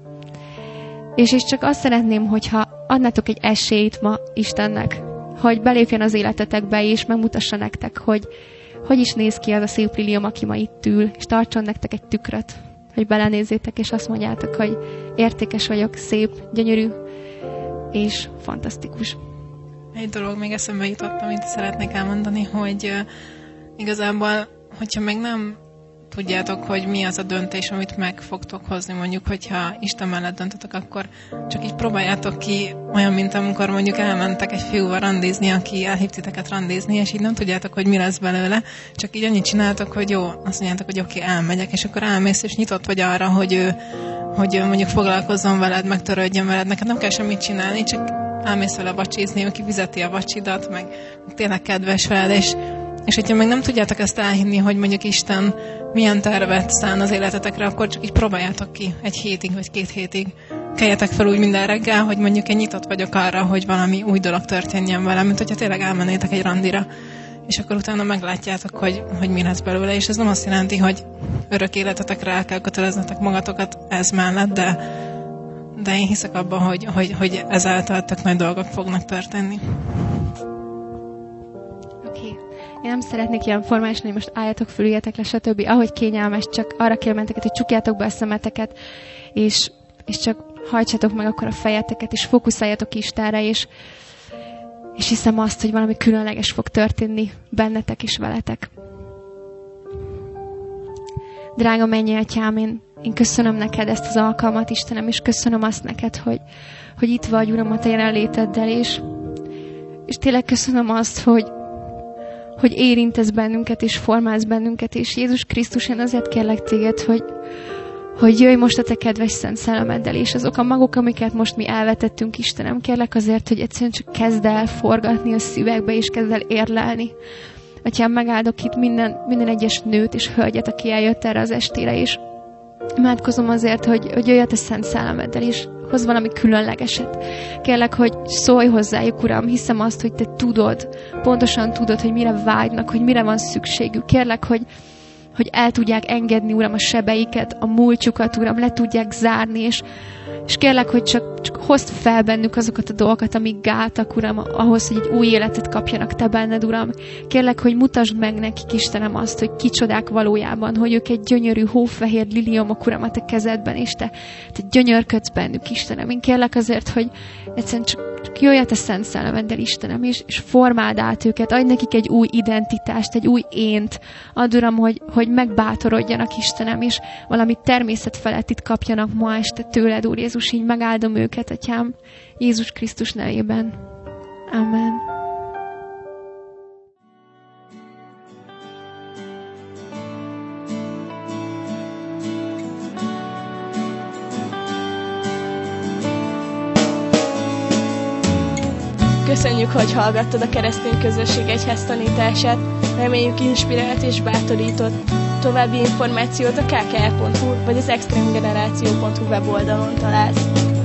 És, és csak azt szeretném, hogyha adnátok egy esélyt ma Istennek, hogy belépjen az életetekbe, és megmutassa nektek, hogy hogy is néz ki az a szép liliom, aki ma itt ül, és tartson nektek egy tükröt, hogy belenézzétek, és azt mondjátok, hogy értékes vagyok, szép, gyönyörű, és fantasztikus. Egy dolog még eszembe jutott, amit szeretnék elmondani, hogy uh, igazából, hogyha még nem tudjátok, hogy mi az a döntés, amit meg fogtok hozni. Mondjuk, hogyha Isten mellett döntetek, akkor csak így próbáljátok ki, olyan, mint amikor mondjuk elmentek egy fiúval randizni, aki elhív titeket randizni, és így nem tudjátok, hogy mi lesz belőle, csak így annyit csináltok, hogy jó, azt mondjátok, hogy oké, okay, elmegyek, és akkor elmész, és nyitott vagy arra, hogy ő, hogy ő mondjuk foglalkozzon veled, meg törődjön veled, neked nem kell semmit csinálni, csak elmész vele vacsizni, aki fizeti a vacsidat, meg tényleg kedves veled, és És hogyha meg nem tudjátok ezt elhinni, hogy mondjuk Isten milyen tervet szán az életetekre, akkor csak így próbáljátok ki egy hétig vagy két hétig. Keljetek fel úgy minden reggel, hogy mondjuk én nyitott vagyok arra, hogy valami új dolog történjen velem, mint hogyha tényleg elmennétek egy randira. És akkor utána meglátjátok, hogy, hogy mi lesz belőle. És ez nem azt jelenti, hogy örök életetekre el kell köteleznetek magatokat ez mellett, de, de én hiszek abban, hogy, hogy, hogy ezáltal tök nagy dolgok fognak történni. Én nem szeretnék ilyen formális, hogy most álljatok, fülüljetek le, stb. Ahogy kényelmes, csak arra kérem benneteket, hogy csukjátok be a szemeteket, és, és csak hajtsátok meg akkor a fejeteket, és fókuszáljatok Istenre, és, és hiszem azt, hogy valami különleges fog történni bennetek és veletek. Drága mennyei Atyám, én, én köszönöm neked ezt az alkalmat, Istenem, és köszönöm azt neked, hogy, hogy itt vagy, Uram, a te jelenléteddel, és, és tényleg köszönöm azt, hogy hogy érintesz bennünket, és formálsz bennünket, és Jézus Krisztus, én azért kérlek téged, hogy, hogy jöjj most a te kedves Szent Szellemeddel, és azok a magok, amiket most mi elvetettünk, Istenem, kérlek azért, hogy egyszerűen csak kezd el forgatni a szívekbe, és kezd el érlelni. Atyám, megáldok itt minden, minden egyes nőt és hölgyet, aki eljött erre az estére, és imádkozom azért, hogy, hogy jöjj a te Szent Szellemeddel, és hoz valami különlegeset. Kérlek, hogy szólj hozzájuk, Uram, hiszem azt, hogy te tudod, pontosan tudod, hogy mire vágynak, hogy mire van szükségük. Kérlek, hogy, hogy el tudják engedni, Uram, a sebeiket, a múltjukat, Uram, le tudják zárni, és, és kérlek, hogy csak, csak hozd fel bennük azokat a dolgokat, amik gátak, Uram, ahhoz, hogy egy új életet kapjanak te benned, Uram. Kérlek, hogy mutasd meg nekik, Istenem, azt, hogy kicsodák valójában, hogy ők egy gyönyörű, hófehér liliomok, Uram, a te kezedben, és te, te gyönyörködsz bennük, Istenem. Én kérlek azért, hogy egyszerűen csak, csak jöjj a te Szent Szellemeddel, Istenem, és, és formáld át őket, adj nekik egy új identitást, egy új ént. Add, Uram, hogy, hogy megbátorodjanak, Istenem, és valami természet felettit kapjanak ma este tőled, Úr Jézus, így megáldom őket, Atyám, Jézus Krisztus nevében. Amen. Köszönjük, hogy hallgattad a Keresztény Közösség Egyház tanítását. Reméljük, inspirált és bátorított. További információt a ká ká er pont hu vagy az extreme generáció pont hu weboldalon találsz.